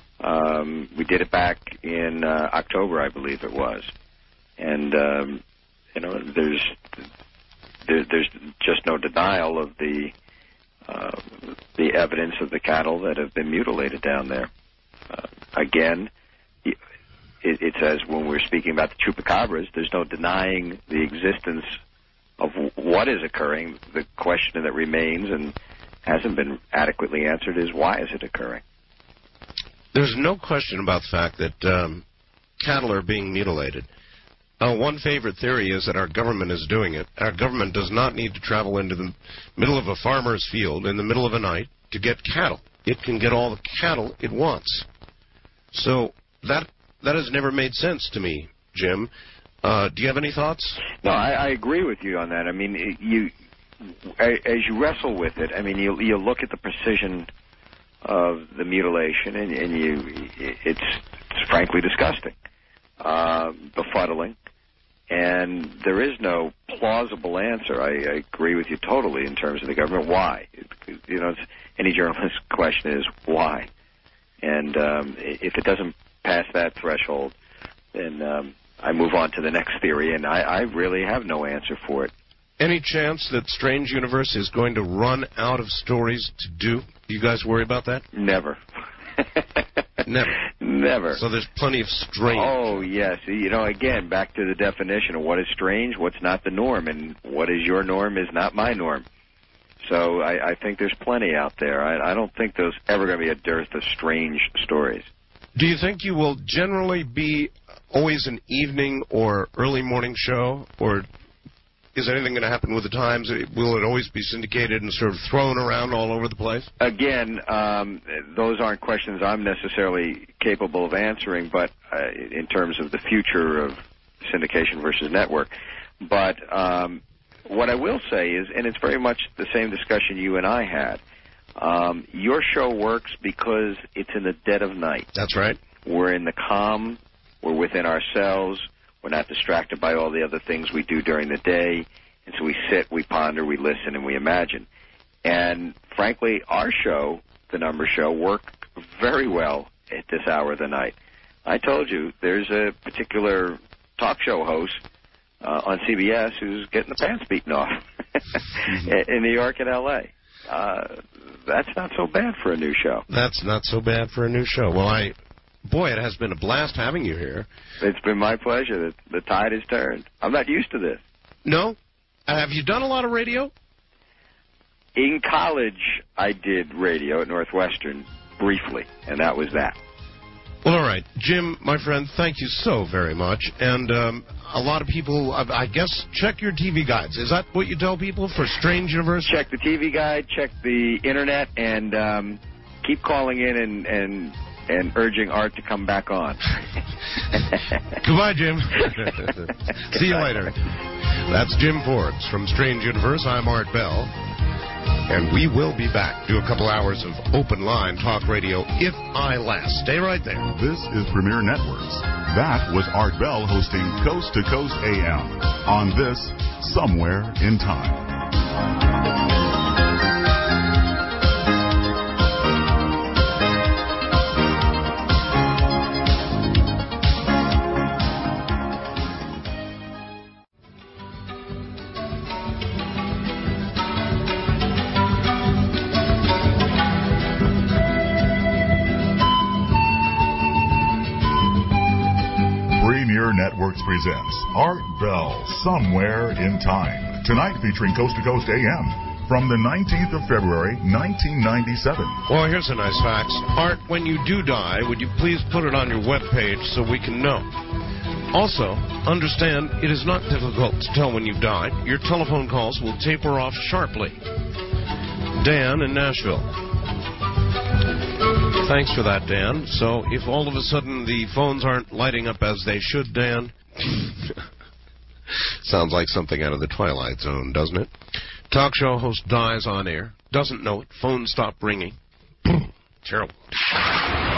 Um, we did it back in uh, October, I believe it was. And, um, you know, there's there, there's just no denial of the uh, the evidence of the cattle that have been mutilated down there. Uh, again, it, it says when we're speaking about the chupacabras, there's no denying the existence of what is occurring. The question that remains and hasn't been adequately answered is why is it occurring? There's no question about the fact that um, cattle are being mutilated. Uh, one favorite theory is that our government is doing it. Our government does not need to travel into the middle of a farmer's field in the middle of the night to get cattle. It can get all the cattle it wants. So that that has never made sense to me, Jim. Uh, do you have any thoughts? No, I, I agree with you on that. I mean, you as you wrestle with it, I mean, you you look at the precision of the mutilation, and, and you it's, it's frankly disgusting, uh, befuddling, and there is no plausible answer. I, I agree with you totally in terms of the government. Why? It, you know, it's, any journalist's question is why, and um, if it doesn't pass that threshold, then um, I move on to the next theory, and I, I really have no answer for it. Any chance that Strange Universe is going to run out of stories to do? Do you guys worry about that? Never. Never. Never. So there's plenty of strange. Oh, yes. You know, again, back to the definition of what is strange, what's not the norm, and what is your norm is not my norm. So I, I think there's plenty out there. I, I don't think there's ever going to be a dearth of strange stories. Do you think you will generally be always an evening or early morning show, or is anything going to happen with the times? Will it always be syndicated and sort of thrown around all over the place? Again, um, those aren't questions I'm necessarily capable of answering, but uh, in terms of the future of syndication versus network. But um, what I will say is, and it's very much the same discussion you and I had, um, your show works because it's in the dead of night. That's right. We're in the calm. We're within ourselves. We're not distracted by all the other things we do during the day. And so we sit, we ponder, we listen, and we imagine. And frankly, our show, The Number Show, worked very well at this hour of the night. I told you, there's a particular talk show host uh, on C B S who's getting the pants beaten off in New York and L A Uh, that's not so bad for a new show. That's not so bad for a new show. Well, I... Boy, it has been a blast having you here. It's been my pleasure. The, the tide has turned. I'm not used to this. No? Uh, have you done a lot of radio? In college, I did radio at Northwestern briefly, and that was that. Well, all right. Jim, my friend, thank you so very much. And um, a lot of people, I, I guess, check your T V guides. Is that what you tell people for Strange Universe? Check the T V guide, check the Internet, and um, keep calling in and... and and urging Art to come back on. Goodbye, Jim. See you later. That's Jim Forbes from Strange Universe. I'm Art Bell. And we will be back. Do a couple hours of open line talk radio if I last. Stay right there. This is Premier Networks. That was Art Bell hosting Coast to Coast A M on this Somewhere in Time. Networks presents Art Bell, Somewhere in Time. Tonight featuring Coast to Coast A M from the nineteenth of February, nineteen ninety-seven. Well, here's a nice fact. Art, when you do die, would you please put it on your webpage so we can know? Also, understand it is not difficult to tell when you've died. Your telephone calls will taper off sharply. Dan in Nashville. Thanks for that, Dan. So if all of a sudden the phones aren't lighting up as they should, Dan, sounds like something out of the Twilight Zone, doesn't it? Talk show host dies on air, doesn't know it, phone stop ringing. Terrible.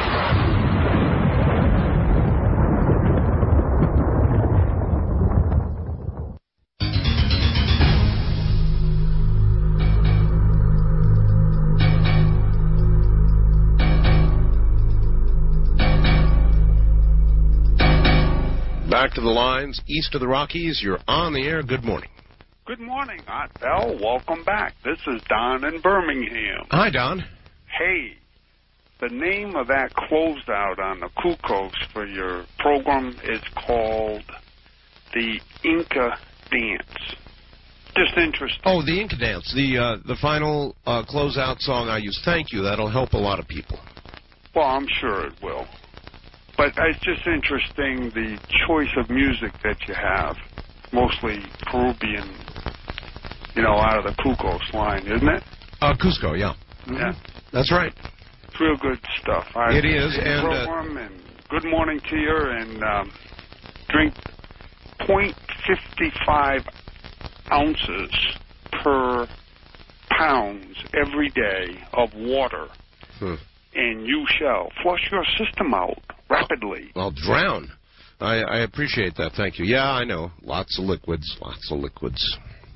back to the lines. East of the Rockies, you're on the air. Good morning. Good morning, Art Bell. Welcome back. This is Don in Birmingham. Hi, Don. Hey, the name of that closeout on the Cuckoos for your program is called the Inca Dance. Just interesting. Oh, the Inca Dance, the uh, the final uh, closeout song I use. Thank you. That'll help a lot of people. Well, I'm sure it will. But it's just interesting, the choice of music that you have. Mostly Peruvian, you know, out of the Cuckoos line, isn't it? Uh, Cusco, yeah. Mm-hmm. Yeah. That's right. It's real good stuff. I it is. And, program, uh, and good morning to you. And um, drink point five five ounces per pounds every day of water. Hmm. And you shall flush your system out rapidly. Well, drown. I, I appreciate that. Thank you. Yeah, I know. Lots of liquids. Lots of liquids.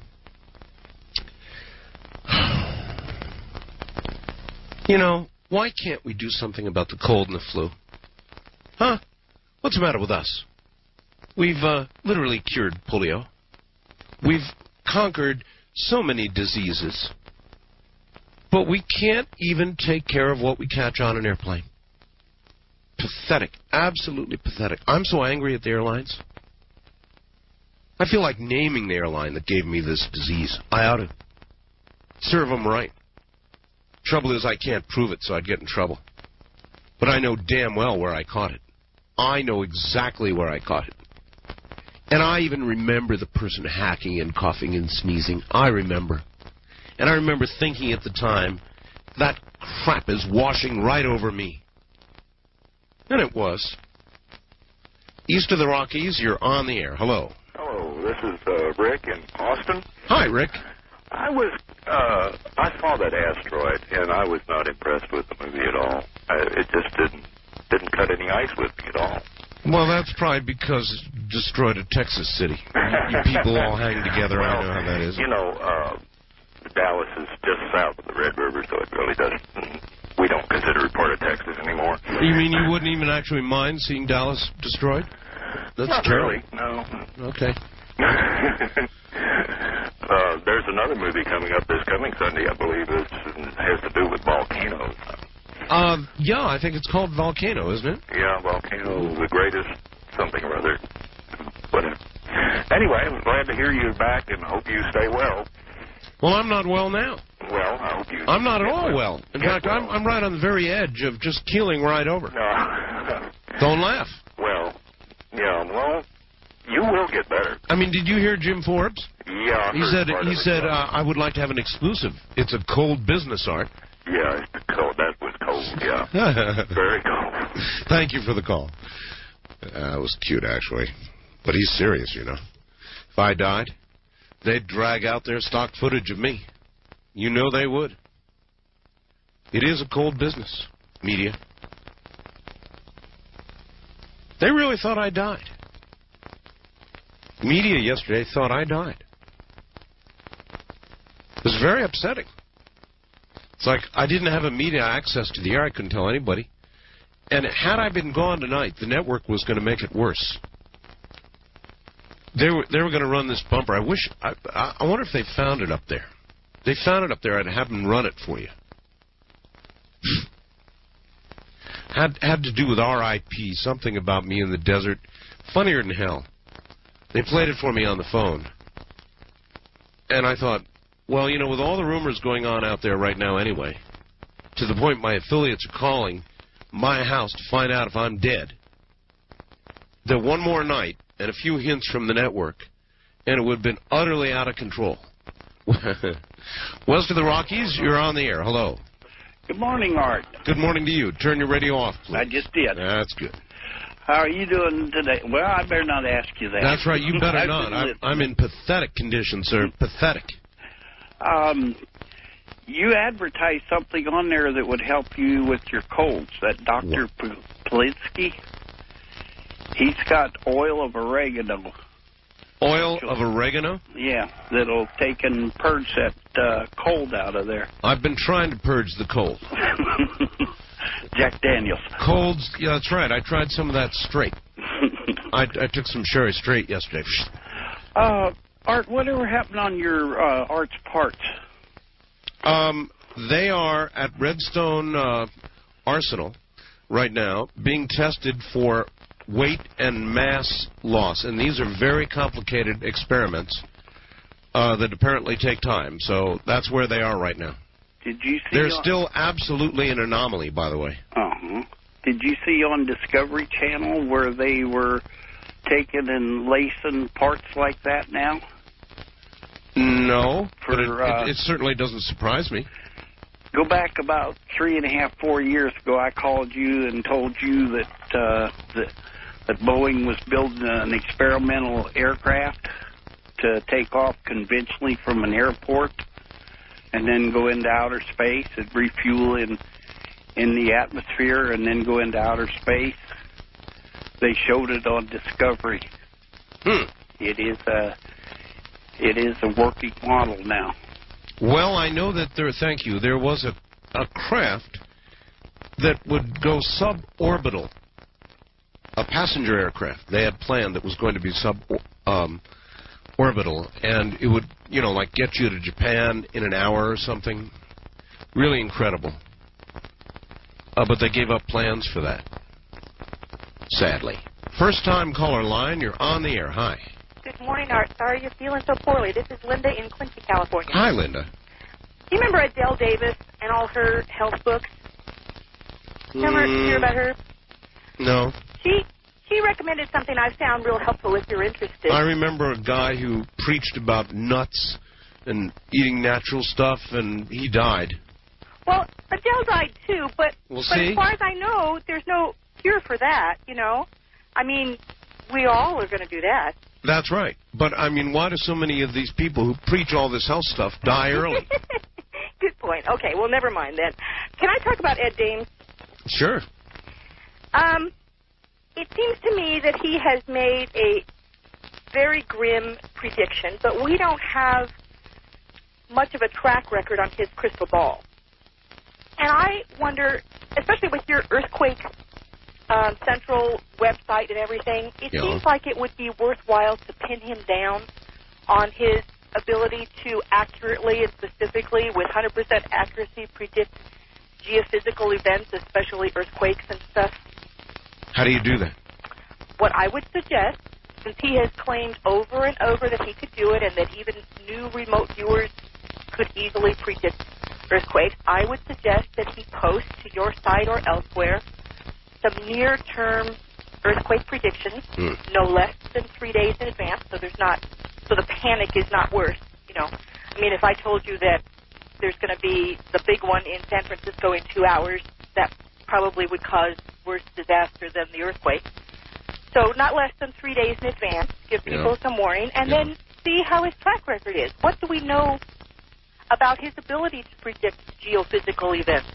You know, why can't we do something about the cold and the flu? Huh? What's the matter with us? We've uh, literally cured polio. We've conquered so many diseases. But we can't even take care of what we catch on an airplane. Pathetic. Absolutely pathetic. I'm so angry at the airlines. I feel like naming the airline that gave me this disease. I ought to serve them right. Trouble is I can't prove it, so I'd get in trouble. But I know damn well where I caught it. I know exactly where I caught it. And I even remember the person hacking and coughing and sneezing. I remember. And I remember thinking at the time, that crap is washing right over me. And it was. East of the Rockies, you're on the air. Hello. Hello, this is uh, Rick in Austin. Hi, Rick. I was, uh, I saw that asteroid, and I was not impressed with the movie at all. I, it just didn't didn't cut any ice with me at all. Well, that's probably because it destroyed a Texas city. You people all hang together. Well, I know how that is. You know, uh, Dallas is just south of the Red River, so it really doesn't. We don't consider it part of Texas anymore. You mean you wouldn't even actually mind seeing Dallas destroyed? That's Not terrible. really, no. Okay. uh, there's another movie coming up this coming Sunday, I believe. It has to do with volcanoes. Uh, yeah, I think it's called Volcano, isn't it? Yeah, Volcano, the greatest something or other. Whatever. Anyway, I'm glad to hear you back and hope you stay well. Well, I'm not well now. Well, I hope you... I'm not at all well. well. In Get fact, well. I'm, I'm right on the very edge of just keeling right over. No. Don't laugh. Well, yeah, well, you will get better. I mean, did you hear Jim Forbes? Yeah, I He heard said, part he of it, said, yeah. uh, I would like to have an exclusive. It's a cold business, Art. Yeah, it's cold. That was cold, yeah. Very cold. Thank you for the call. Uh, it was cute, actually. But he's serious, you know. If I died, they'd drag out their stock footage of me. You know they would. It is a cold business, media. They really thought I died. Media yesterday thought I died. It was very upsetting. It's like I didn't have immediate access to the air. I couldn't tell anybody. And had I been gone tonight, the network was going to make it worse. They were they were going to run this bumper. I wish. I, I wonder if they found it up there. They found it up there. I'd have them run it for you. had had to do with R I P, something about me in the desert. Funnier than hell. They played it for me on the phone. And I thought, well, you know, with all the rumors going on out there right now anyway, to the point my affiliates are calling my house to find out if I'm dead, that one more night and a few hints from the network, and it would have been utterly out of control. West of the Rockies, you're on the air. Hello. Good morning, Art. Good morning to you. Turn your radio off, please. I just did. That's good. How are you doing today? Well, I better not ask you that. That's right. You better not. I'm, I'm in pathetic condition, sir. Pathetic. Um, you advertised something on there that would help you with your colds. That Doctor Politsky. He's got oil of oregano. Oil of oregano? Yeah, that'll take and purge that uh, cold out of there. I've been trying to purge the cold. Jack Daniels. Colds, yeah, that's right. I tried some of that straight. I, I took some Sherry Straight yesterday. Uh, Art, whatever happened on your uh, Art's parts? Um, they are at Redstone uh, Arsenal right now being tested for weight and mass loss. And these are very complicated experiments uh, that apparently take time. So that's where they are right now. Did you see? They're on... still absolutely an anomaly, by the way. Uh-huh. Did you see on Discovery Channel where they were taking and lacing parts like that now? No, For, but it, uh, it, it certainly doesn't surprise me. Go back about three and a half, four years ago, I called you and told you that uh, that, that Boeing was building an experimental aircraft to take off conventionally from an airport and then go into outer space and refuel in in the atmosphere and then go into outer space. They showed it on Discovery. Hmm. It is a it is a working model now. Well, I know that there. Thank you. There was a a craft that would go suborbital, a passenger aircraft. They had planned that was going to be sub um, orbital, and it would, you know, like get you to Japan in an hour or something. Really incredible. Uh, but they gave up plans for that, sadly. First time caller line, you're on the air. Hi. Good morning, Art. Sorry you're feeling so poorly. This is Linda in Quincy, California. Hi, Linda. Do you remember Adele Davis and all her health books? Remember Mm, hear about her? No. She she recommended something I found real helpful if you're interested. I remember a guy who preached about nuts and eating natural stuff, and he died. Well, Adele died too, but, We'll but see. as far as I know, there's no cure for that, you know? I mean, we all are going to do that. That's right. But, I mean, why do so many of these people who preach all this health stuff die early? Good point. Okay, well, never mind then. Can I talk about Ed Dames? Sure. Um, it seems to me that he has made a very grim prediction, but we don't have much of a track record on his crystal ball. And I wonder, especially with your earthquake um, central website and everything, it Yeah. seems like it would be worthwhile to pin him down on his ability to accurately and specifically, with one hundred percent accuracy, predict geophysical events, especially earthquakes and stuff. How do you do that? What I would suggest, since he has claimed over and over that he could do it and that even new remote viewers could easily predict earthquakes, I would suggest that he post to your site or elsewhere some near-term earthquake predictions, Hmm. no less than three days in advance, so there's not, so the panic is not worse. You know, I mean, if I told you that there's going to be the big one in San Francisco in two hours, that probably would cause worse disaster than the earthquake. So not less than three days in advance, give people Yeah. some warning, and Yeah. then see how his track record is. What do we know about his ability to predict geophysical events?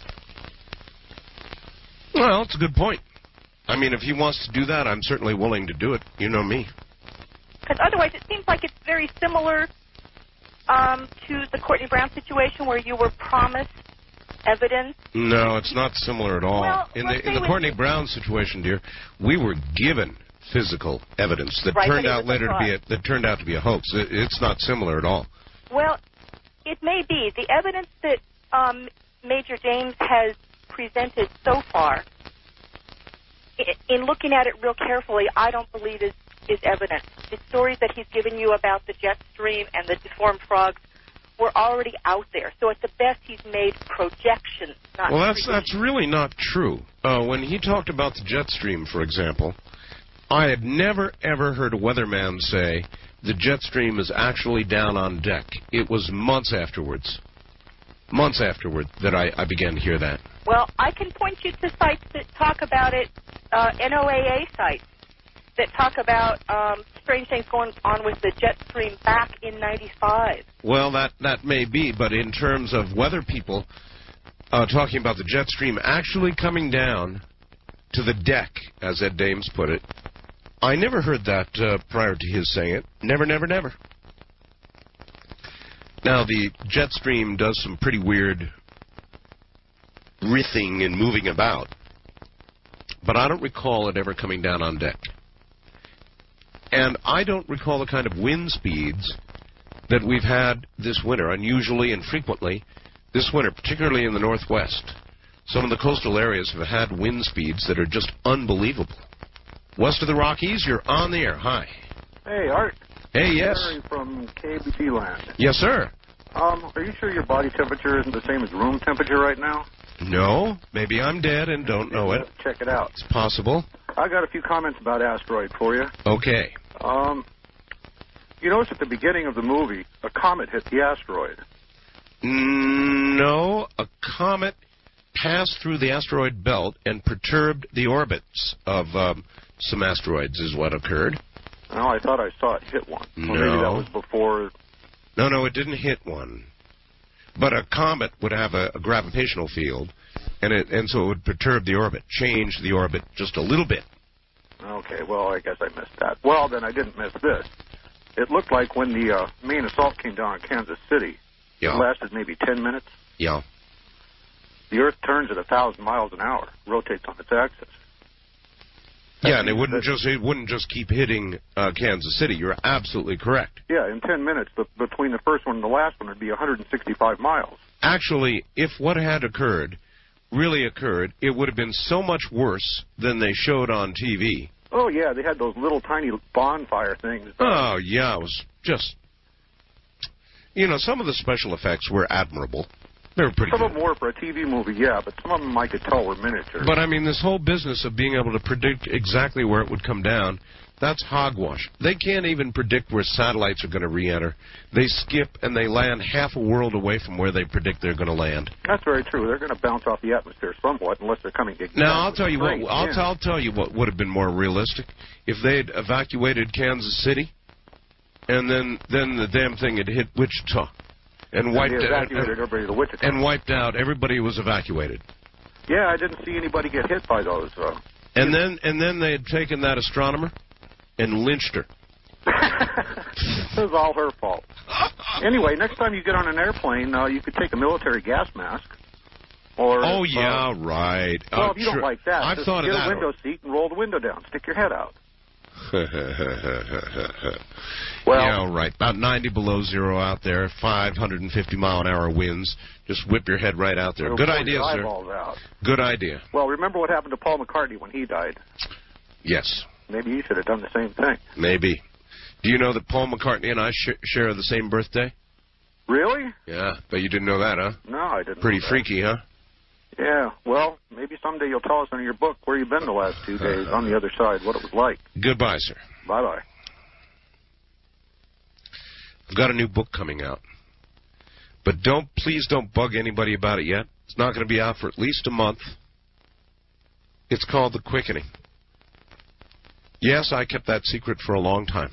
Well, it's a good point. I mean, if he wants to do that, I'm certainly willing to do it. You know me. Because otherwise it seems like it's very similar um, to the Courtney Brown situation where you were promised evidence. No, it's not similar at all. Well, in let's the in say the with- Courtney Brown situation, dear, we were given physical evidence that Right, but turned it out was a later to be a, fraud. that turned out to be a hoax. It, it's not similar at all. Well, it may be. The evidence that um, Major James has presented so far, i- in looking at it real carefully, I don't believe is, is evidence. The stories that he's given you about the jet stream and the deformed frogs were already out there. So at the best, he's made projections, not Well, that's predictions. that's really not true. Uh, when he talked about the jet stream, for example, I had never ever heard a weatherman say the jet stream is actually down on deck. It was months afterwards, months afterward that I, I began to hear that. Well, I can point you to sites that talk about it, uh, N O A A sites that talk about um, strange things going on with the jet stream back in ninety-five. Well, that, that may be, but in terms of weather people uh, talking about the jet stream actually coming down to the deck, as Ed Dames put it, I never heard that uh, prior to his saying it. Never, never, never. Now, the jet stream does some pretty weird writhing and moving about, but I don't recall it ever coming down on deck. And I don't recall the kind of wind speeds that we've had this winter, unusually and frequently this winter, particularly in the Northwest. Some of the coastal areas have had wind speeds that are just unbelievable. West of the Rockies, you're on the air. Hi. Hey, Art. Hey, yes. Larry from K B C land. Yes, sir. Um, are you sure your body temperature isn't the same as room temperature right now? No. Maybe I'm dead and don't know it. Check it out. It's possible. I got a few comments about Asteroid for you. Okay. Um, you notice at the beginning of the movie, a comet hit the asteroid. No, a comet passed through the asteroid belt and perturbed the orbits of um, some asteroids is what occurred. No, I thought I saw it hit one. No. Or maybe that was before. No, no, it didn't hit one. But a comet would have a, a gravitational field, and it and so it would perturb the orbit, change the orbit just a little bit. Okay, well, I guess I missed that. Well, then I didn't miss this. It looked like when the uh, main assault came down on Kansas City, yeah. it lasted maybe ten minutes. Yeah. The Earth turns at one thousand miles an hour, rotates on its axis. That yeah, and it wouldn't just it wouldn't just keep hitting uh, Kansas City. You're absolutely correct. Yeah, in ten minutes, the, between the first one and the last one would be one hundred sixty-five miles. Actually, if what had occurred really occurred, it would have been so much worse than they showed on T V. Oh, yeah, they had those little tiny bonfire things. Oh, yeah, it was just... You know, some of the special effects were admirable. They were pretty Some good. of them were for a T V movie, yeah, but some of them I could tell were miniature. But, I mean, this whole business of being able to predict exactly where it would come down, that's hogwash. They can't even predict where satellites are going to re-enter. They skip and they land half a world away from where they predict they're going to land. That's very true. They're going to bounce off the atmosphere somewhat unless they're coming exactly. Now, I'll tell you what. I'll, yeah. t- I'll tell you what would have been more realistic if they'd evacuated Kansas City, and then then the damn thing had hit Wichita, and wiped they out evacuated everybody to Wichita. and wiped out everybody who was evacuated. Yeah, I didn't see anybody get hit by those. Uh, and then and then they had taken that astronomer and lynched her. It was all her fault. Anyway, next time you get on an airplane, uh, you could take a military gas mask. Or oh, if, yeah, uh, right. Well, uh, if you sure. don't like that, I've just thought get of that. a window seat and roll the window down. Stick your head out. Well, yeah, right. About ninety below zero out there, five hundred fifty mile an hour winds. Just whip your head right out there. Good idea, sir. Out. Good idea. Well, remember what happened to Paul McCartney when he died? Yes. Maybe you should have done the same thing. Maybe. Do you know that Paul McCartney and I sh- share the same birthday? Really? Yeah, but you didn't know that, huh? No, I didn't. Pretty freaky, huh? Yeah, well, maybe someday you'll tell us in your book where you've been the last two days on the other side, what it was like. Goodbye, sir. Bye-bye. I've got a new book coming out. But don't, please don't bug anybody about it yet. It's not going to be out for at least a month. It's called The Quickening. Yes, I kept that secret for a long time.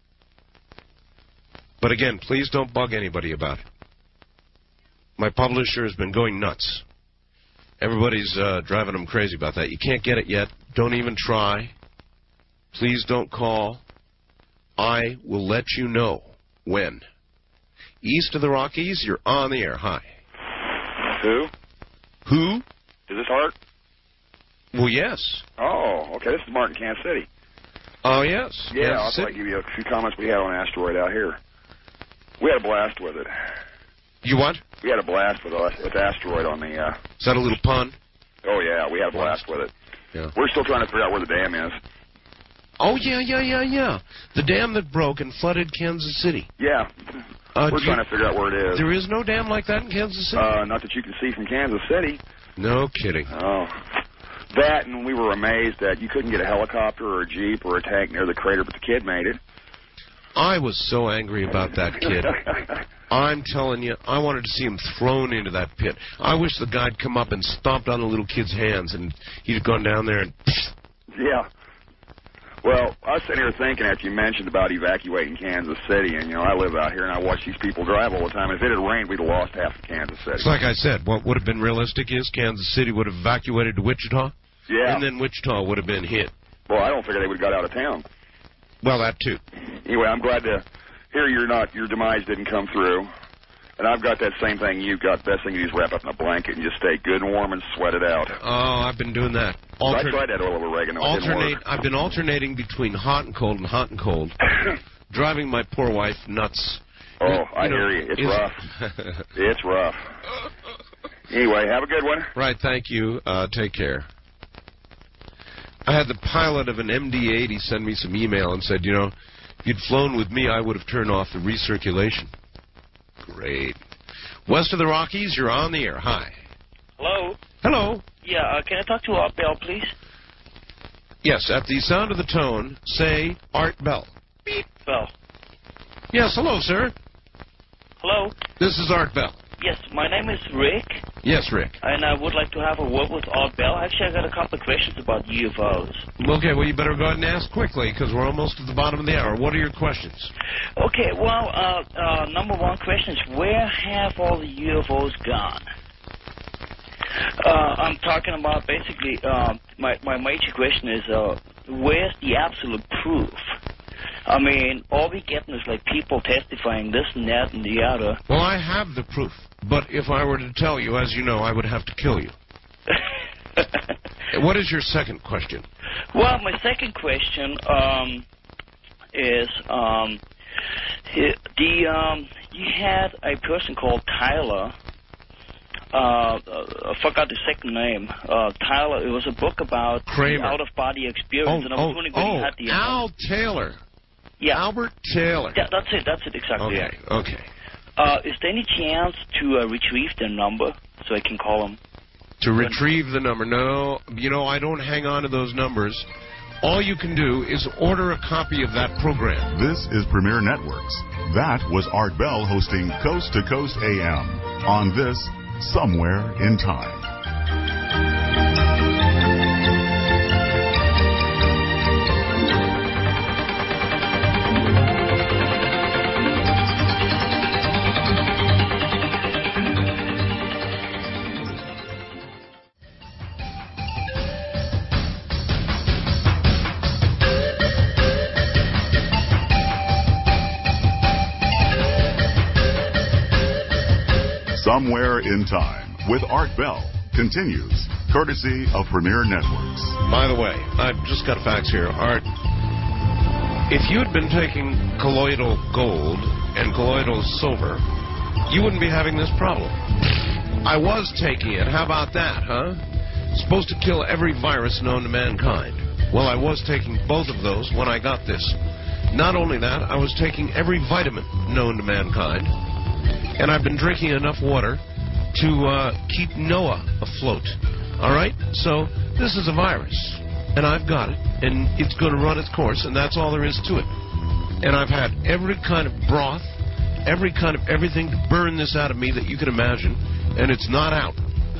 But again, please don't bug anybody about it. My publisher has been going nuts. Everybody's uh, driving them crazy about that. You can't get it yet. Don't even try. Please don't call. I will let you know when. East of the Rockies, you're on the air. Hi. Who? Who? Is this Art? Well, yes. Oh, okay. This is Martin, Kansas City. Oh, yes. Yeah, Kansas I'll City. try to give you a few comments we had on an asteroid out here. We had a blast with it. You what? We had a blast with a with asteroid on the... Uh... Is that a little pun? Oh, yeah, we had a blast with it. Yeah. We're still trying to figure out where the dam is. Oh, yeah, yeah, yeah, yeah. The dam that broke and flooded Kansas City. Yeah. Uh, We're trying you, to figure out where it is. There is no dam like that in Kansas City? Uh, not that you can see from Kansas City. No kidding. Oh. That, and we were amazed that you couldn't get a helicopter or a jeep or a tank near the crater, but the kid made it. I was so angry about that kid. I'm telling you, I wanted to see him thrown into that pit. I wish the guy'd come up and stomped on the little kid's hands, and he'd have gone down there and... Yeah. Well, I was sitting here thinking after you mentioned about evacuating Kansas City, and, you know, I live out here, and I watch these people drive all the time. If it had rained, we'd have lost half of Kansas City. It's like I said, what would have been realistic is Kansas City would have evacuated to Wichita. Yeah. And then Wichita would have been hit. Well, I don't figure they would have got out of town. Well, that too. Anyway, I'm glad to hear you're not, your demise didn't come through. And I've got that same thing you've got. Best thing you do is wrap up in a blanket and just stay good and warm and sweat it out. Oh, I've been doing that. Alter- I tried that oil of oregano. Alternate. It didn't work. I've been alternating between hot and cold and hot and cold, driving my poor wife nuts. Oh, you, I you know, hear you. It's, it's rough. It's rough. Anyway, have a good one. Right, thank you. Uh, take care. I had the pilot of an M D eighty send me some email and said, you know, if you'd flown with me, I would have turned off the recirculation. Great. West of the Rockies, you're on the air. Hi. Hello? Hello. Yeah, uh, can I talk to Art Bell, please? Yes, at the sound of the tone, say Art Bell. Beep. Bell. Yes, hello, sir. Hello? This is Art Bell. Yes, my name is Rick. Yes, Rick. And I would like to have a word with Art Bell. Actually, I got a couple of questions about U F Os. Okay, well, you better go ahead and ask quickly, because we're almost at the bottom of the hour. What are your questions? Okay, well, uh, uh, number one question is, where have all the U F Os gone? Uh, I'm talking about basically, uh, my, my major question is, uh, where's the absolute proof? I mean, all we getting is like people testifying this and that and the other. Well, I have the proof, but if I were to tell you, as you know, I would have to kill you. What is your second question? Well, my second question um, is um, the um, you had a person called Tyler. Uh, I forgot the second name. Uh, Tyler. It was a book about out-of-body experience, oh, and I was oh, wondering when oh, you had the Al Taylor. Yeah, Albert Taylor. Yeah, that's it. That's it exactly. Okay. Yeah. Okay. Uh, is there any chance to uh, retrieve their number so I can call them? To retrieve the number? No. You know, I don't hang on to those numbers. All you can do is order a copy of that program. This is Premier Networks. That was Art Bell hosting Coast to Coast A M on this Somewhere in Time. Somewhere in Time with Art Bell continues, courtesy of Premier Networks. By the way, I've just got a fax here. Art, if you had been taking colloidal gold and colloidal silver, you wouldn't be having this problem. I was taking it. How about that, huh? Supposed to kill every virus known to mankind. Well, I was taking both of those when I got this. Not only that, I was taking every vitamin known to mankind. And I've been drinking enough water to uh, keep Noah afloat. All right? So this is a virus, and I've got it, and it's going to run its course, and that's all there is to it. And I've had every kind of broth, every kind of everything to burn this out of me that you can imagine, and it's not out.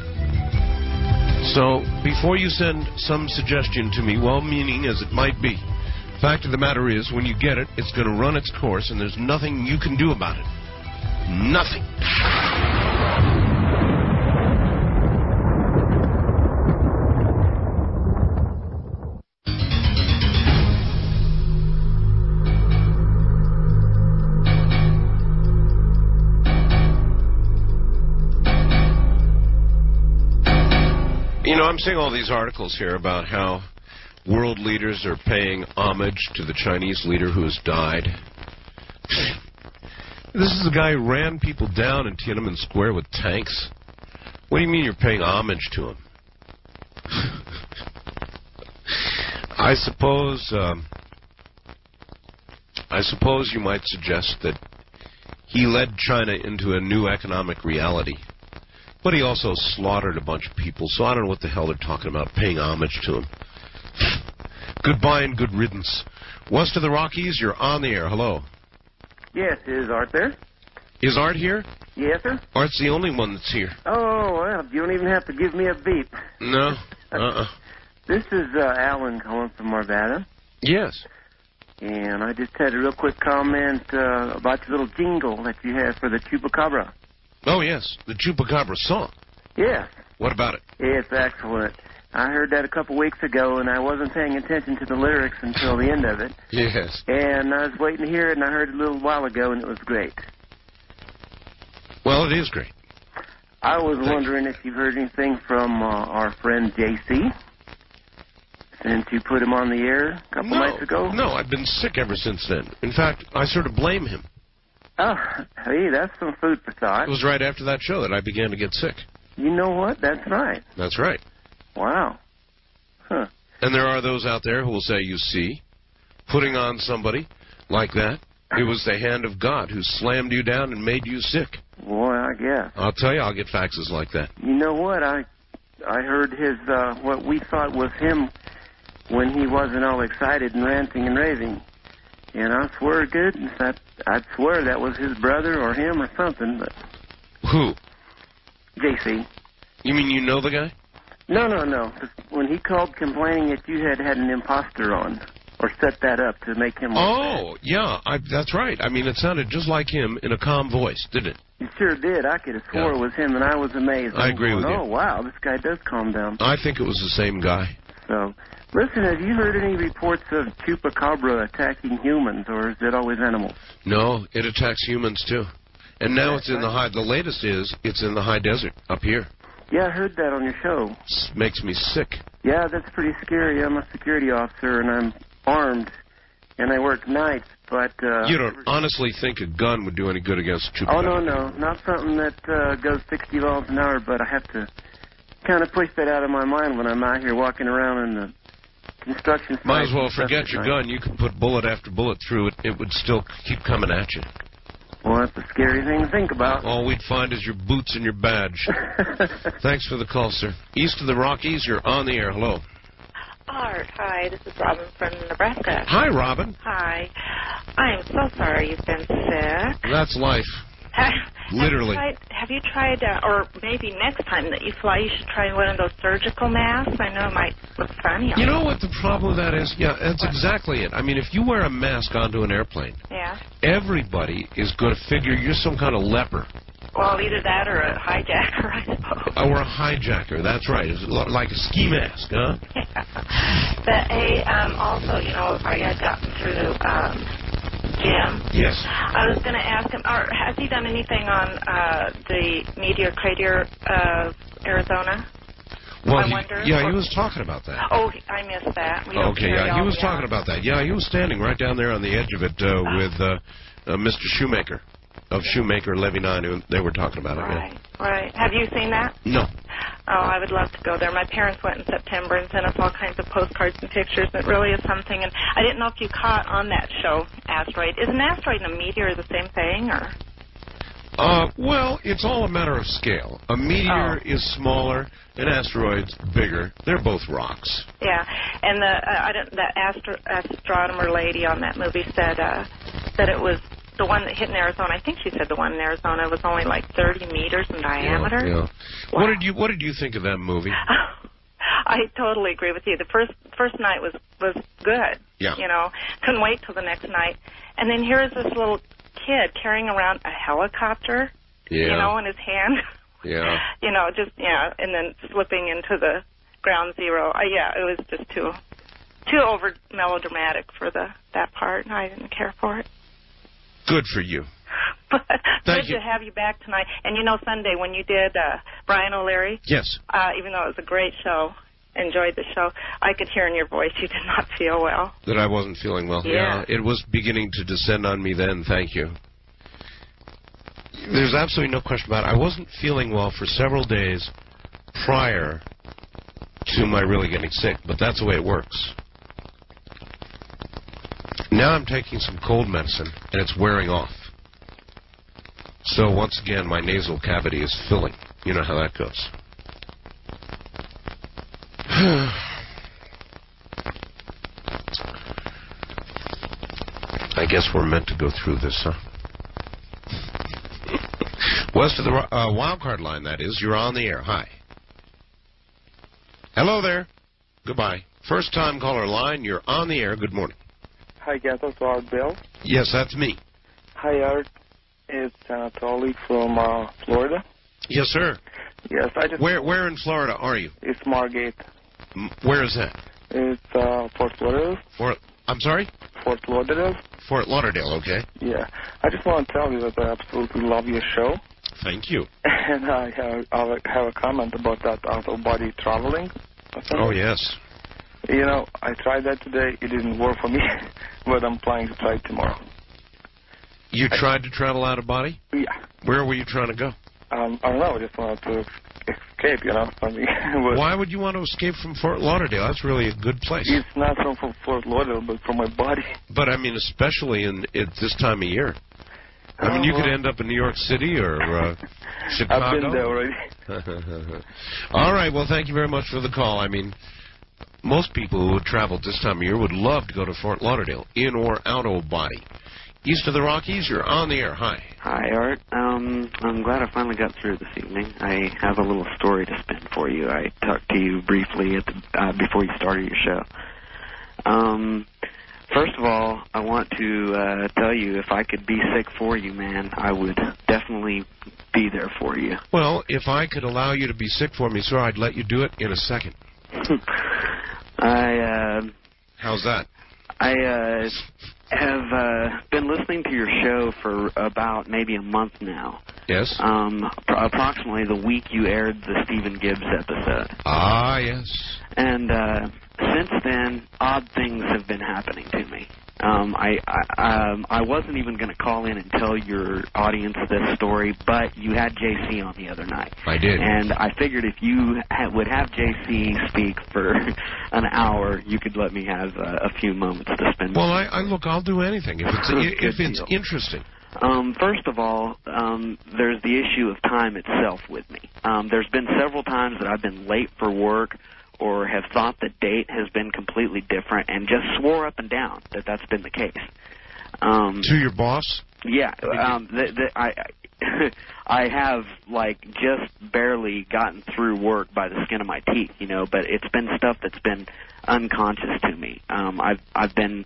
So before you send some suggestion to me, well-meaning as it might be, the fact of the matter is, when you get it, it's going to run its course, and there's nothing you can do about it. Nothing. You know, I'm seeing all these articles here about how world leaders are paying homage to the Chinese leader who has died. This is the guy who ran people down in Tiananmen Square with tanks. What do you mean you're paying homage to him? I suppose, um, I suppose you might suggest that he led China into a new economic reality. But he also slaughtered a bunch of people, so I don't know what the hell they're talking about, paying homage to him. Goodbye and good riddance. West of the Rockies, you're on the air. Hello. Yes, is Art there? Is Art here? Yes, sir. Art's the only one that's here. Oh, well, you don't even have to give me a beep. No. Uh-uh. This is uh, Alan calling from Arvada. Yes. And I just had a real quick comment uh, about your little jingle that you had for the Chupacabra. Oh, yes, the Chupacabra song. Yes. What about it? It's excellent. I heard that a couple weeks ago, and I wasn't paying attention to the lyrics until the end of it. Yes. And I was waiting to hear it, and I heard it a little while ago, and it was great. Well, it is great. I was Thank wondering if you've heard anything from uh, our friend J C since you put him on the air a couple no, nights ago. No, I've been sick ever since then. In fact, I sort of blame him. Oh, hey, that's some food for thought. It was right after that show that I began to get sick. You know what? That's right. That's right. Wow. Huh. And there are those out there who will say, you see, putting on somebody like that, it was the hand of God who slammed you down and made you sick. Boy, I guess. I'll tell you, I'll get faxes like that. You know what? I I heard his, uh, what we thought was him when he wasn't all excited and ranting and raving. And I swear to goodness, that, I'd swear that was his brother or him or something, but... Who? J C. You mean you know the guy? No, no, no. When he called complaining that you had had an imposter on, or set that up to make him... Oh, yeah, I, that's right. I mean, it sounded just like him in a calm voice, didn't it? It sure did. I could have swore Yeah. it was him, and I was amazed. I I'm agree going, with you. Oh, wow, this guy does calm down. I think it was the same guy. So, listen, have you heard any reports of chupacabra attacking humans, or is it always animals? No, it attacks humans, too. And now it's in the high... The latest is it's in the high desert up here. Yeah, I heard that on your show. It makes me sick. Yeah, that's pretty scary. I'm a security officer, and I'm armed, and I work nights, but... Uh, You don't honestly think a gun would do any good against chupacabra? Oh, no, no. Not something that uh, goes sixty miles an hour, but I have to kind of push that out of my mind when I'm out here walking around in the construction site. Might as well forget your gun. You could put bullet after bullet through it. It would still keep coming at you. Well, that's a scary thing to think about. All we'd find is your boots and your badge. Thanks for the call, sir. East of the Rockies, you're on the air. Hello. Art, hi, this is Robin from Nebraska. Hi, Robin. Hi. I am so sorry you've been sick. That's life. Literally. Have you tried, have you tried uh, or maybe next time that you fly, you should try one of those surgical masks? I know it might look funny on You know what the problem with that is? Yeah, that's exactly it. I mean, if you wear a mask onto an airplane, Yeah. everybody is going to figure you're some kind of leper. Well, either that or a hijacker, I suppose. Or a hijacker, that's right. It's like a ski mask, huh? Yeah. But, hey, um, also, you know, I had gotten through um, Jim. Yes. I was going to ask him, or has he done anything on uh, the meteor crater of Arizona? Well, I he, wonder. yeah, or, he was talking about that. Oh, I missed that. We don't Okay, carry yeah, he all was the talking about that. Yeah, he was standing right down there on the edge of it uh, with uh, uh, Mister Shoemaker of Shoemaker Levy nine, who they were talking about it. Right, Yeah. right. Have you seen that? No. Oh, I would love to go there. My parents went in September and sent us all kinds of postcards and pictures. It really is something. And I didn't know if you caught on that show, Asteroid. Is an asteroid and a meteor the same thing, or? Uh, well, it's all a matter of scale. A meteor Oh. is smaller, an asteroid's bigger. They're both rocks. Yeah, and the uh, I don't the astro- astronomer lady on that movie said uh, that it was the one that hit in Arizona. I think she said the one in Arizona was only like thirty meters in diameter. Yeah. yeah. What did you What did you think of that movie? I totally agree with you. The first first night was was good. Yeah. You know, couldn't wait till the next night. And then here's this little kid carrying around a helicopter. Yeah. You know, in his hand. Yeah. You know, just yeah, and then slipping into the ground zero. Uh, yeah, it was just too too over melodramatic for the that part, and I didn't care for it. Good for you. But Thank good you. to have you back tonight. And you know, Sunday when you did uh, Brian O'Leary, Yes. uh, even though it was a great show, enjoyed the show, I could hear in your voice you did not feel well. That I wasn't feeling well. Yeah. It was beginning to descend on me then. Thank you. There's absolutely no question about it. I wasn't feeling well for several days prior to my really getting sick, but that's the way it works. Now I'm taking some cold medicine, and it's wearing off. So once again, my nasal cavity is filling. You know how that goes. I guess we're meant to go through this, huh? West of the uh, wild card line, that is. You're on the air. Hi. Hello there. Goodbye. First time caller line. You're on the air. Good morning. Hi, guys. That's Art Bell. Yes, that's me. Hi, Art. It's Anatoly from uh, Florida. Yes, sir. Yes, I just... Where Where in Florida are you? It's Margate. M- where is that? It's uh, Fort Lauderdale. Fort... I'm sorry? Fort Lauderdale. Fort Lauderdale, okay. Yeah. I just want to tell you that I absolutely love your show. Thank you. And I have, I have a comment about that out-of-body traveling. Oh, yes. You know, I tried that today. It didn't work for me, but I'm planning to try it tomorrow. You tried to travel out of body? Yeah. Where were you trying to go? Um, I don't know. I just wanted to escape, you know. I mean, why would you want to escape from Fort Lauderdale? That's really a good place. It's not from, from Fort Lauderdale, but from my body. But, I mean, especially in at this time of year. I mean, you could end up in New York City or uh, Chicago. I've been there already. All right. Well, thank you very much for the call. I mean, most people who would travel this time of year would love to go to Fort Lauderdale, in or out of body. East of the Rockies, you're on the air. Hi. Hi, Art. Um, I'm glad I finally got through this evening. I have a little story to spin for you. I talked to you briefly at the, uh, before you started your show. Um, first of all, I want to uh, tell you, if I could be sick for you, man, I would definitely be there for you. Well, if I could allow you to be sick for me, sir, I'd let you do it in a second. I, uh... How's that? I, uh... have uh, been listening to your show for about maybe a month now. Yes. Um, pr- approximately the week you aired the Stephen Gibbs episode. Ah, yes. And uh, since then, odd things have been happening to me. Um, I I, um, I wasn't even going to call in and tell your audience this story, but you had J C on the other night. I did. And I figured if you ha- would have J C speak for an hour, you could let me have uh, a few moments to spend. Well, I, I look, I'll do anything if it's if it's interesting. Um, first of all, um, there's the issue of time itself with me. Um, there's been several times that I've been late for work, or have thought the date has been completely different, and just swore up and down that that's been the case. Um, to your boss? Yeah, um, the, the, I, I have like just barely gotten through work by the skin of my teeth, you know. But it's been stuff that's been unconscious to me. Um, I've I've been.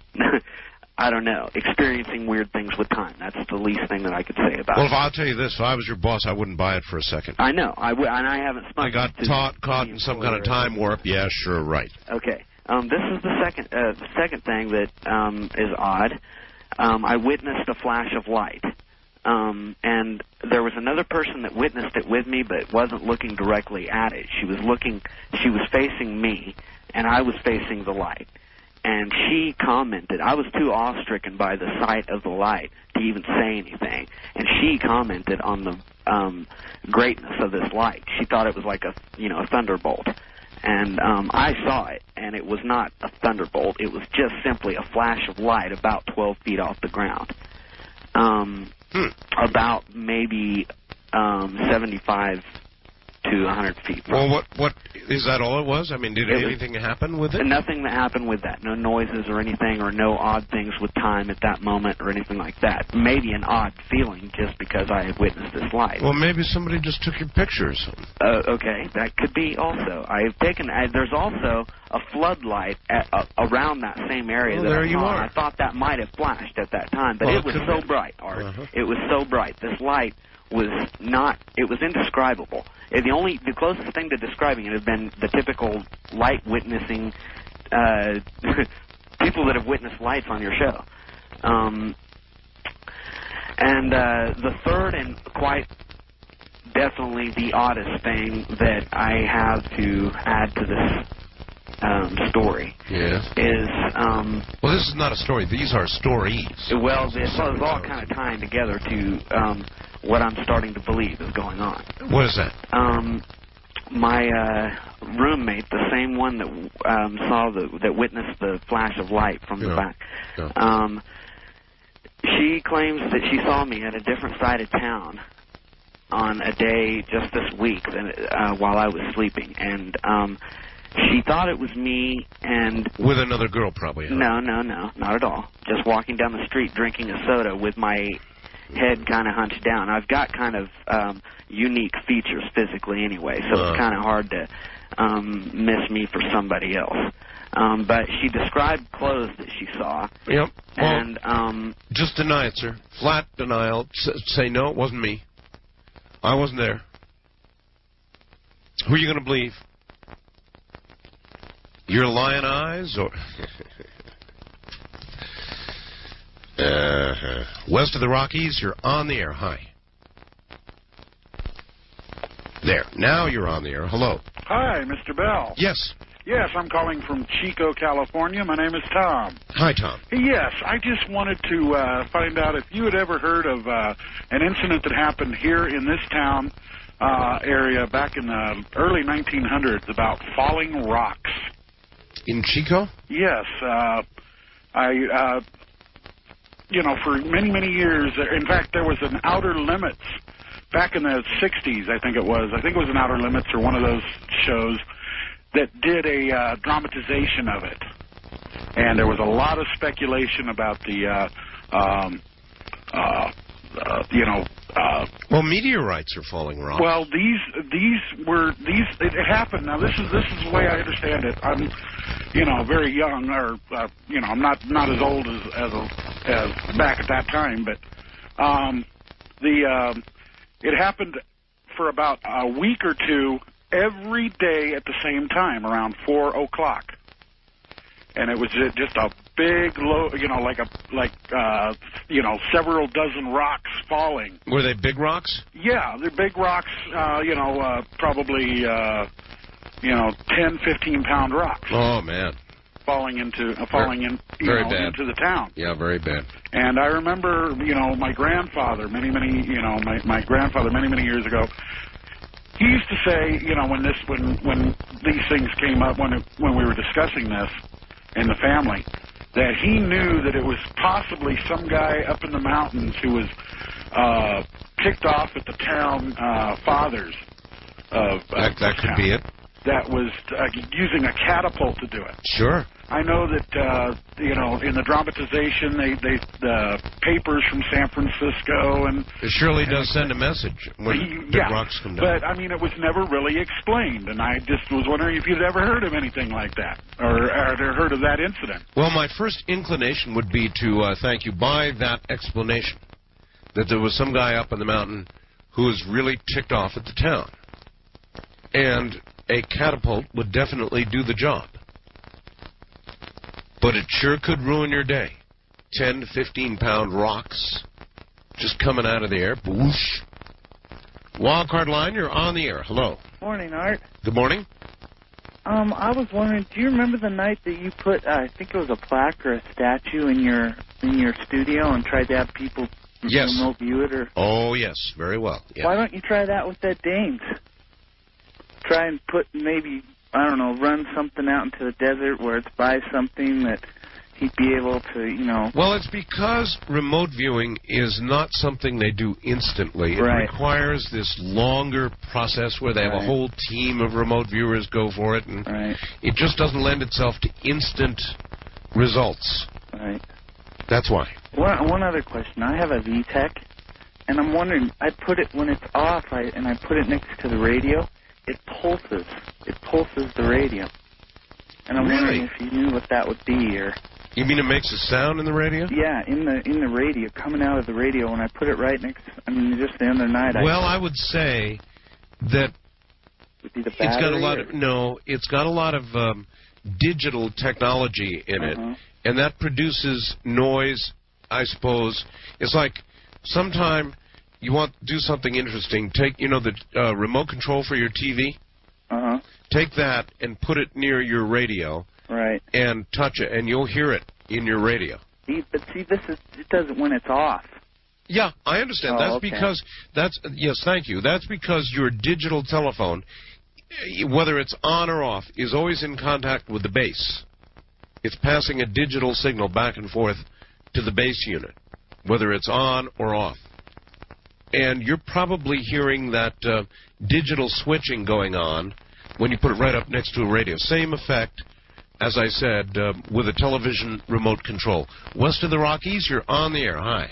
I don't know, experiencing weird things with time. That's the least thing that I could say about well, it. Well, if I'll tell you this, if I was your boss, I wouldn't buy it for a second. I know, I w- and I haven't spoken I got to taught, caught in some kind of time warp. Yeah, sure, right. Okay. Um, this is the second uh, the second thing that um, is odd. Um, I witnessed a flash of light. Um, and there was another person that witnessed it with me, but wasn't looking directly at it. She was looking, she was facing me, and I was facing the light. And she commented, I was too awestricken by the sight of the light to even say anything. And she commented on the um, greatness of this light. She thought it was like a, you know, a thunderbolt. And um, I saw it, and it was not a thunderbolt. It was just simply a flash of light about twelve feet off the ground. Um, hmm. About maybe um, seventy-five to one hundred feet. Well, what what is that all it was? I mean, did it anything was, happen with it? Nothing that happened with that. No noises or anything, or no odd things with time at that moment or anything like that. Maybe an odd feeling just because I had witnessed this light. Well, maybe somebody just took your pictures. Uh, okay, that could be also. I've taken. I, there's also a floodlight at, uh, around that same area. Well, that there I you saw. are. I thought that might have flashed at that time, but well, it was it so be. bright, Art. Uh-huh. It was so bright. This light was not, it was indescribable. The only, the closest thing to describing it had been the typical light witnessing, uh, people that have witnessed lights on your show. Um, and uh, the third and quite definitely the oddest thing that I have to add to this Um, story yes. is um, well, this is not a story. These are stories. Well, it's all, it's all kind of tying together to um, what I'm starting to believe is going on. What is that? Um, my uh, roommate, the same one that um, saw the that witnessed the flash of light from yeah. the back, yeah. um, she claims that she saw me at a different side of town on a day just this week than, uh, while I was sleeping, and um, she thought it was me and... With another girl, probably. Huh? No, no, no, not at all. Just walking down the street drinking a soda with my head kind of hunched down. I've got kind of um, unique features physically anyway, so uh. it's kind of hard to um, miss me for somebody else. Um, but she described clothes that she saw. Yep. Well, and um, just deny it, sir. Flat denial. S- say, no, it wasn't me. I wasn't there. Who are you going to believe? Your lion eyes, or uh-huh. West of the Rockies, you're on the air. Hi. There. Now you're on the air. Hello. Hi, Mister Bell. Yes. Yes, I'm calling from Chico, California. My name is Tom. Hi, Tom. Yes, I just wanted to uh, find out if you had ever heard of uh, an incident that happened here in this town uh, area back in the early nineteen hundreds about falling rocks. In Chico? Yes. Uh, I, uh, you know, for many, many years, in fact, there was an Outer Limits back in the sixties, I think it was. I think it was an Outer Limits or one of those shows that did a uh, dramatization of it. And there was a lot of speculation about the, uh, um, uh, uh, you know... Uh, well, meteorites are falling rocks. Well, these these were... these It, it happened. Now, this is this is the way I understand it. I'm, you know, very young, or, uh, you know, I'm not, not as old as, as, as back at that time, but um, the um, it happened for about a week or two every day at the same time, around four o'clock, and it was just a big, low, you know, like a like uh, you know, several dozen rocks falling. Were they big rocks? Yeah, they're big rocks. Uh, you know, uh, probably uh, you know, ten, fifteen pound rocks. Oh man, falling into uh, falling in you very know bad. into the town. Yeah, very bad. And I remember, you know, my grandfather, many, many, you know, my my grandfather, many, many years ago. He used to say, you know, when this, when when these things came up, when it, when we were discussing this in the family, that he knew that it was possibly some guy up in the mountains who was uh, kicked off at the town uh, fathers of uh, that, that could town, be it. That was uh, using a catapult to do it. Sure. I know that uh, you know, in the dramatization, they they the papers from San Francisco and it surely does send a message when he, big yeah, rocks come down. But I mean, it was never really explained, and I just was wondering if you'd ever heard of anything like that, or, or heard of that incident. Well, my first inclination would be to uh, thank you by that explanation, that there was some guy up in the mountain who was really ticked off at the town, and a catapult would definitely do the job. But it sure could ruin your day. Ten to fifteen pound rocks just coming out of the air. Whoosh. Wildcard line, you're on the air. Hello. Morning, Art. Good morning. Um, I was wondering, do you remember the night that you put, uh, I think it was a plaque or a statue in your in your studio and tried to have people yes. remote view it? Or oh, yes, very well. Yes. Why don't you try that with that Dames? Try and put maybe, I don't know, run something out into the desert where it's by something that he'd be able to, you know... Well, it's because remote viewing is not something they do instantly. It right. requires this longer process where they have right. a whole team of remote viewers go for it, and right. it just doesn't lend itself to instant results. Right. That's why. One, one other question. I have a V TEC, and I'm wondering, I put it, when it's off, I, and I put it next to the radio, it pulses. It pulses the radio. And I'm really? wondering if you knew what that would be, or... You mean it makes a sound in the radio? Yeah, in the in the radio, coming out of the radio. When I put it right next, I mean, just the other night. Well, I, I would say that would be the it's got a lot or? of no, it's got a lot of um, digital technology in uh-huh. it, and that produces noise. I suppose it's like sometime you want to do something interesting. Take you know the uh, remote control for your T V. Uh huh. Take that and put it near your radio. Right. And touch it, and you'll hear it in your radio. See, but see, this is it does it when it's off. Yeah, I understand. Oh, that's okay. because that's yes, thank you. That's because your digital telephone, whether it's on or off, is always in contact with the base. It's passing a digital signal back and forth to the base unit, whether it's on or off. And you're probably hearing that uh, digital switching going on when you put it right up next to a radio. Same effect, as I said, uh, with a television remote control. West of the Rockies, you're on the air. Hi.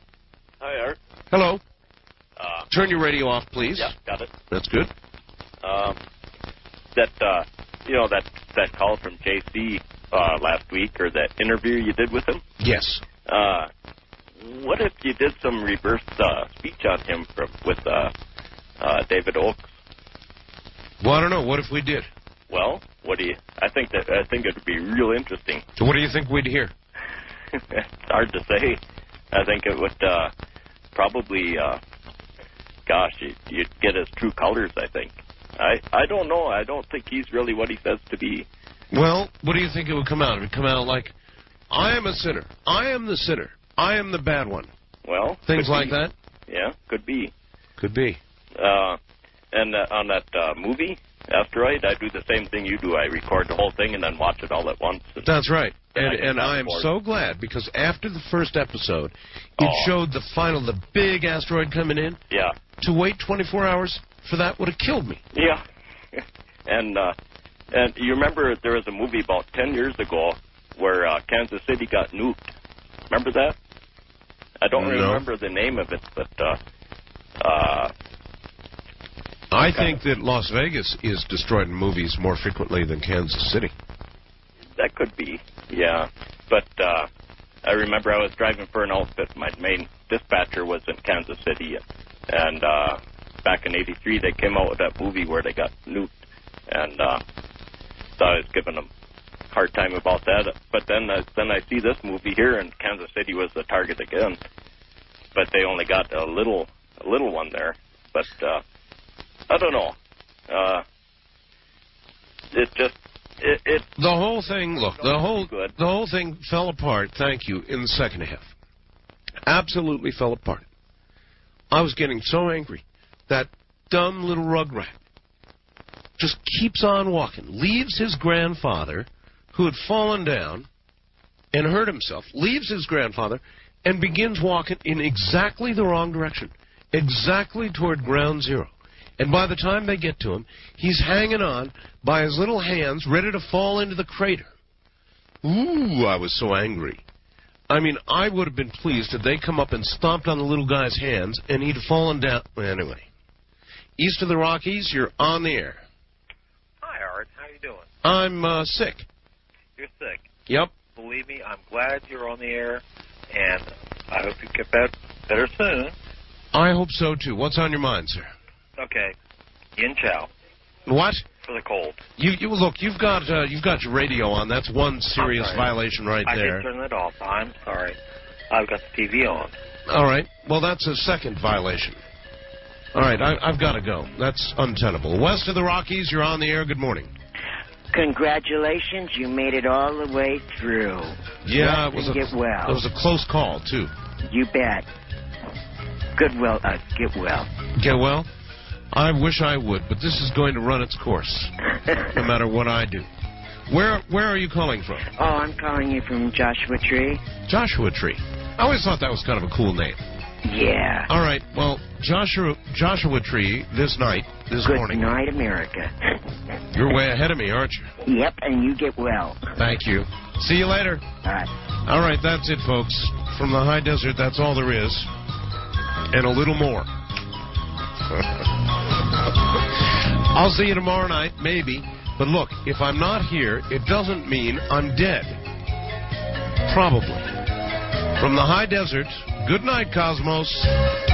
Hi, Art. Hello. Uh, Turn your radio off, please. Yeah, got it. That's good. Um, that, uh, you know, that, that call from J C uh, last week, or that interview you did with him? Yes. Uh, what if you did some reverse uh, speech on him from, with uh, uh, David Oakes? Well, I don't know. What if we did? Well, what do you? I think that I think it would be real interesting. So, what do you think we'd hear? It's hard to say. I think it would uh, probably, uh, God, gosh, you, you'd get his true colors, I think. I, I don't know. I don't think he's really what he says to be. Well, what do you think it would come out? It would come out like, I am a sinner. I am the sinner. I am the bad one. Well, things like be. that? Yeah, could be. Could be. Uh, and uh, on that uh, movie, Asteroid, I do the same thing you do. I record the whole thing and then watch it all at once. And That's right. And, I and I am forward. so glad, because after the first episode, it oh. showed the final, the big asteroid coming in. Yeah. To wait twenty-four hours for that would have killed me. Yeah. and uh, and you remember there was a movie about ten years ago where uh, Kansas City got nuked. Remember that? I don't no. remember the name of it, but uh, uh, I think that Las Vegas is destroyed in movies more frequently than Kansas City. That could be, yeah. But uh, I remember I was driving for an outfit. My main dispatcher was in Kansas City, and uh, back in eighty-three they came out with that movie where they got nuked, and uh, so I was giving them a hard time about that. But then, uh, then I see this movie here, and Kansas City was the target again. But they only got a little, a little one there. But uh, I don't know. Uh, it just. It, it, the whole thing, look, the whole the whole thing fell apart, thank you, in the second half. Absolutely fell apart. I was getting so angry. That dumb little rugrat just keeps on walking, leaves his grandfather, who had fallen down and hurt himself, leaves his grandfather and begins walking in exactly the wrong direction, exactly toward ground zero. And by the time they get to him, he's hanging on by his little hands, ready to fall into the crater. Ooh, I was so angry. I mean, I would have been pleased if they come up and stomped on the little guy's hands, and he'd have fallen down. Anyway, east of the Rockies, you're on the air. Hi, Art. How you doing? I'm uh, sick. You're sick? Yep. Believe me, I'm glad you're on the air, and I hope you get better, better soon. I hope so, too. What's on your mind, sir? Okay, Yin Chow. What? For the cold. You, you look. You've got uh, you've got your radio on. That's one serious violation right I there. I did turn it off. I'm sorry. I've got the T V on. All right. Well, that's a second violation. All right. I, I've got to go. That's untenable. West of the Rockies, you're on the air. Good morning. Congratulations, you made it all the way through. Yeah, Rest it was and a get well. It was a close call too. You bet. Good well. Uh, get well. Get well. I wish I would, but this is going to run its course, no matter what I do. Where where are you calling from? Oh, I'm calling you from Joshua Tree. Joshua Tree. I always thought that was kind of a cool name. Yeah. All right. Well, Joshua Joshua Tree this night, this Good morning. Good night, America. You're way ahead of me, aren't you? Yep, and you get well. Thank you. See you later. All right. All right, that's it, folks. From the high desert, that's all there is. And a little more. I'll see you tomorrow night, maybe. But look, if I'm not here, it doesn't mean I'm dead. Probably. From the high desert, good night, Cosmos.